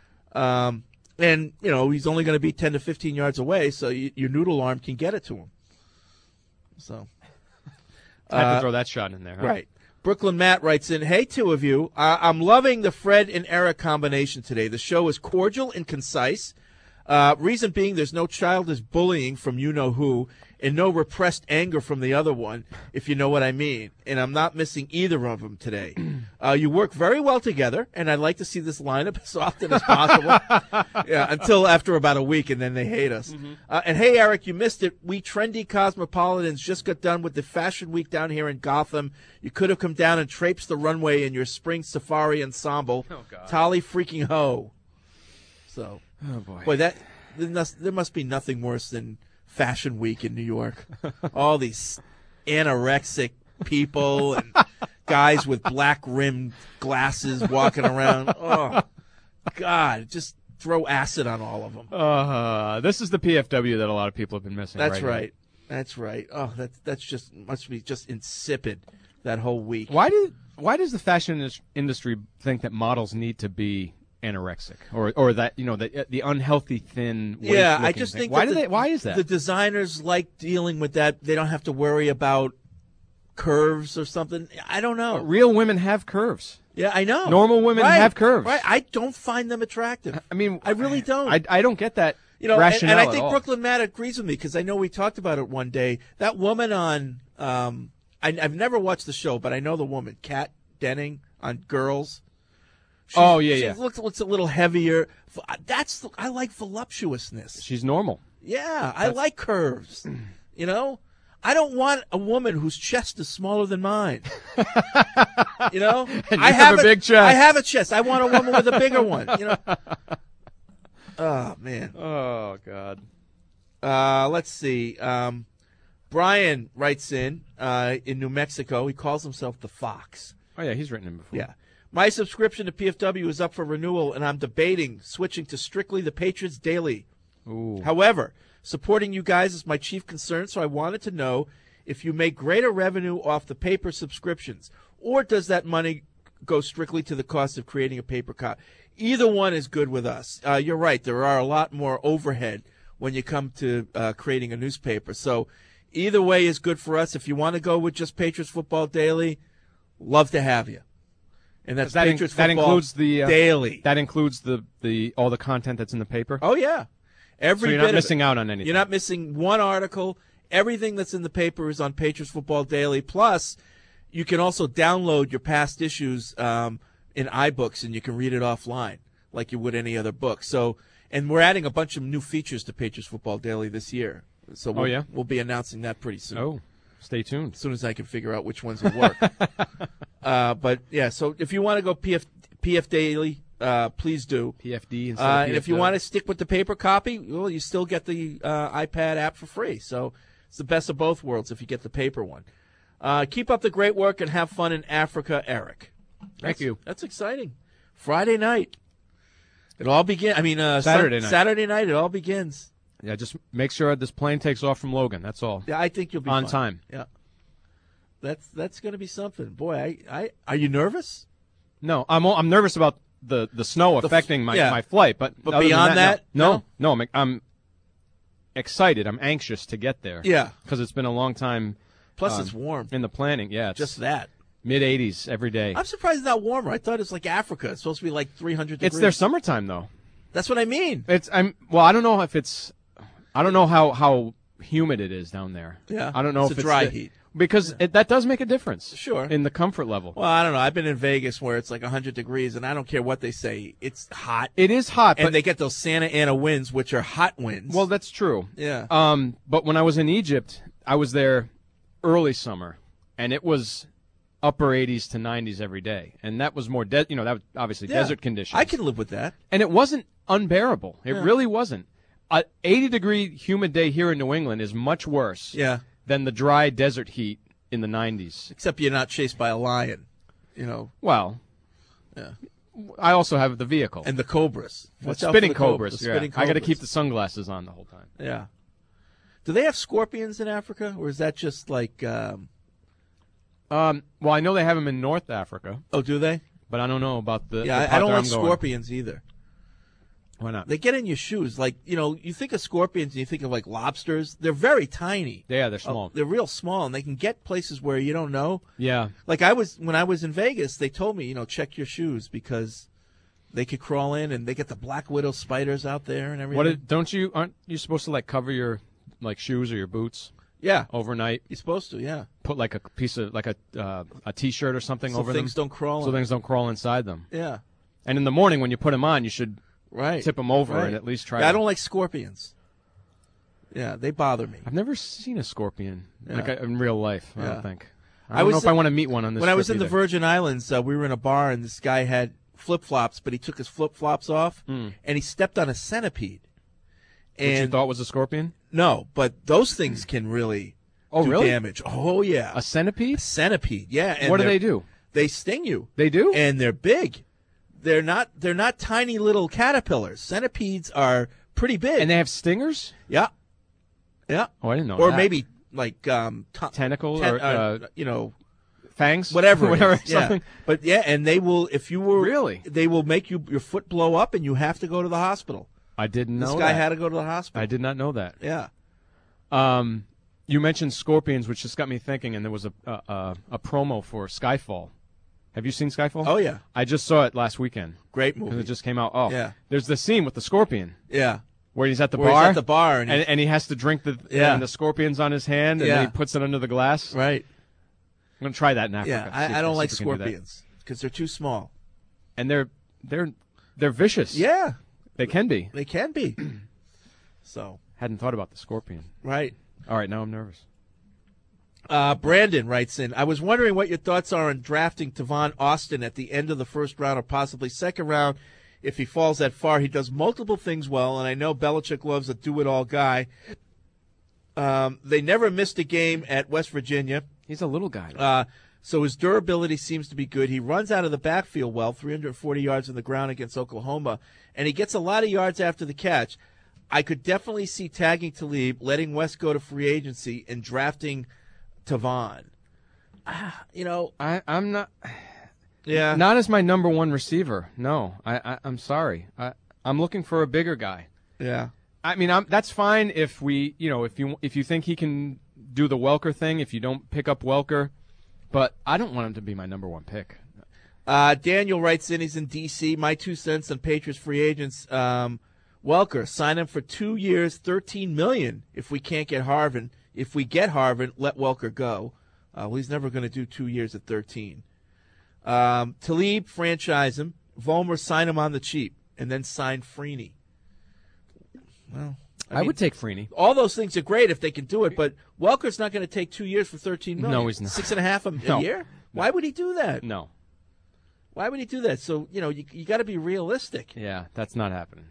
Um, and you know he's only going to be ten to fifteen yards away, so you, your noodle arm can get it to him. So I have uh, to throw that shot in there, huh? right? Brooklyn Matt writes in, "Hey, two of you, uh, I'm loving the Fred and Eric combination today. The show is cordial and concise. Uh, reason being, there's no childish bullying from you-know-who and no repressed anger from the other one, if you know what I mean. And I'm not missing either of them today. Uh, you work very well together, and I'd like to see this lineup as often as possible. yeah, until after about a week, and then they hate us. Mm-hmm. Uh, and, hey, Eric, you missed it. We trendy cosmopolitans just got done with the Fashion Week down here in Gotham. You could have come down and traipsed the runway in your spring safari ensemble. Oh, God. Tolly freaking ho. So... Oh, boy. Boy, that there must, there must be nothing worse than Fashion Week in New York. All these anorexic people and guys with black rimmed glasses walking around. Oh, God, just throw acid on all of them. Uh, this is the P F W that a lot of people have been missing. That's right. right. That's right. Oh, that's that's just must be just insipid that whole week. Why do why does the fashion industry think that models need to be anorexic or or that you know the the unhealthy thin. Yeah, I weight-looking just thing. think why that do the, they? Why is that? The designers like dealing with that. They don't have to worry about curves or something. I don't know. But real women have curves. Yeah, I know. Normal women Right, have curves. Right. I don't find them attractive. I mean, I really don't. I, I don't get that. You know, and, rationale and I at think all. Brooklyn Matt agrees with me because I know we talked about it one day. That woman on, um, I, I've never watched the show, but I know the woman, Kat Denning on Girls. She's, Oh, yeah, she yeah. looks, looks a little heavier. That's I like voluptuousness. She's normal. Yeah, I That's- like curves. You know, I don't want a woman whose chest is smaller than mine. You know, And I you have a a big chest. I have a chest. I want a woman with a bigger one. You know. Oh man. Oh God. Uh, let's see. Um, Brian writes in uh, in New Mexico. He calls himself the Fox. Oh yeah, he's written him before. Yeah. My subscription to P F W is up for renewal, and I'm debating switching to strictly the Patriots Daily. Ooh. However, supporting you guys is my chief concern, so I wanted to know if you make greater revenue off the paper subscriptions, or does that money go strictly to the cost of creating a paper copy? Either one is good with us. Uh, you're right. There are a lot more overhead when you come to uh, creating a newspaper. So either way is good for us. If you want to go with just Patriots Football Daily, love to have you. And that's that, in- Patriots that Football includes the uh, Daily. That includes the, the all the content that's in the paper. Oh yeah, every so you're bit not of missing it. out on anything. You're not missing one article. Everything that's in the paper is on Patriots Football Daily. Plus, you can also download your past issues um, in iBooks, and you can read it offline like you would any other book. So, and we're adding a bunch of new features to Patriots Football Daily this year. So, we'll, Oh, yeah? we'll be announcing that pretty soon. Oh, stay tuned. As soon as I can figure out which ones will work. uh, but yeah, so if you want to go P F, P F Daily, uh, please do. P F D instead Uh, of and if you want to stick with the paper copy, well, you still get the uh, iPad app for free. So it's the best of both worlds if you get the paper one. Uh, keep up the great work and have fun in Africa, Eric. Thank That's- you. That's exciting. Friday night. It all begins. I mean, uh, Saturday Sun- night. Saturday night. It all begins. Yeah, just make sure this plane takes off from Logan. That's all. Yeah, I think you'll be on fine. time. Yeah, that's that's going to be something. Boy, I, I are you nervous? No, I'm I'm nervous about the, the snow The f- affecting my, yeah. my flight, but But other than beyond that, no, no? no, no, I'm, I'm excited. I'm anxious to get there. Yeah. because it's been a long time. Plus, um, it's warm. in the planning. Yeah, it's Just that. mid eighties every day. I'm surprised it's not warmer. I thought it's like Africa. It's supposed to be like three hundred degrees. It's their summertime though. That's what I mean. It's I'm well. I don't know if it's. I don't know how, how humid it is down there. Yeah, I don't know it's if a it's dry the- heat. because it, that does make a difference. Sure. in the comfort level. Well, I don't know. I've been in Vegas where it's like one hundred degrees, and I don't care what they say. It's hot. It is hot, and but they get those Santa Ana winds, which are hot winds. well, that's true. Yeah. Um, but when I was in Egypt, I was there early summer, and it was upper eighties to nineties every day, and that was more, de- you know, that was obviously Yeah. desert conditions. I can live with that. And it wasn't unbearable. It Yeah. really wasn't. A eighty degree humid day here in New England is much worse. Yeah. Than the dry desert heat in the nineties. Except you're not chased by a lion, you know. Well, Yeah. I also have the vehicle And the cobras. The Watch out for spinning the cobra- cobras. the yeah. spinning I got to cobras. keep the sunglasses on the whole time. Yeah. Do they have scorpions in Africa, or is that just like? Um... Um, well, I know they have them in North Africa. Oh, do they? But I don't know about the. Yeah, the I, part I don't that like I'm going. scorpions either. Why not? They get in your shoes. Like, you know, you think of scorpions and you think of like lobsters. They're very tiny. Yeah, they're small. Uh, they're real small, and they can get places where you don't know. Yeah. Like I was when I was in Vegas, they told me, you know, check your shoes because they could crawl in, and they get the black widow spiders out there and everything. What? It, don't you? Aren't you supposed to like cover your like shoes or your boots? Yeah. Overnight. You're supposed to. Yeah. Put like a piece of like a uh, a t-shirt or something So over things them. don't crawl So in. things don't crawl inside them. Yeah. And in the morning when you put them on, you should Right. tip them over Right. and at least try. Yeah, to... I don't like scorpions. Yeah, they bother me. I've never seen a scorpion Yeah. like in real life. I Yeah. don't think. I I don't was know if in- I want to meet one on this. When I was trip in the either. Virgin Islands, uh, we were in a bar, and this guy had flip flops, but he took his flip flops off, Mm. and he stepped on a centipede. Which you And thought was a scorpion? no, but those things can really Oh, do really? damage. Oh yeah, A centipede? a centipede. Yeah. And What do they're- they do? They sting you. They do? And they're big. They're not. They're not tiny little caterpillars. Centipedes are pretty big. And they have stingers? Yeah. Yeah. Oh, I didn't know Or that. maybe like um, t- Tentacles ten- or, uh, uh, you know, fangs, whatever, it whatever, is. Yeah. something. But yeah, and they will if you were really, they will make you your foot blow up, and you have to go to the hospital. I didn't know this guy that. had to go to the hospital. I did not know that. Yeah. Um, you mentioned Scorpions, which just got me thinking, and there was a a, a, a promo for Skyfall. Have you seen Skyfall? Oh yeah, I just saw it last weekend. Great movie. Because it just came out. Oh yeah. There's the scene with the scorpion. Yeah. Where he's at the Where bar. He's at the bar, and, and, and he has to drink the Yeah. and the scorpion's on his hand, and Yeah. then he puts it under the glass. Right. I'm gonna try that in Africa. Yeah, see if- I, I don't see like if we can do that. scorpions because they're too small. And they're they're they're vicious. Yeah, they can be. They can be. So hadn't thought about the scorpion. Right. All right, now I'm nervous. Uh, Brandon writes in, I was wondering what your thoughts are on drafting Tavon Austin at the end of the first round or possibly second round. If he falls that far, he does multiple things well, and I know Belichick loves a do-it-all guy. Um, they never missed a game at West Virginia. He's a little guy. Uh, so his durability seems to be good. He runs out of the backfield well, three hundred forty yards on the ground against Oklahoma, and he gets a lot of yards after the catch. I could definitely see tagging Talib, letting West go to free agency, and drafting Tavon. Ah, you know, I, I'm not. Yeah, not as my number one receiver. No, I, I I'm sorry. I I'm looking for a bigger guy. Yeah. I mean, I'm, that's fine if we, you know, if you if you think he can do the Welker thing, if you don't pick up Welker, but I don't want him to be my number one pick. Uh, Daniel writes in, he's in D C. My two cents on Patriots free agents. Um, Welker, sign him for two years, thirteen million dollars. If we can't get Harvin, if we get Harvin, let Welker go. Uh, well, he's never going to do two years at thirteen. Um, Talib, franchise him. Vollmer, sign him on the cheap, and then sign Freeney. Well, I, I mean, would take Freeney. All those things are great if they can do it, but Welker's not going to take two years for thirteen million dollars. No, he's not. Six and a half a, No. a year? Why would he do that? No. Why would he do that? So, you know, you, you got to be realistic. Yeah, that's not happening.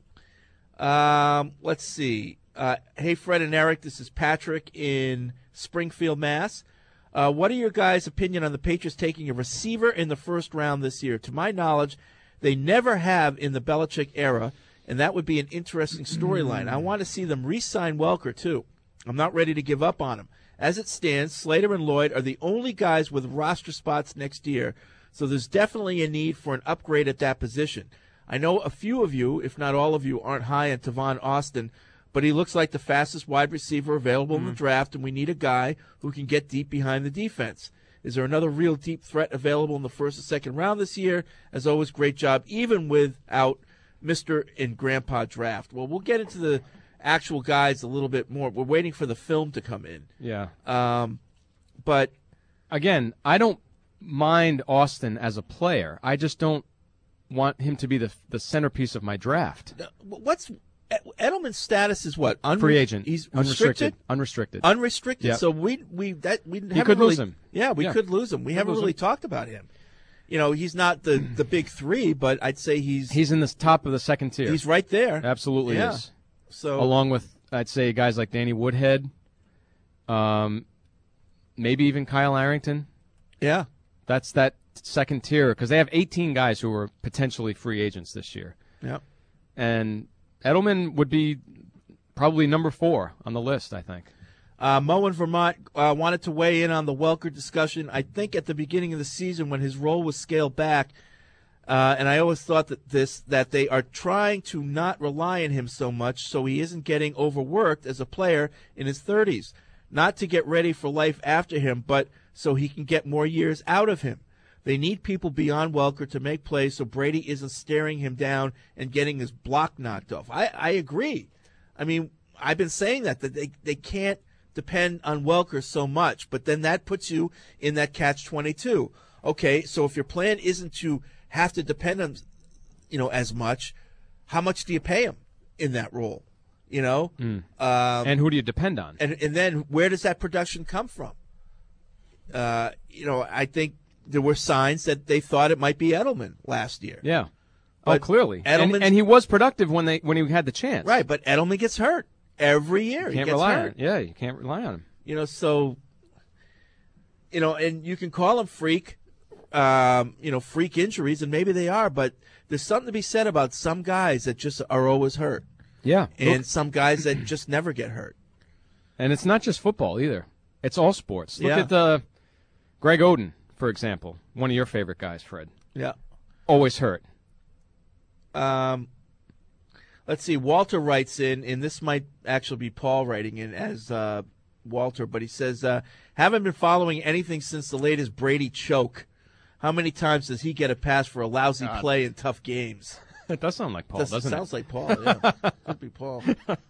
Um, let's see. Uh, hey, Fred and Eric, this is Patrick in Springfield, Mass. Uh, what are your guys' opinion on the Patriots taking a receiver in the first round this year? To my knowledge, they never have in the Belichick era, and that would be an interesting storyline. I want to see them re-sign Welker, too. I'm not ready to give up on him. As it stands, Slater and Lloyd are the only guys with roster spots next year, so there's definitely a need for an upgrade at that position. I know a few of you, if not all of you, aren't high on Tavon Austin, but he looks like the fastest wide receiver available mm. in the draft, and we need a guy who can get deep behind the defense. Is there another real deep threat available in the first and second round this year? As always, great job, even without Mister and Grandpa draft. Well, we'll get into the actual guys a little bit more. We're waiting for the film to come in. Yeah. Um, but again, I don't mind Austin as a player. I just don't want him to be the the centerpiece of my draft. What's Edelman's status is what? Unre- Free agent. He's unrestricted. restricted? Unrestricted. Unrestricted. Yep. So we we that we haven't could really, lose him. Yeah, we Yeah. could lose him. We Could haven't lose really him. talked about him. You know, he's not the the big three, but I'd say he's He's in the top of the second tier. he's right there. Absolutely Yeah. is. So along with I'd say guys like Danny Woodhead, um, maybe even Kyle Arrington. Yeah, that's that second tier because they have eighteen guys who are potentially free agents this year. Yep. And Edelman would be probably number four on the list, I think. Uh, Mo in Vermont uh, wanted to weigh in on the Welker discussion. I think at the beginning of the season when his role was scaled back, uh, and I always thought that this that they are trying to not rely on him so much so he isn't getting overworked as a player in his thirties. Not to get ready for life after him, but so he can get more years out of him. They need people beyond Welker to make plays so Brady isn't staring him down and getting his block knocked off. I, I agree. I mean, I've been saying that, that they, they can't depend on Welker so much, but then that puts you in that catch twenty-two. Okay, so if your plan isn't to have to depend on, you know, as much, how much do you pay him in that role? You know? Mm. Um, and who do you depend on? And, and then where does that production come from? Uh, you know, I think there were signs that they thought it might be Edelman last year. Yeah. But oh, clearly. And, Edelman's- and he was productive when they when he had the chance. Right, but Edelman gets hurt every year. You he can't gets rely hurt. on him. Yeah, you can't rely on him. You know, so, you know, and you can call them freak, um, you know, freak injuries, and maybe they are, but there's something to be said about some guys that just are always hurt. Yeah. And Look- some guys that just never get hurt. And it's not just football either. It's all sports. Look Yeah. at uh, Greg Oden. for example, one of your favorite guys, Fred. Yeah. Always hurt. Um, let's see. Walter writes in, and this might actually be Paul writing in as uh, Walter, but he says, uh, haven't been following anything since the latest Brady choke. How many times does he get a pass for a lousy God. play in tough games? That does sound like Paul, Does- doesn't it? sounds like Paul, yeah. Could be Paul.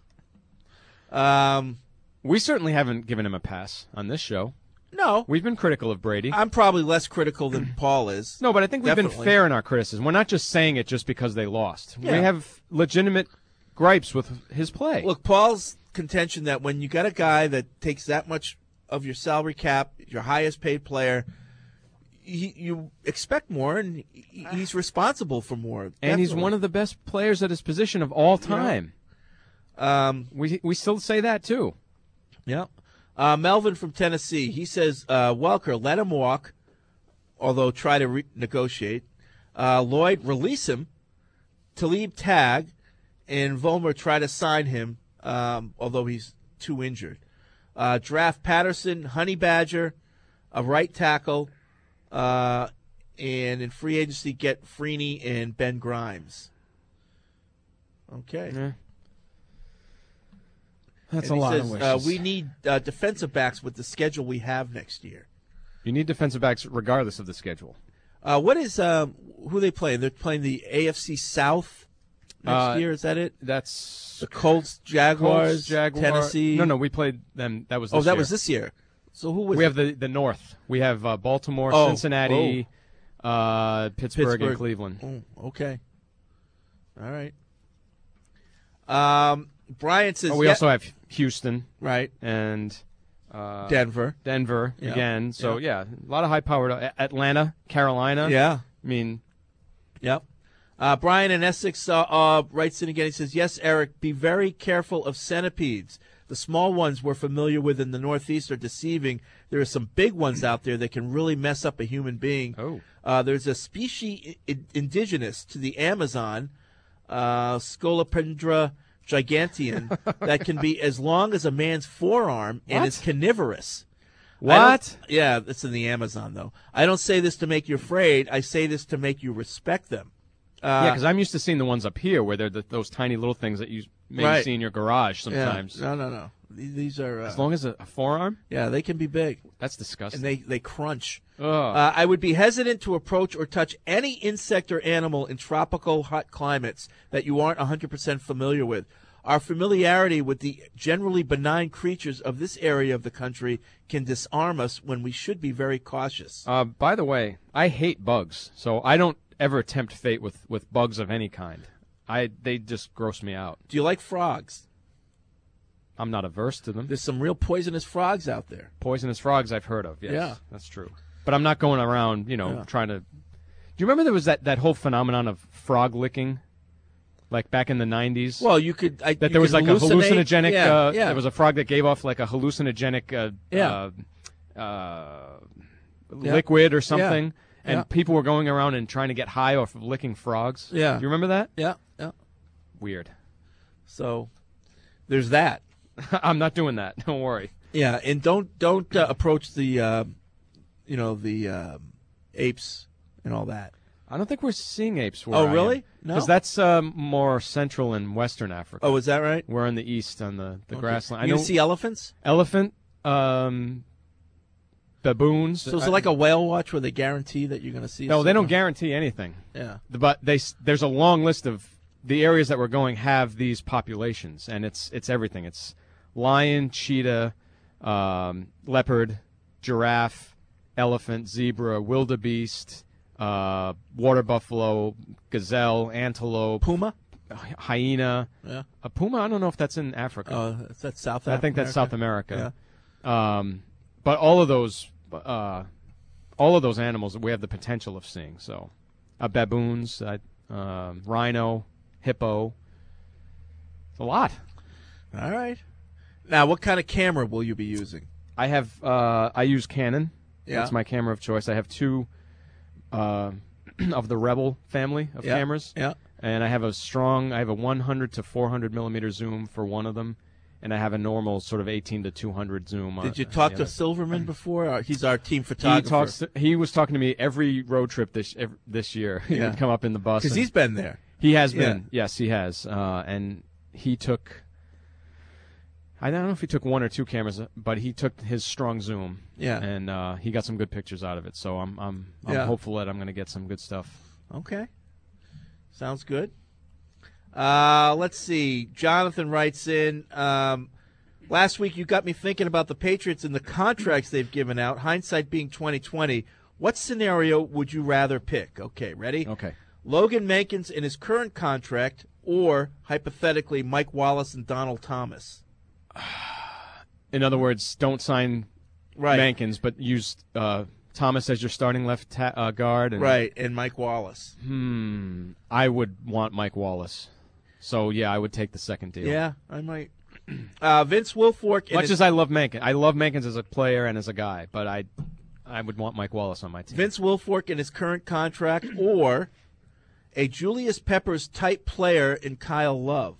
Um, we certainly haven't given him a pass on this show. No. We've been critical of Brady. I'm probably less critical than Paul is. No, but I think we've been Definitely. fair in our criticism. We're not just saying it just because they lost. Yeah. We have legitimate gripes with his play. Look, Paul's contention that when you got a guy that takes that much of your salary cap, your highest paid player, he, you expect more, and he- he's responsible for more. and he's one of the best players at his position of all time. Um, we we still say that too. Yeah. Uh, Melvin from Tennessee, he says, uh, Welker, let him walk, although try to re- negotiate. Uh, Lloyd, release him. Talib, tag. And Vollmer, try to sign him, um, although he's too injured. Uh, draft Patterson, Honey Badger, a right tackle, uh, and in free agency, get Freeney and Ben Grimes. Okay. Yeah. That's And a he lot says, of uh, wishes. we need uh, defensive backs with the schedule we have next year. You need defensive backs regardless of the schedule. Uh, what is um, who are they playing? They're playing the A F C South next Uh, year. Is that it? That's the Colts, Jaguars, Colts, Jaguar- Tennessee. No, no, we played them. That was this oh, that year. was this year. So who was we it? have the the North. We have uh, Baltimore, Oh, Cincinnati, uh, Pittsburgh, Pittsburgh. and Cleveland. Oh, okay. All right. Um, Brian says Oh, we yeah- also have Houston, right, and uh, Denver. Denver Yeah. again. So Yeah. yeah. a lot of high-powered. A- Atlanta, Carolina. Yeah. I mean, Yep. Uh, Brian in Essex uh, uh, writes in again. He says, yes, Eric, be very careful of centipedes. The small ones we're familiar with in the Northeast are deceiving. There are some big ones out there that can really mess up a human being. Oh. Uh, there's a species I- indigenous to the Amazon, uh, Scolopendra giganteum, that can be as long as a man's forearm and What? is carnivorous. I What? don't- Yeah, that's in the Amazon, though. I don't say this to make you afraid. I say this to make you respect them. Uh, yeah, because I'm used to seeing the ones up here where they're the, those tiny little things that you maybe Right. see in your garage sometimes. Yeah. No, no, no. These these are. Uh, As long as a, a forearm? Yeah, they can be big. That's disgusting. And they, they crunch. Ugh. Uh, I would be hesitant to approach or touch any insect or animal in tropical hot climates that you aren't one hundred percent familiar with. Our familiarity with the generally benign creatures of this area of the country can disarm us when we should be very cautious. Uh, by the way, I hate bugs, so I don't ever tempt fate with, with bugs of any kind. I They just gross me out. Do you like frogs? I'm not averse to them. There's some real poisonous frogs out there. Poisonous frogs I've heard of, yes. Yeah. That's true. But I'm not going around, you know, Yeah. trying to... Do you remember there was that, that whole phenomenon of frog licking? Like back in the nineties? Well, you could... I, That you there was could like hallucinate. a hallucinogenic... Yeah, uh, yeah. There was a frog that gave off like a hallucinogenic uh, Yeah. uh, uh, Yeah. liquid or Yeah. something. And Yeah. people were going around and trying to get high off of licking frogs. Yeah. Do you remember that? Yeah, yeah. Weird. So there's that. I'm not doing that. Don't worry. Yeah, and don't don't uh, approach the, uh, you know, the um, apes and all that. I don't think we're seeing apes. Where Oh, I really? am. No? Because that's um, more central and western Africa. Oh, is that right? We're in the east on the, the Okay. grassland. I You know gonna see elephants? Elephant, um, baboons. So is I- it like a whale watch where they guarantee that you're going to see? a No, they don't certain- guarantee anything. Yeah. But they s- there's a long list of the areas that we're going have these populations, and it's it's everything. It's lion, cheetah, um, leopard, giraffe, elephant, zebra, wildebeest, uh, water buffalo, gazelle, antelope, puma, hyena. Yeah. A puma. I don't know if that's in Africa. Oh, is that South I think that's America? South America. Um, but all of those, uh, all of those animals we have the potential of seeing. So, uh, baboons, uh, um, rhino, hippo. It's a lot. All right. Now, what kind of camera will you be using? I have. Uh, I use Canon. Yeah. That's my camera of choice. I have two uh, of the Rebel family of Yeah. cameras. Yeah. And I have a strong. I have a one hundred to four hundred millimeter zoom for one of them, and I have a normal sort of eighteen to two hundred zoom. Did you uh, talk yeah. to Silverman before? Uh, He's our team He photographer. talks. To, he was talking to me every road trip this every, this year. He Yeah. would come up in the bus because and- he's been there. He has Yeah. been. Yes, he has. Uh, and he took. I don't know if he took one or two cameras, but he took his strong zoom. Yeah. And uh, he got some good pictures out of it. So I'm I'm I'm Yeah. hopeful that I'm going to get some good stuff. Okay. Sounds good. Uh, let's see. Jonathan writes in, um, last week you got me thinking about the Patriots and the contracts they've given out, hindsight being twenty twenty. What scenario would you rather pick? Okay, ready? Okay. Logan Mankins in his current contract or, hypothetically, Mike Wallace and Donald Thomas? In other words, don't sign Right. Mankins, but use uh, Thomas as your starting left ta- uh, guard. And, Right, and Mike Wallace. Hmm. I would want Mike Wallace. So, yeah, I would take the second deal. Yeah, I might. Uh, Vince Wilfork. Much as I love Mankins. I love Mankins as a player and as a guy, but I I would want Mike Wallace on my team. Vince Wilfork in his current contract or a Julius Peppers type player in Kyle Love.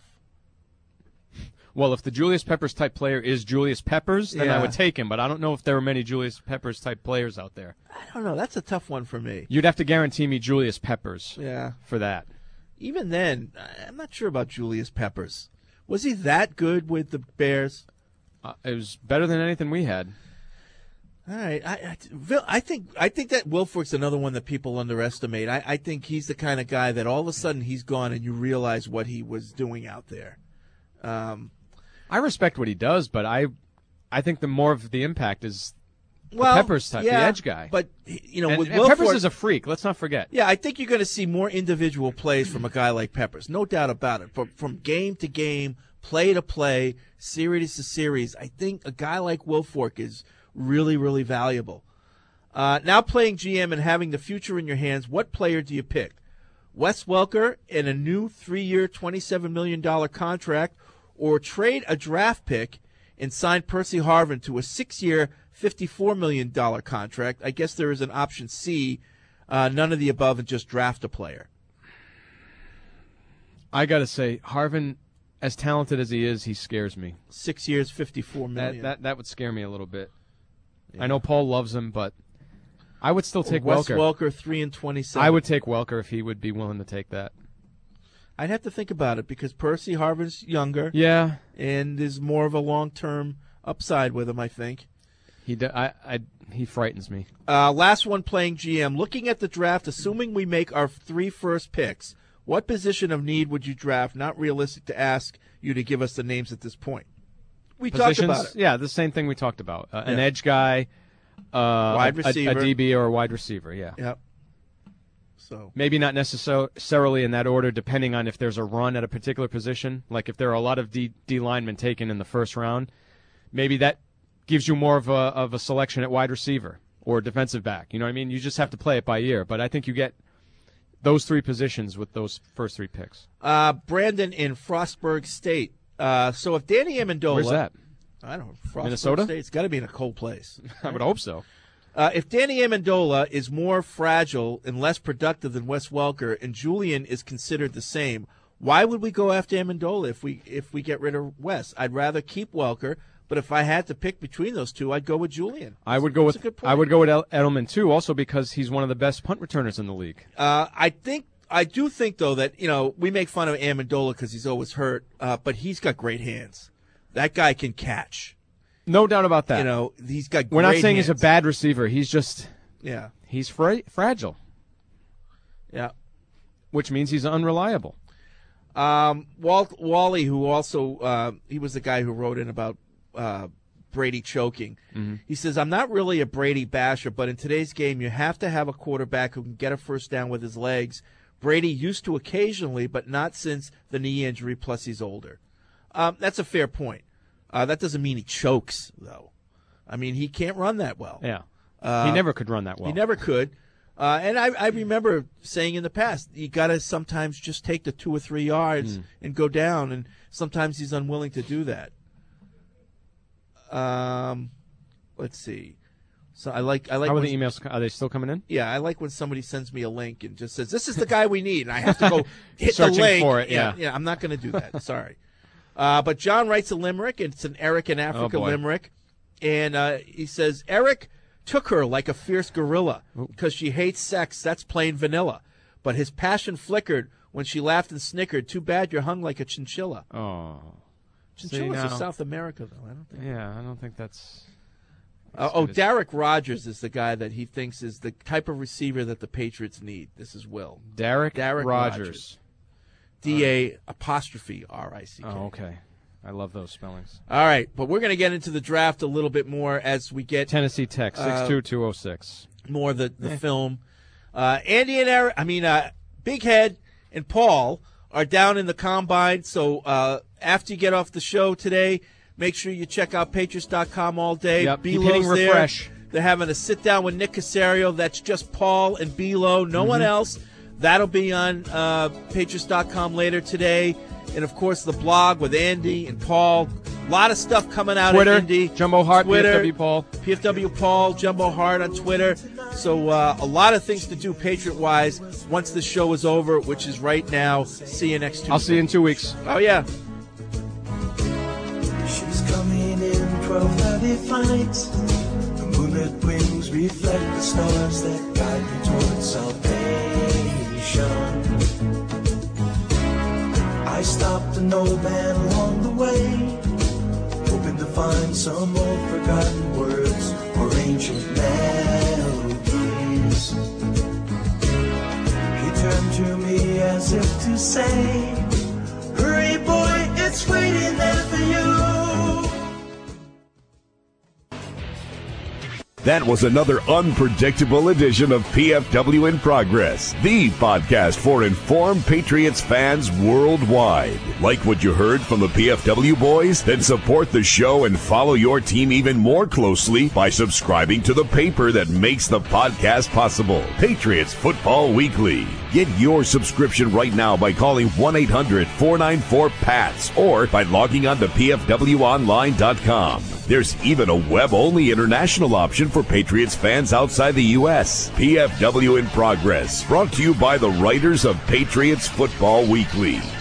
Well, if the Julius Peppers type player is Julius Peppers, then Yeah. I would take him, but I don't know if there are many Julius Peppers type players out there. I don't know. That's a tough one for me. You'd have to guarantee me Julius Peppers Yeah. for that. Even then, I'm not sure about Julius Peppers. Was he that good with the Bears? Uh, it was better than anything we had. All right, I, I, Vil- I think I think that Wilfork's another one that people underestimate. I, I think he's the kind of guy that all of a sudden he's gone and you realize what he was doing out there. Um, I respect what he does, but I I think the more of the impact is the well, Peppers type, yeah, the edge guy. But you know, and, with and Wilfork, Peppers is a freak. Let's not forget. Yeah, I think you're going to see more individual plays from a guy like Peppers, no doubt about it. From from game to game, play to play, series to series, I think a guy like Wilfork is really, really valuable. Uh, now playing G M and having the future in your hands, what player do you pick? Wes Welker in a new three-year, twenty-seven million dollars contract, or trade a draft pick and sign Percy Harvin to a six-year, fifty-four million dollars contract? I guess there is an option C, uh, none of the above, and just draft a player. I got to say, Harvin, as talented as he is, he scares me. Six years, fifty-four million That that, that would scare me a little bit. I know Paul loves him, but I would still take Wes Welker. Welker, three and twenty-seven. I would take Welker if he would be willing to take that. I'd have to think about it because Percy Harvin's younger. Yeah. And there's more of a long-term upside with him, I think. He do, I, I, he frightens me. Uh, last one playing G M. Looking at the draft, assuming we make our three first picks, what position of need would you draft? Not realistic to ask you to give us the names at this point. We Positions, talked about it. Yeah, the same thing we talked about. Uh, An Yeah. edge guy, uh, Wide a- receiver. a, a D B or a wide receiver, yeah. Yep. So Maybe not necessarily in that order, depending on if there's a run at a particular position. Like if there are a lot of D, D linemen taken in the first round, maybe that gives you more of a of a selection at wide receiver or defensive back. You know what I mean? You just have to play it by ear. But I think you get those three positions with those first three picks. Uh, Brandon in Frostburg State. Uh, so if Danny Amendola, Where's that? I don't know. Frostburg Minnesota? State. It's got to be in a cold place. I would hope so. Uh, if Danny Amendola is more fragile and less productive than Wes Welker, and Julian is considered the same, why would we go after Amendola if we if we get rid of Wes? I'd rather keep Welker, but if I had to pick between those two, I'd go with Julian. I would go That's with a good point. I would go with El- Edelman too, also because he's one of the best punt returners in the league. Uh, I think I do think though that you know we make fun of Amendola because he's always hurt, uh, but he's got great hands. That guy can catch. No doubt about that. You know he's got. We're not great saying he's a hands. bad receiver. He's just Yeah. he's fra- fragile. Yeah. Which means he's unreliable. Um, Walt Wally, who also uh, he was the guy who wrote in about uh, Brady choking. Mm-hmm. He says, "I'm not really a Brady basher, but in today's game, you have to have a quarterback who can get a first down with his legs. Brady used to occasionally, but not since the knee injury. Plus, he's older." Um, that's a fair point. Uh, that doesn't mean he chokes, though. I mean, he can't run that well. Yeah. Uh, he never could run that well. He never could. Uh, and I, I remember saying in the past, you got to sometimes just take the two or three yards Mm. and go down, and sometimes he's unwilling to do that. Um, let's see. So I like I like How are when- the emails? Are they still coming in? Yeah, I like when somebody sends me a link and just says, "This is the guy we need," and I have to go hit the Searching link. for it, yeah. yeah. I'm not going to do that. Sorry. Uh, but John writes a limerick. It's an Eric in Africa Oh, boy. limerick. And uh, he says, Eric took her like a fierce gorilla because she hates sex. That's plain vanilla. But his passion flickered when she laughed and snickered. Too bad you're hung like a chinchilla. Oh. Chinchillas See, are now- South America, though. I don't think. Yeah, I don't think that's. Uh, oh, Derek Rogers is the guy that he thinks is the type of receiver that the Patriots need. This is Will. Derek, Derek Rogers. Rogers. D A apostrophe R I C K. Oh, okay. I love those spellings. All right, but we're going to get into the draft a little bit more as we get Tennessee Tech, six two two oh six. Uh, more of the, the Eh. film. Uh, Andy and Eric, I mean, uh, Big Head and Paul are down in the combine. So uh, after you get off the show today, make sure you check out Patriots dot com all day. Yep, keep Belo's hitting there. refresh. They're having a sit down with Nick Casario. That's just Paul and Belo, no one Mhm. else. That'll be on uh, Patriots dot com later today. And, of course, the blog with Andy and Paul. A lot of stuff coming out Twitter, at Indy. Jumbo Hart, Twitter, P F W Paul. P F W Paul, Jumbo Hart on Twitter. So uh, a lot of things to do Patriot-wise once the show is over, which is right now. See you next Tuesday. I'll see you in two weeks. Oh, yeah. She's coming in twelve thirty flight. The moonlit wings reflect the stars that guide me towards salvation. I stopped an old man along the way, hoping to find some old forgotten words or ancient melodies. He turned to me as if to say, hurry boy, it's waiting there for you. That was another unpredictable edition of P F W in Progress, the podcast for informed Patriots fans worldwide. Like what you heard from the P F W boys? Then support the show and follow your team even more closely by subscribing to the paper that makes the podcast possible, Patriots Football Weekly. Get your subscription right now by calling one eight hundred four nine four P A T S or by logging on to P F W online dot com. There's even a web-only international option for Patriots fans outside the U S. P F W in Progress, brought to you by the writers of Patriots Football Weekly.